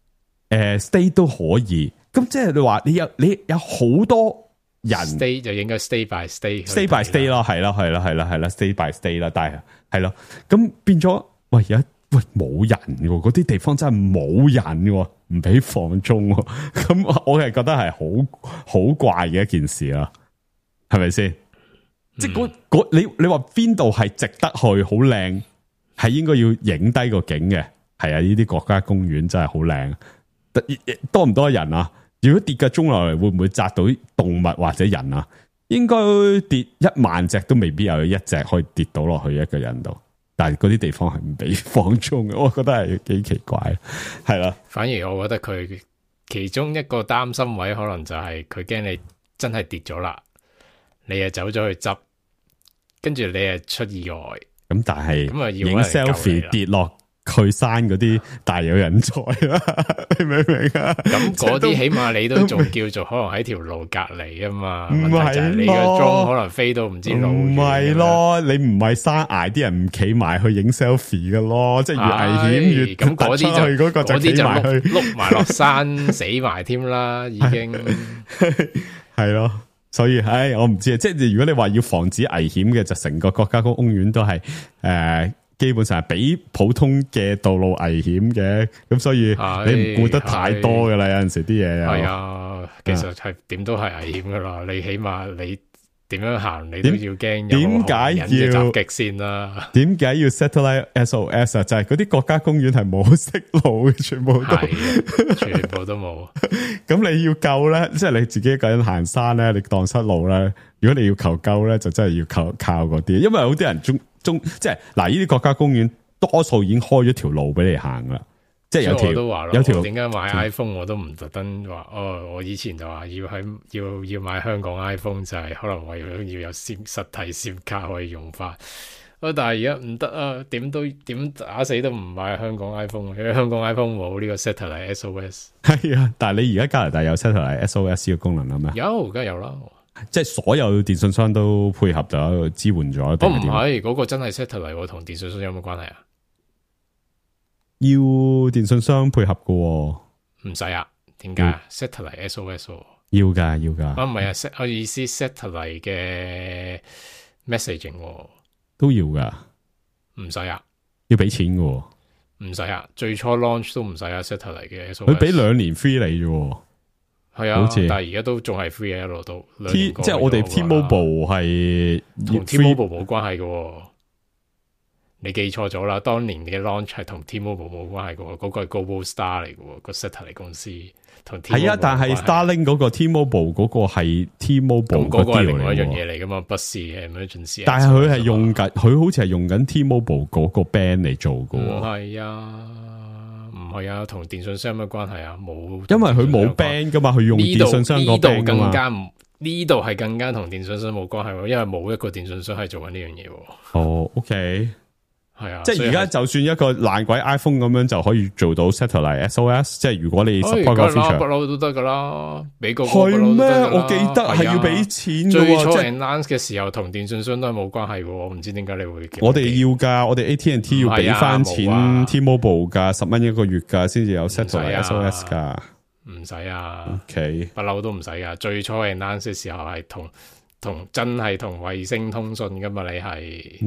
Speaker 4: ？state 都可以。咁即係你話你有好多人
Speaker 5: stay 就應該 stay by stay
Speaker 4: 咯，係啦 stay by stay 啦，但係係咯，咁變咗喂冇人嘅，嗰啲地方真係冇人嘅，唔俾放縱，咁我係覺得係好怪嘅一件事啦，係咪先？即係你話邊度係值得去好靚，係應該要影低個景嘅，係啊，呢啲國家公園真係好靚，多唔多人啊？如果跌嘅鐘落嚟，會唔會砸到動物或者人啊？應該跌10000隻都未必有一隻可以跌到落去一個人度。但係嗰啲地方係唔俾放縱嘅，我覺得係幾奇怪，係啦。
Speaker 5: 反而我覺得佢其中一個擔心位，可能就係佢驚你真係跌咗啦，你又走咗去執，跟住你又出意外。
Speaker 4: 咁但係
Speaker 5: 咁啊，
Speaker 4: 影 selfie 跌落去山嗰啲大有人在啦，你明唔明啊？
Speaker 5: 咁嗰啲起碼你都仲叫做可能喺條路隔離啊嘛，
Speaker 4: 唔係
Speaker 5: 你個鐘可能飛到唔知路遠。
Speaker 4: 唔係咯，你唔係山崖啲人唔企埋去影 selfie 嘅咯，即係越危險越
Speaker 5: 咁嗰啲就
Speaker 4: 嗰個就企埋去
Speaker 5: 碌埋落山死埋添啦，已經
Speaker 4: 係咯。所以我唔知啊，即係如果你話要防止危險嘅，就成個國家公園都係基本上係比普通嘅道路危險嘅，咁所以你唔顧得太多噶啦，有陣時啲嘢
Speaker 5: 係啊，其實係點都係危險噶啦，你起碼你點樣行你都要驚，
Speaker 4: 點解要
Speaker 5: 襲擊先啦？
Speaker 4: 點解要 satellite SOS 啊？就係嗰啲國家公園係冇識路嘅，全部都
Speaker 5: 全部都冇。
Speaker 4: 咁你要救咧，即係你自己一個人行山咧，你蕩失路咧，如果你要求救咧，就真係要靠嗰啲，因為好啲人即係嗱，呢啲國家公園多數已經開咗條路俾你行啦，即係有條
Speaker 5: 點解買 iPhone 我都唔特登話我以前就話要買香港 iPhone 就係可能為咗要有實體 SIM 卡可以用翻，但係而家唔得啊，點打死都唔買香港 iPhone， 因為香港 iPhone 冇呢個 satellite SOS。
Speaker 4: 係啊，但係你而家加拿大有 satellite SOS 嘅功能啊嘛？
Speaker 5: 有，梗係有啦。
Speaker 4: 即係所有電信商都配合咗支援咗。
Speaker 5: 我唔係嗰個真係 satellite 同電信商有冇關係啊？
Speaker 4: 要電信商配合嘅，
Speaker 5: 唔使啊？點解？satellite SOS
Speaker 4: 要噶。
Speaker 5: 唔係啊，我意思 satellite 嘅 messaging
Speaker 4: 都要噶，
Speaker 5: 唔使啊？
Speaker 4: 要俾錢嘅，
Speaker 5: 唔使啊？最初 launch 都唔使啊 satellite 嘅 SOS，
Speaker 4: 佢俾2年 free 你啫。
Speaker 5: 係啊，但係而家都仲係 free 嘅一路都。
Speaker 4: 即係我哋 T-Mobile 係
Speaker 5: 同 T-Mobile 冇關係嘅，你記錯咗啦。當年嘅 launch 係同 T-Mobile 冇關係嘅，嗰個係 Global Star 嚟嘅，個 satellite 公司同 T-Mobile
Speaker 4: 係啊，但係 Starlink 嗰個 T-Mobile 嗰個係 T-Mobile
Speaker 5: 嗰個係另外一樣嘢嚟噶嘛，不是 emergency。
Speaker 4: 但係佢係用緊，佢好似係用緊 T-Mobile 嗰個 band 嚟做嘅。
Speaker 5: 唔係啊。唔係啊，同電信商有乜關係啊？冇，
Speaker 4: 因為佢冇 band 噶嘛，佢用電信商個 band 噶嘛。
Speaker 5: 呢度係更加同電信商冇關係，因為冇一個電信商係做緊呢樣嘢。
Speaker 4: 哦 ，OK，
Speaker 5: 係啊，
Speaker 4: 即係而家就算一個爛鬼 iPhone 咁樣就可以做到 satellite SOS， 即係如果你 support 個 feature，
Speaker 5: 不嬲都得噶啦，俾個
Speaker 4: 係咩？我記得係要俾錢嘅。
Speaker 5: 最初 announce 嘅時候同電信商都係冇關係嘅，我唔知點解你會。
Speaker 4: 我哋要噶，我哋 AT&T 要俾翻錢 T-Mobile 噶，10蚊一個月噶，先至有 satellite SOS 噶。
Speaker 5: 唔使啊
Speaker 4: ，OK，
Speaker 5: 不嬲都唔使噶。最初 announce 嘅時候係同真係同衛星通訊噶嘛，你係。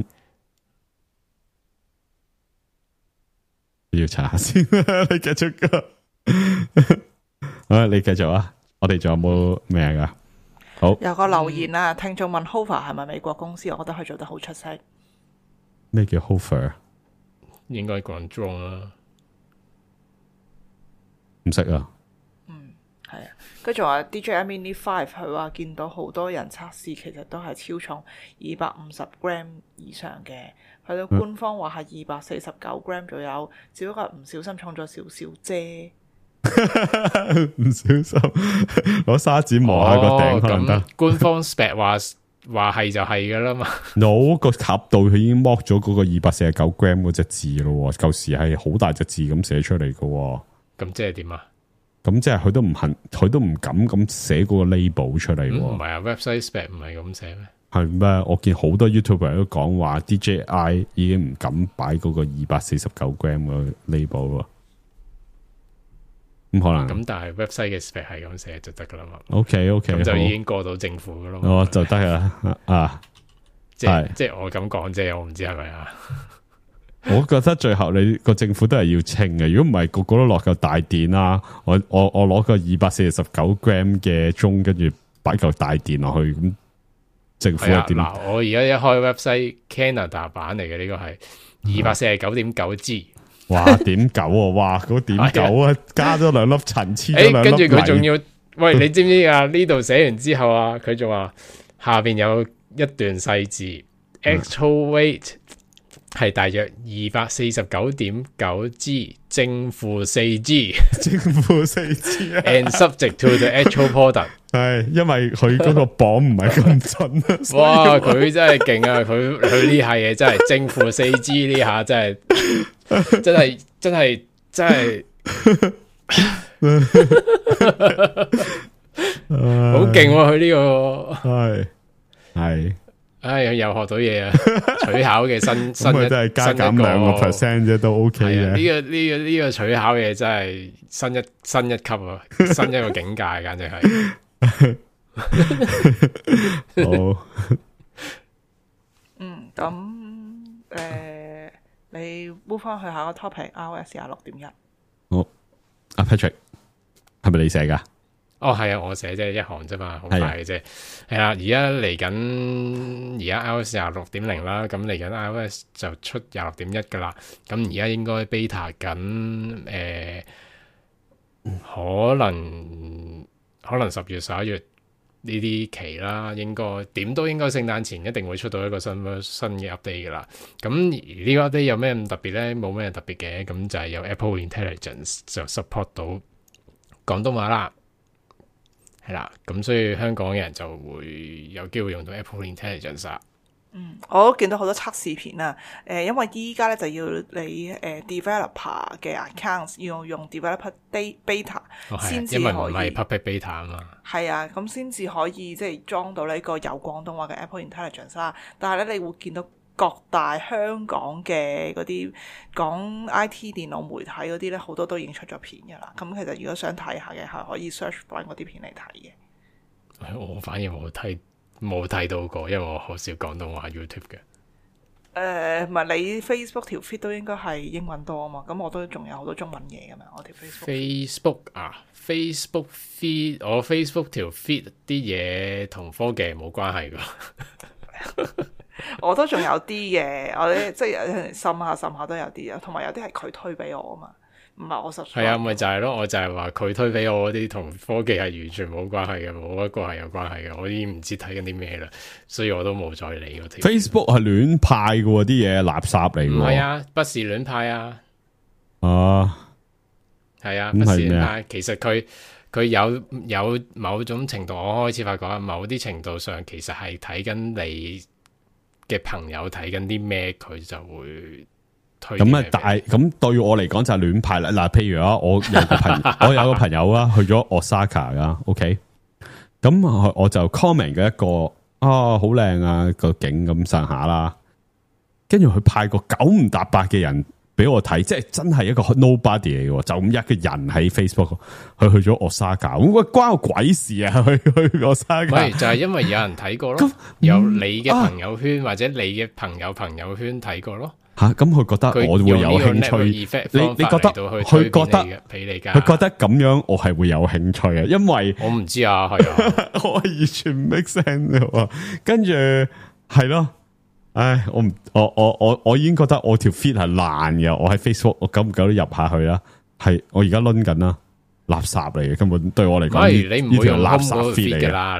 Speaker 4: 要查下先，你繼續啊！你繼續啊！我哋仲有冇咩噶？ 好
Speaker 3: 有個留言啊，聽眾問 Hover 係咪美國公司？我覺得佢做得好出色。
Speaker 4: 咩叫 Hofer？
Speaker 5: 應該講 drone 啦。
Speaker 4: 唔識啊。
Speaker 3: 係啊，跟住話 DJI Mini 5，佢話見到好多人測試，其實都係超重250 gram 以上嘅。去到官方話係249 gram 左右，只不過唔小心重咗少少啫。
Speaker 4: 唔小心攞砂紙磨下個頂可能得。
Speaker 5: 官方 spec 話係就係噶啦嘛。
Speaker 4: no 個盒度佢已經剝咗嗰個249 gram 嗰隻字咯，舊時係好大隻字咁寫出嚟噶。
Speaker 5: 咁即係點啊？
Speaker 4: 咁即係佢都唔敢咁寫嗰個 label 出嚟。
Speaker 5: 唔係啊 ，website spec 唔係咁寫咩？
Speaker 4: 係咩？我見好多 YouTuber 都講話 DJI 已經唔敢擺嗰個249 gram 嘅 label 咯。咁可能
Speaker 5: 咁，但係 website 嘅 spec 係咁寫就得噶啦嘛。
Speaker 4: OK，
Speaker 5: 咁就已經過到政府噶啦嘛。
Speaker 4: 哦，就得啦啊！
Speaker 5: 即係我咁講啫，我唔知係咪啊。
Speaker 4: 我覺得最後你個政府都係要清嘅，如果唔係個個都落嚿大電啦，我攞個249 gram 嘅鐘，跟住擺嚿大電落去，咁政府係點？
Speaker 5: 嗱，我而家一開 website Canada 版嚟嘅呢個係249.9 G。
Speaker 4: 哇，點九啊！哇，嗰點九啊，加咗兩粒塵，黐咗兩粒泥。
Speaker 5: 跟住佢仲要，喂，你知唔知啊？呢度寫完之後啊，佢仲話下邊有一段細字 ，actual weight 係大約249.9 G， 正負4 G，
Speaker 4: 正負4 G 啊
Speaker 5: ，and subject to the actual product。
Speaker 4: 係，因為佢嗰個磅唔係咁準啊。
Speaker 5: 哇，佢真係勁啊！佢呢下嘢真係正負4 G 呢下真係。真係好勁喎！佢呢個
Speaker 4: 係，
Speaker 5: 唉，又學到嘢啊！取考嘅新
Speaker 4: 咁都係加減2% 啫，都 OK 嘅。
Speaker 5: 呢個取考嘅真係新一級啊，新一個境界，簡直係。
Speaker 4: 好，
Speaker 3: 咁你 move 翻去下個 topic，iOS 26.1。
Speaker 4: 好，阿 Patrick 係咪你寫噶？
Speaker 5: 哦，係啊，我寫啫，一行啫嘛，好快嘅啫。係啦，而家嚟緊，而家 iOS 26.0啦，咁嚟緊 iOS 就出26.1噶啦。咁而家應該 beta 緊，可能10月11月呢啲期啦，應該點都應該聖誕前一定會出到一個新嘅 update 噶啦。咁呢個 update 有咩咁特別咧？冇咩特別嘅，咁就係有 Apple Intelligence 就 support 到廣東話啦。係啦，咁所以香港人就會有機會用到 Apple Intelligence 啦。
Speaker 3: 我都見到好多測試片啊。因為依家咧就要你developer 嘅 accounts 要用 developer beta 先至可以，
Speaker 5: 因為唔係 public beta 啊嘛。係
Speaker 3: 啊，咁先至可以即係裝到呢個有廣東話嘅 Apple Intelligence 啦。但係咧，你會見到各大香港嘅嗰啲講 IT 電腦媒體嗰啲咧，好多都已經出咗片噶啦。咁其實如果想睇下嘅，係可以 search 翻嗰啲片嚟睇嘅。
Speaker 5: 我反而冇睇到過，因為我好少廣東話 YouTube 嘅。
Speaker 3: 唔係你 Facebook 條 feed 都應該係英文多啊嘛，咁我都仲有好多中文嘢噶嘛，我條
Speaker 5: Facebook feed， 我 Facebook 條 feed 啲嘢同科技冇關係噶。
Speaker 3: 我都仲有啲嘅，我啲即係滲下都有啲啊，同埋有啲係佢推俾我啊嘛。唔係我實
Speaker 5: 係啊，咪就係咯，我就係話佢推俾我嗰啲同科技係完全冇關係嘅，冇一個係有關係嘅，我已經唔知睇緊啲咩啦，所以我都冇再理嗰條。
Speaker 4: Facebook 係亂派嘅啲嘢，垃圾嚟嘅。
Speaker 5: 唔係啊，不是亂派啊。係啊，不是亂派。其實佢有某種程度，我開始發覺某啲程度上其實係睇緊你嘅朋友睇緊啲咩，佢就會。
Speaker 4: 咁啊，但係咁對我嚟講就係亂派啦。嗱，譬如啊，我有個朋友啊，去咗 Osaka 噶 ，OK，咁我就 comment 嘅一個好靚啊個景咁上下啦，跟住佢派個9唔搭8嘅人俾我睇，即係真係一個 nobody 嚟嘅，就咁一個人喺 Facebook， 佢去咗 Osaka， 喂關我鬼事啊！去 Osaka，
Speaker 5: 唔係就係因為有人睇過咯，有你嘅朋友圈或者你嘅朋友圈睇過咯。
Speaker 4: 吓咁佢覺得我會有興趣，你覺得佢覺得
Speaker 5: 俾你噶，
Speaker 4: 佢覺得咁樣我係會有興趣啊？因為
Speaker 5: 我唔知啊，係啊，
Speaker 4: 我完全唔 make sense， 跟住係咯。唉，我已經覺得我條 feed 係爛嘅，我喺 Facebook 我久唔久都入下去啦。係我而家掄緊啦，垃圾嚟嘅，根本對我嚟講，
Speaker 5: 你唔會用
Speaker 4: 垃圾 feed
Speaker 5: 嚟噶啦。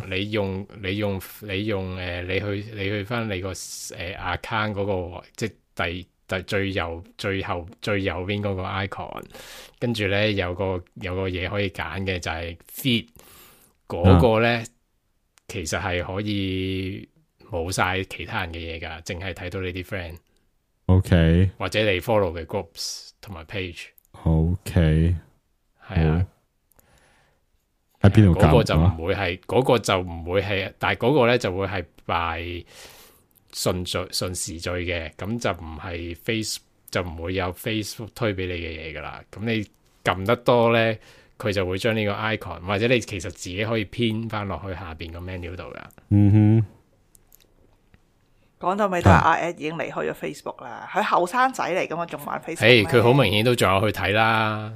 Speaker 5: 你去翻你個account 嗰個，即係第最右邊嗰個 icon， 跟住咧有個嘢可以揀嘅就係 feed 嗰個咧，其實係可以。冇晒其他人嘅嘢噶，淨係睇到你啲 friend，OK， 或者你 follow 嘅 groups 同埋 page，OK， 係啊，
Speaker 4: 喺邊度？
Speaker 5: 嗰個就唔會係，嗰個就唔會係，但係嗰個咧就會係拜順時序嘅，咁就唔係 face 就唔會有 Facebook 推俾你嘅嘢噶啦。咁你撳得多咧，佢就會將呢個 icon， 或者你其實自己可以編翻落去下邊個 menu 度噶。
Speaker 4: 嗯哼。
Speaker 3: 講到尾都係阿 Ed 已經離開咗 Facebook 啦，佢後生仔嚟噶嘛，仲玩 Facebook？
Speaker 5: 佢好明顯都仲有去睇啦。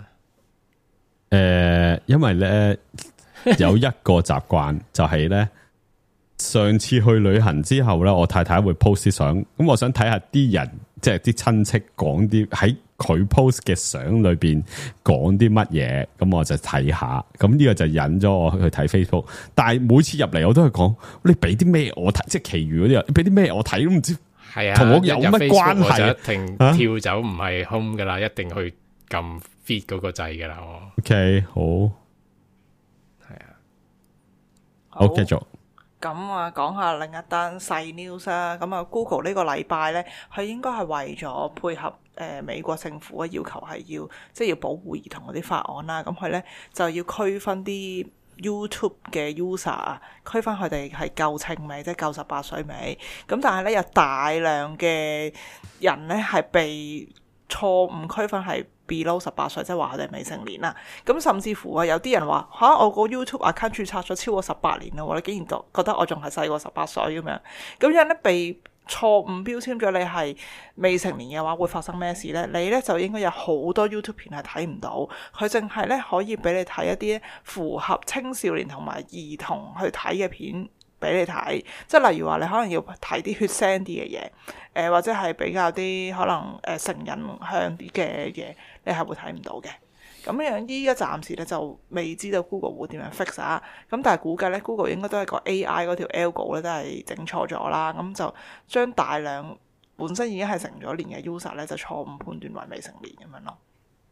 Speaker 4: 因為咧有一個習慣就係咧，上次去旅行之後咧，我太太會 post 啲相，咁我想睇下啲人，即係啲親戚講啲喺佢 post 嘅相裏邊講啲乜嘢，咁我就睇下。咁呢個就引咗我去睇 Facebook。但係每次入嚟我都係講，你俾啲咩我睇，即係其餘嗰啲人，你俾啲咩我睇都唔知。係啊，同我有乜關係？
Speaker 5: 一定跳走唔係 home 噶啦，一定去撳 feed 嗰個掣噶啦。
Speaker 4: OK， 好，
Speaker 5: 係啊，
Speaker 4: 好繼續。
Speaker 3: 咁啊，講下另一單細 news 啦。咁啊 ，Google 呢個禮拜咧，佢應該係為咗配合美國政府嘅要求，係要保護兒童嗰啲法案啦。咁佢咧就要區分啲 YouTube 嘅 user 啊，區分佢哋係夠稱未，即係夠18歲未。咁但係咧有大量嘅人咧係被錯誤區分係below 18歲，即係話佢哋未成年啦。咁甚至乎啊，有啲人話我個 YouTube account 註冊咗超過18年啦，你竟然覺得我仲係細過18歲咁樣，咁樣咧被錯誤標籤咗你係未成年嘅話，會發生咩事咧？你咧就應該有好多 YouTube 片係睇唔到，佢淨係咧可以俾你睇一啲符合青少年同埋兒童去睇嘅片俾你睇，即係例如話你可能要睇啲血腥啲嘅嘢，或者係比較啲可能成人向啲嘅嘢，你係會睇唔到嘅。咁樣依家暫時咧就未知道 Google 會點樣 fix 啊，咁但係估計咧 Google 應該都係個 AI 嗰條 algo 咧都係整錯咗啦，咁就將大量本身已經係成咗年嘅 user 咧就錯誤判斷為未成年咁樣咯。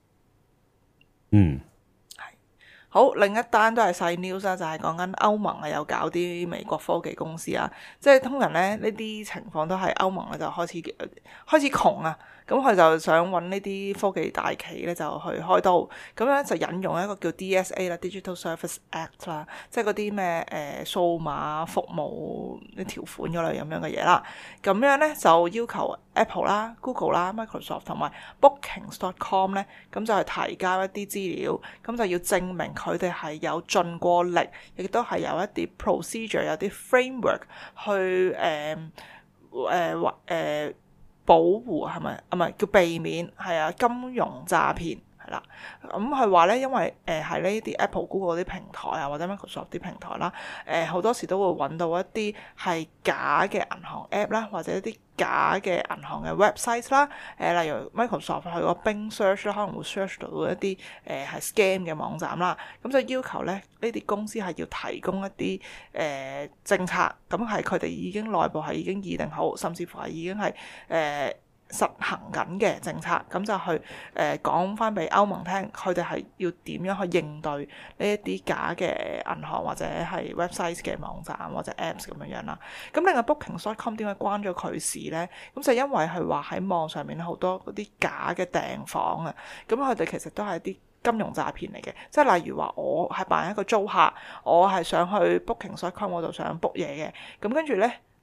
Speaker 4: 嗯。
Speaker 3: 好，另一單都係細 news 啦，就係講緊歐盟啊，有搞啲美國科技公司啊，即係通常咧呢啲情況都係歐盟咧就開始窮啊，咁佢就想揾呢啲科技大企咧就去開刀，咁樣就引用一個叫 DSA 啦 ，Digital Service Act 啦，即係嗰啲咩數碼服務啲條款嗰類咁樣嘅嘢啦，咁樣咧就要求 Apple 啦、Google 啦、Microsoft 同埋 Bookings.com 咧，咁就係提交一啲資料，咁就要證明佢哋係有盡過力，亦都係有一啲 procedure、有啲 framework 去保護係咪？唔係叫避免係啊金融詐騙。啦，咁佢話咧，因為喺呢啲 Apple、Google 啲平台啊，或者 Microsoft 啲平台啦，好多時都會揾到一啲係假嘅銀行 App 啦，或者一啲假嘅銀行嘅 website 啦，例如 Microsoft 佢個 Bing Search 可能會 search 到一啲係 scam 嘅網站啦，咁就要求咧呢啲公司係要提供一啲政策，咁係佢哋已經內部係已經擬定好，甚至乎係已經係實行緊嘅政策，咁就去講翻俾歐盟聽，佢哋係要點樣去應對呢一啲假嘅銀行或者係 website 嘅網站或者 apps 咁樣啦。咁另外 Booking.com 點解關咗佢事呢？咁就因為佢話喺網上面好多嗰啲假嘅訂房啊，咁佢哋其實都係一啲金融詐騙嚟嘅，即係例如話我係扮一個租客，我係想去 Booking.com 我就想 book 嘢嘅，咁跟住呢。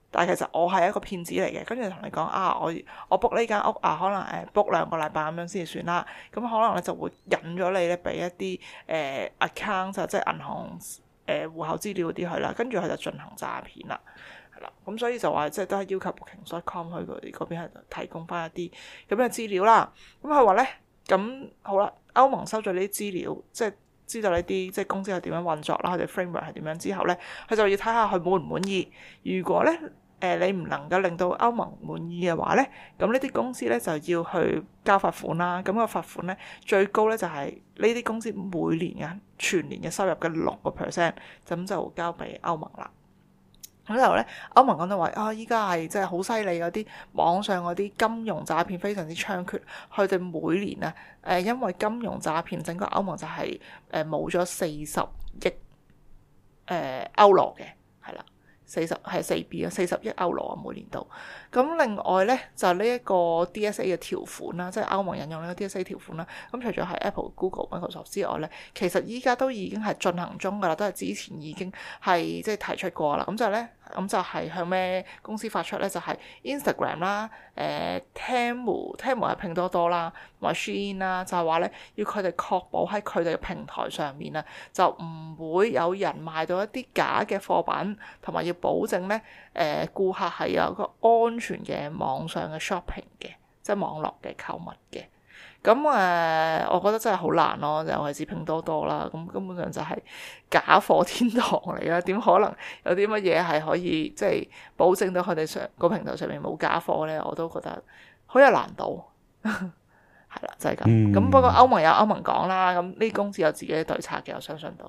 Speaker 3: 但係其實我係一個騙子嚟嘅，跟住同你講啊，我 book 呢間屋啊，可能book 2個禮拜咁樣先至算啦。咁可能咧就會引咗你咧俾一啲account 即係銀行戶口資料嗰啲去啦，跟住佢就進行詐騙啦，係啦。咁所以就話即係都係要求 Booking.com 去佢哋嗰邊係提供翻一啲咁嘅資料啦。咁佢話咧，咁好啦，歐盟收咗呢啲資料，即係知道呢啲即係公司係點樣運作啦，佢哋 framework 係點樣之後咧，佢就要睇下佢滿唔滿意。如果咧你唔能夠令到歐盟滿意嘅話咧，咁呢啲公司咧就要去交罰款啦。咁個罰款咧最高咧就係呢啲公司每年嘅全年嘅收入嘅6%，咁就交俾歐盟啦。咁之後咧，歐盟講到話依家係即係好犀利嗰啲網上嗰啲金融詐騙非常之猖獗，佢哋每年啊因為金融詐騙整個歐盟就係冇咗40億歐羅嘅，係啦。40億歐羅啊，每年度。咁另外咧就呢一個 DSA 嘅條款啦，即係歐盟引用呢個 DSA 條款啦。咁除咗係 Apple、Google、Microsoft 之外咧，其實依家都已經係進行中噶啦，都係之前已經係即係提出過啦。咁就係向咩公司發出咧？就係 Instagram 啦、Temu 係拼多多啦，同埋 Shein 啦，就係話咧要佢哋確保喺佢哋嘅平台上面啊，就唔會有人賣到一啲假嘅貨品，同埋要保證咧顧客係有一個安全嘅網上嘅 shopping 嘅，即係網絡嘅購物嘅。咁我覺得真係好難咯，尤其是拼多多啦，咁根本上就係假貨天堂嚟啦。點可能有啲乜嘢係可以即係保證到佢哋上個平台上面冇假貨咧？我都覺得好有難度。係啦，就係咁。咁不過歐盟有歐盟講啦，咁呢啲公司有自己嘅對策嘅，我相信到。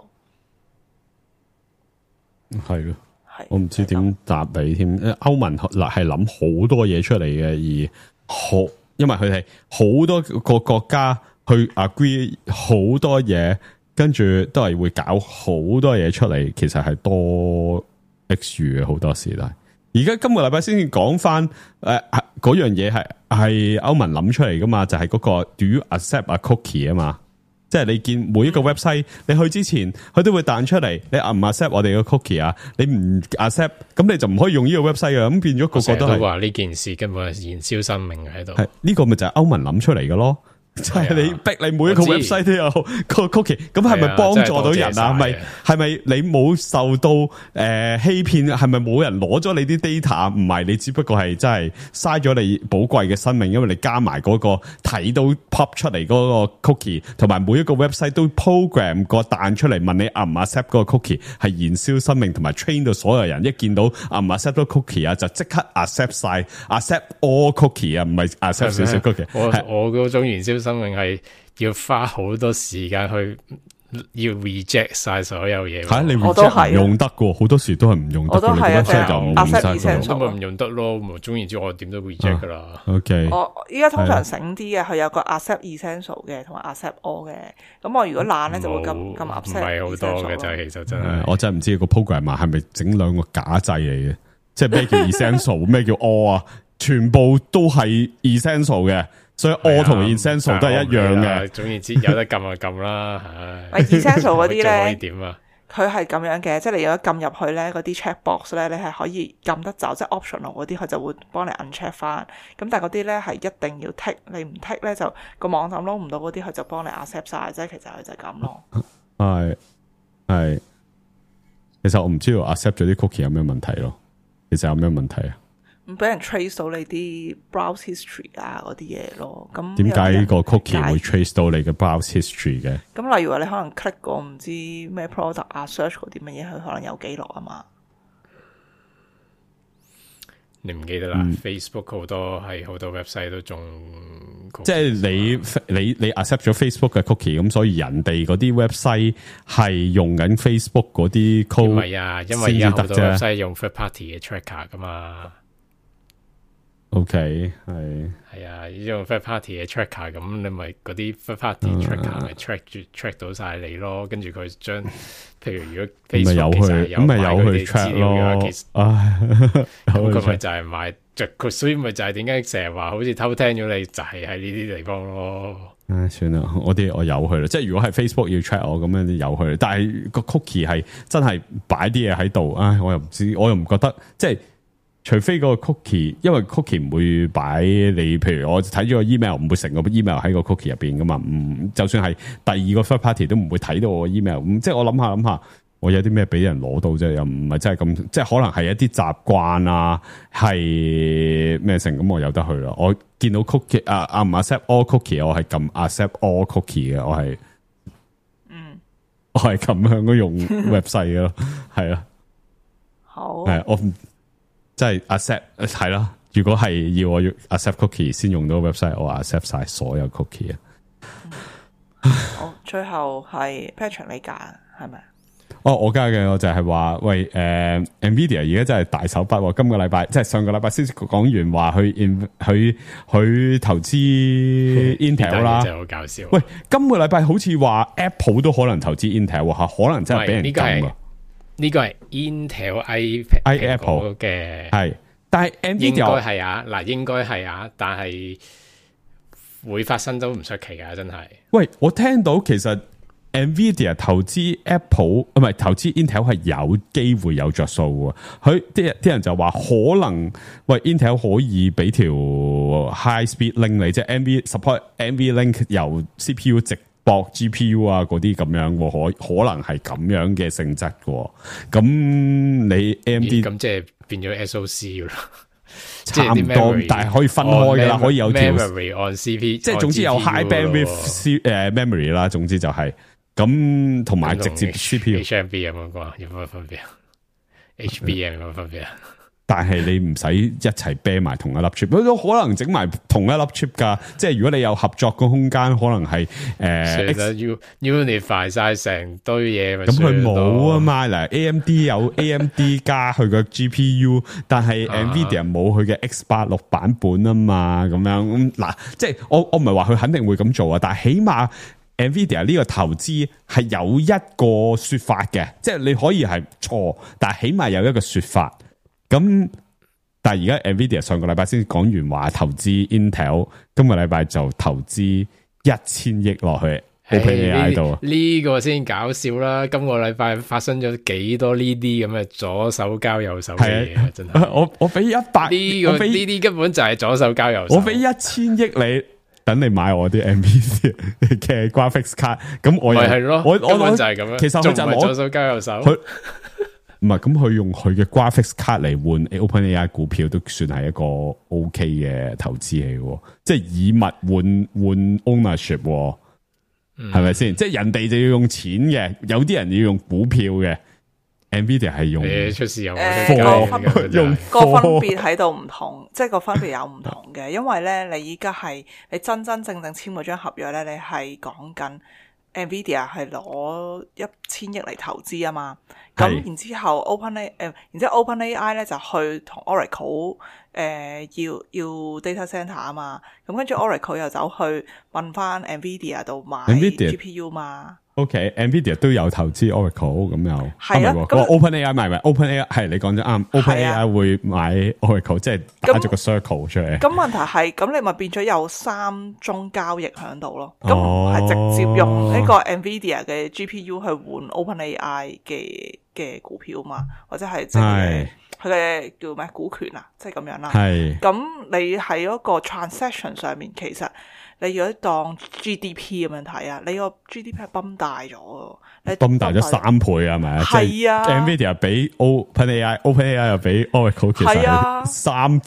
Speaker 4: 係咯，我唔知點答你添。歐盟嗱係諗好多嘢出嚟嘅，而因為佢哋好多個國家去 agree 好多嘢，跟住都係會搞好多嘢出嚟，其實係多 X 嘅好多時都係。而家今個禮拜先至講翻嗰樣嘢係歐盟諗出嚟噶嘛，就係嗰個 Do you accept a cookie 啊嘛。即係你見每一個 website，你去之前佢都會彈出嚟，你唔 accept 我哋嘅 cookie 啊，你唔 accept，咁你就唔可以用呢個 website 啊，咁變咗個個都係
Speaker 5: 話呢件事根本係燃燒生命喺度。
Speaker 4: 係呢個咪就係歐盟諗出嚟嘅咯。即係你逼你每一個 website 都有個 cookie，咁係咪幫助到人啊？係咪你冇受到欺騙？係咪冇人攞咗你啲 data？唔係，你只不過係真係嘥咗你寶貴嘅生命，因為你加埋嗰個睇到 pop 出嚟嗰個 cookie，同埋每一個 website 都 program 個彈出嚟問你唔 accept 嗰個 cookie， 係燃燒生命，同埋 train 到所有人一見到唔 accept 咗 cookie 啊，就即刻 accept 晒 accept all cookie 啊，唔係 accept 少少 cookie。
Speaker 5: 我嗰種燃燒生命係要花好多時間去要 reject 晒所有嘢。
Speaker 4: 你 reject 唔用得嘅，好多時都係唔用得。
Speaker 3: 我都係啊，即係
Speaker 4: 就唔
Speaker 5: 根本唔用得咯。總言之，我點都 reject 噶啦。
Speaker 4: OK，
Speaker 3: 我依家通常醒啲嘅，佢有個 accept essential 嘅，同埋 accept all 嘅。咁我如果懶咧，就會咁 accept。唔係好多嘅就係，其實真係。
Speaker 4: 我真係唔知個 programmer 係咪整兩個假掣嚟嘅，即係咩叫 essential， 咩叫 all 啊？全部都係 essential 嘅。所以我同 essential 都係一樣嘅。
Speaker 5: 總言之，有得撳就撳啦。
Speaker 3: essential 嗰啲咧，
Speaker 5: 可以點啊？
Speaker 3: 佢係咁樣嘅，即係你如果撳入去咧，嗰啲 check box 咧，你係可以撳得走，即係 optional 嗰啲，佢就會幫你 uncheck 翻。咁但係嗰啲咧係一定要 tick，你唔 tick 咧就個網站撈唔到嗰啲，佢就幫你 accept 晒。即係其實佢就係咁咯。
Speaker 4: 係，其實我唔知道 accept 咗啲 cookie 有咩問題咯。其實有咩問題啊？
Speaker 3: 唔俾人 trace 到你啲 browse history 啊嗰啲嘢咯，咁
Speaker 4: 點解個 cookie 會 trace 到你嘅 browse history 嘅？
Speaker 3: 咁例如話你可能 click 過唔知咩 product 啊 search 過啲乜嘢，佢可能有記錄啊嘛。
Speaker 5: 你唔記得啦？Facebook 好多 website 都仲，
Speaker 4: 即係你 accept 咗 Facebook 嘅 cookie， 咁所以人哋嗰啲 website 係用緊 Facebook 嗰啲 code。
Speaker 5: 唔係啊，因為而家好多 website 用 third party 嘅 tracker 噶嘛。
Speaker 4: OK， 係
Speaker 5: 啊，用 third party 嘅 tracker， 咁你咪嗰啲 third party tracker 咪 track 到晒你咯，跟住佢將，譬如如果 Facebook 其實有買佢哋資料嘅話，其實咁佢咪就係買，佢所以咪就係點解成日話好似偷聽咗你，就係喺呢啲地方咯。
Speaker 4: 算啦，我有去啦，即係如果係 Facebook 要 track 我咁樣有去啦，但係個 cookie 係真係擺啲嘢喺度，我又唔知，我又唔覺得即係。 除非個 cookie，因為 cookie 唔會擺你，譬如我睇咗個 email，唔會成個 email 喺個 cookie 入邊噶嘛。就算係第二個 third party 都唔會睇到我 email。即係我諗下，我有啲咩俾人攞到啫？又唔係真係咁，即係可能係一啲習慣啊，係咩成咁我有得去啦。我見到 cookie 唔 accept all cookie， 我係撳 accept all cookie 嘅，我係我係咁樣嗰用 website 嘅咯，係啊，
Speaker 3: 好
Speaker 4: 係我即係 accept 係啦。如果係要我要 accept cookie 先用到 website， 我 accept 晒所有 cookie 啊。
Speaker 3: 好，最後係 Patrick 你加係咪？
Speaker 4: 我加嘅我就係話，喂，Nvidia 而家真係大手筆喎。今個禮拜即係上個禮拜先講完話去投資 Intel 啦，
Speaker 5: 真係好搞笑。
Speaker 4: 喂，今個禮拜好似話 Apple 都可能投資 Intel 吓，可能真係俾人禁啊！
Speaker 5: 呢個係 Intel
Speaker 4: Apple
Speaker 5: 嘅
Speaker 4: 係，但係 Nvidia
Speaker 5: 應該係啊，嗱應該係啊，但係會發生都唔出奇噶，真係。
Speaker 4: 喂，我聽到其實 Nvidia 投資 Apple 唔係投資 Intel 係有機會有着數嘅，佢啲人就話可能喂 Intel 可以俾條 high speed link 你，即係 support NVLink 由 CPU 直駁 GPU 啊嗰啲咁樣，可能係咁樣嘅性質嘅。咁你 AMD
Speaker 5: 咁即係變咗 SOC 啦。
Speaker 4: 差唔多，但係可以分開噶啦，可以有條
Speaker 5: memory on CP，
Speaker 4: 即係總之有 high bandwidth memory 啦，總之就係咁，同埋直接 CPU
Speaker 5: HBM 有冇關？有冇分別啊 ？HBM 有冇分別啊？
Speaker 4: 但係你唔使一齊啤埋同一粒 chip， 都可能整埋同一粒 chip 噶。即係如果你有合作嘅空間，可能係
Speaker 5: 要 unify 晒成堆嘢，
Speaker 4: 咁佢冇啊嘛。嗱 ，AMD 有 AMD 加佢個 GPU， 但係 Nvidia 冇佢嘅 X86 版本啊嘛。咁樣嗱，即係我唔係話佢肯定會咁做啊，但係起碼 Nvidia 呢個投資係有一個說法嘅，即係你可以係錯，但係起碼有一個說法。咁，但係而家 Nvidia 上個禮拜先講完話投資 Intel， 今個禮拜就投資1000億落去 OpenAI 度。
Speaker 5: 呢個先搞笑啦！今個禮拜發生咗幾多呢啲咁嘅左手交右手嘅嘢，真係。
Speaker 4: 我俾100
Speaker 5: 呢啲根本就係左手交右手。
Speaker 4: 我俾1000億你，等你買我啲 Nvidia 嘅 graphics card。咁我
Speaker 5: 係咯，
Speaker 4: 我
Speaker 5: 根本就係咁樣。
Speaker 4: 其實佢就攞
Speaker 5: 左手交右手。
Speaker 4: 唔係，咁佢用佢嘅 graphics card 嚟換 OpenAI 股票，都算係一個 OK 嘅投資嚟嘅，即係以物換 ownership， 係咪先？即係人哋就要用錢嘅，有啲人要用股票嘅。Nvidia 係用
Speaker 5: 出事有
Speaker 4: 用
Speaker 3: 個分別喺度唔同，即係個分別有唔同嘅，因為咧你依家係你真真正正簽嗰張合約咧，你係講緊 Nvidia 係攞1000億嚟投資啊嘛。咁然之後 OpenAI 咧就去同 Oracle 要 data center 啊嘛，咁跟住 Oracle 又走去問翻 Nvidia 度買 GPU 嘛。
Speaker 4: OK，Nvidia 都有投資 Oracle 咁又
Speaker 3: 係啊。
Speaker 4: 咁 OpenAI 買咪 OpenAI 係你講得啱 ，OpenAI 會買 Oracle， 即係打咗個 circle 出嚟。
Speaker 3: 咁問題係，咁你咪變咗有3宗交易喺度咯。咁係直接用呢個 Nvidia 嘅 GPU 去換 OpenAI 嘅股票嘛，或者係即係佢嘅叫咩股權啊，即係咁樣啦。係咁，你喺嗰個 transaction 上面，其實你如果當 GDP 咁樣睇啊，你個 GDP 係崩大咗，你
Speaker 4: 崩大咗3倍啊，係咪？係啊 ，Nvidia 俾 OpenAI 又俾 Oracle， 其實係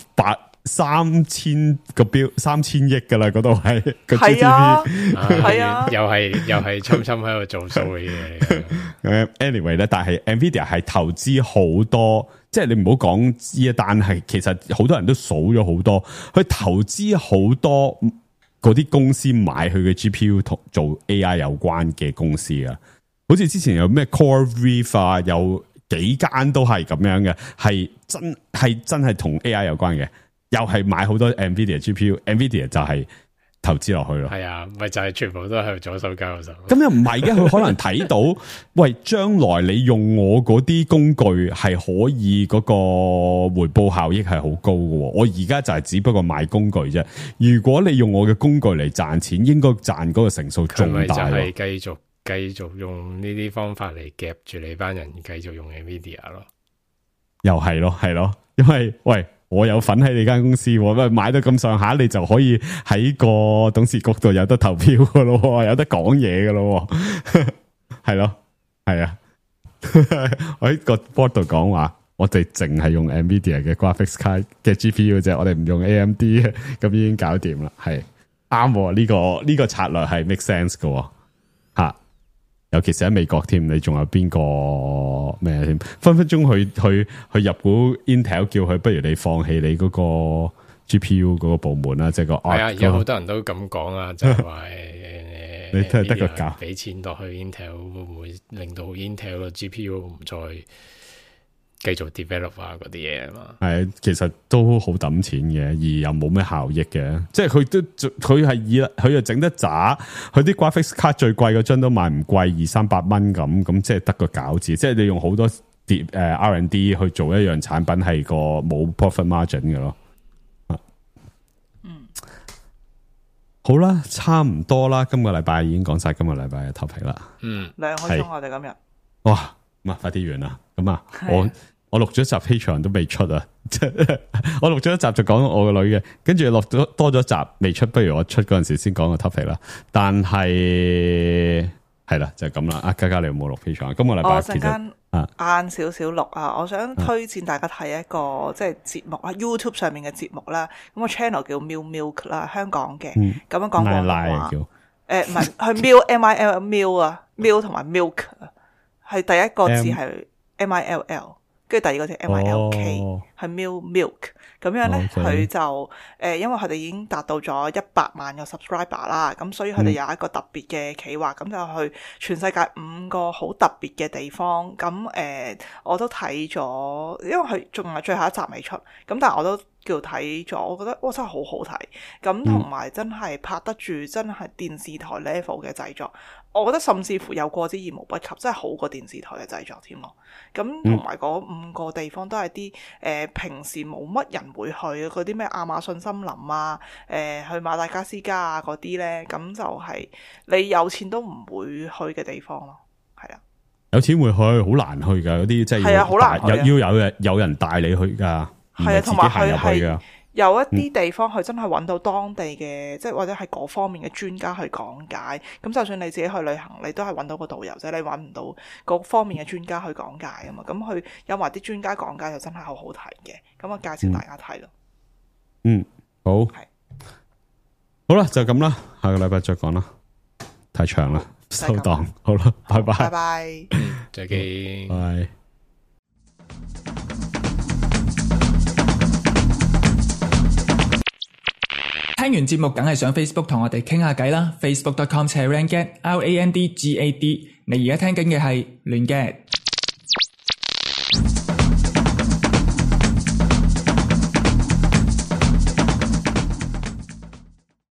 Speaker 4: 3000個標3000億噶啦，嗰度係個 GDP，
Speaker 3: 係啊，
Speaker 5: 又係侵喺度做數嘅嘢。
Speaker 4: anyway 咧，但係 Nvidia 係投資好多，即係你唔好講呢一單，係其實好多人都數咗好多，佢投資好多嗰啲公司買佢嘅 GPU 同做 AI 有關嘅公司啊，好似之前有咩 CoreWeave 啊，有幾間都係咁樣嘅，係真係同 AI 有關嘅。又係買好多 Nvidia GPU，Nvidia 就係投資落去咯。係
Speaker 5: 啊，咪就係全部都係左手交右手。
Speaker 4: 咁又唔係嘅，佢可能睇到，喂，將來你用我嗰啲工具係可以嗰個回報效益係好高嘅。我而家就係只不過賣工具啫。如果你用我嘅工具嚟賺錢，應該賺嗰個成數仲大咯。
Speaker 5: 係繼續用呢啲方法嚟夾住你班人，繼續用 Nvidia 咯。
Speaker 4: 又係咯，係咯，因為喂，我有份喺你間公司，喂，買到咁上下，你就可以喺個董事局度有得投票噶咯，有得講嘢噶咯，係咯，係啊，我喺個 board 度講話，我哋淨係用 Nvidia 嘅 graphics 卡嘅 GPU 啫，我哋唔用 AMD 嘅，咁已經搞掂啦，係啱，呢個策略係 make sense 噶，吓。尤其是喺美國添，你仲有邊個咩添？分分鐘去入股 Intel， 叫佢不如你放棄你嗰個 GPU 嗰個部門啦，即係個
Speaker 5: 係啊，有好多人都咁講啊，就係話
Speaker 4: 你都係得個價，
Speaker 5: 俾錢落去 Intel 會唔會令到 Intel 個 GPU 唔再繼續 develop 啊嗰啲嘢啊嘛？
Speaker 4: 係，其實都好抌錢嘅，而又冇咩效益嘅。即係佢又整得渣，佢啲 graphics 卡最貴嗰張都賣唔貴，200-300蚊咁，即係得個餃子。即係你用好多R&D 去做一樣產品，係個冇 profit margin 嘅咯。好啦，差唔多啦，今個禮拜已經講晒今個禮拜嘅 topic 啦。
Speaker 3: 2個鐘我哋今日。
Speaker 4: 哇！咁快啲完啦，咁啊，我錄咗一集 Patreon 都未出啊，我錄咗一集就講我個女嘅，跟住錄咗多咗集未出，不如我出嗰陣時先講個 topic 啦。但係係啦，就係咁啦。阿嘉嘉你有冇錄 Patreon？今個禮拜其實
Speaker 3: 晏少少錄啊，我想推薦大家睇一個即係節目啦，YouTube 上面嘅節目啦。咁個 channel 叫 Milk 啦，香港嘅，咁樣講廣東話。唔係，係 Milk MIL Milk 啊，Milk 同埋 Milk。係第一個字係 MILL， 跟住第二個字 MILK， 係 Milk 咁樣咧，佢就因為佢哋已經達到咗100萬個 subscriber 啦，咁所以佢哋有一個特別嘅企劃，咁就去全世界5個好特別嘅地方，咁我都睇咗，因為佢仲係最後一集未出，咁但係我都叫睇咗，我覺得哇真係好好睇，咁同埋真係拍得住，真係電視台 level 嘅製作。我覺得甚至乎有過之而無不及，真係好過電視台嘅製作添咯。咁同埋嗰5個地方都係啲平時冇乜人會去嗰啲咩亞馬遜森林啊，去馬達加斯加啊嗰啲咧，咁就係你有錢都唔會去嘅地方咯。係啊，
Speaker 4: 有錢會去，好難去噶嗰啲，即係
Speaker 3: 係啊，好難去，
Speaker 4: 要有人帶你去噶，
Speaker 3: 係啊，同埋佢係
Speaker 4: 噶。
Speaker 3: 有一啲地方佢真係揾到當地嘅，即係或者係嗰方面嘅專家去講解。咁就算你自己去旅行，你都係揾到個導遊啫，你揾唔到嗰方面嘅專家去講解啊嘛。咁佢有埋啲專家講解就真係好好睇嘅。咁我介紹大家睇咯。
Speaker 4: 好，係好啦，就咁啦，下個禮拜再講啦。太長啦，收檔。好啦，拜拜，
Speaker 3: 拜拜，
Speaker 5: 再見，
Speaker 4: 拜。
Speaker 1: 聽完節目梗係上 Facebook 同我哋傾下偈啦 ，facebook.com/randgad，RANDGAD。你而家聽緊嘅係亂 gad。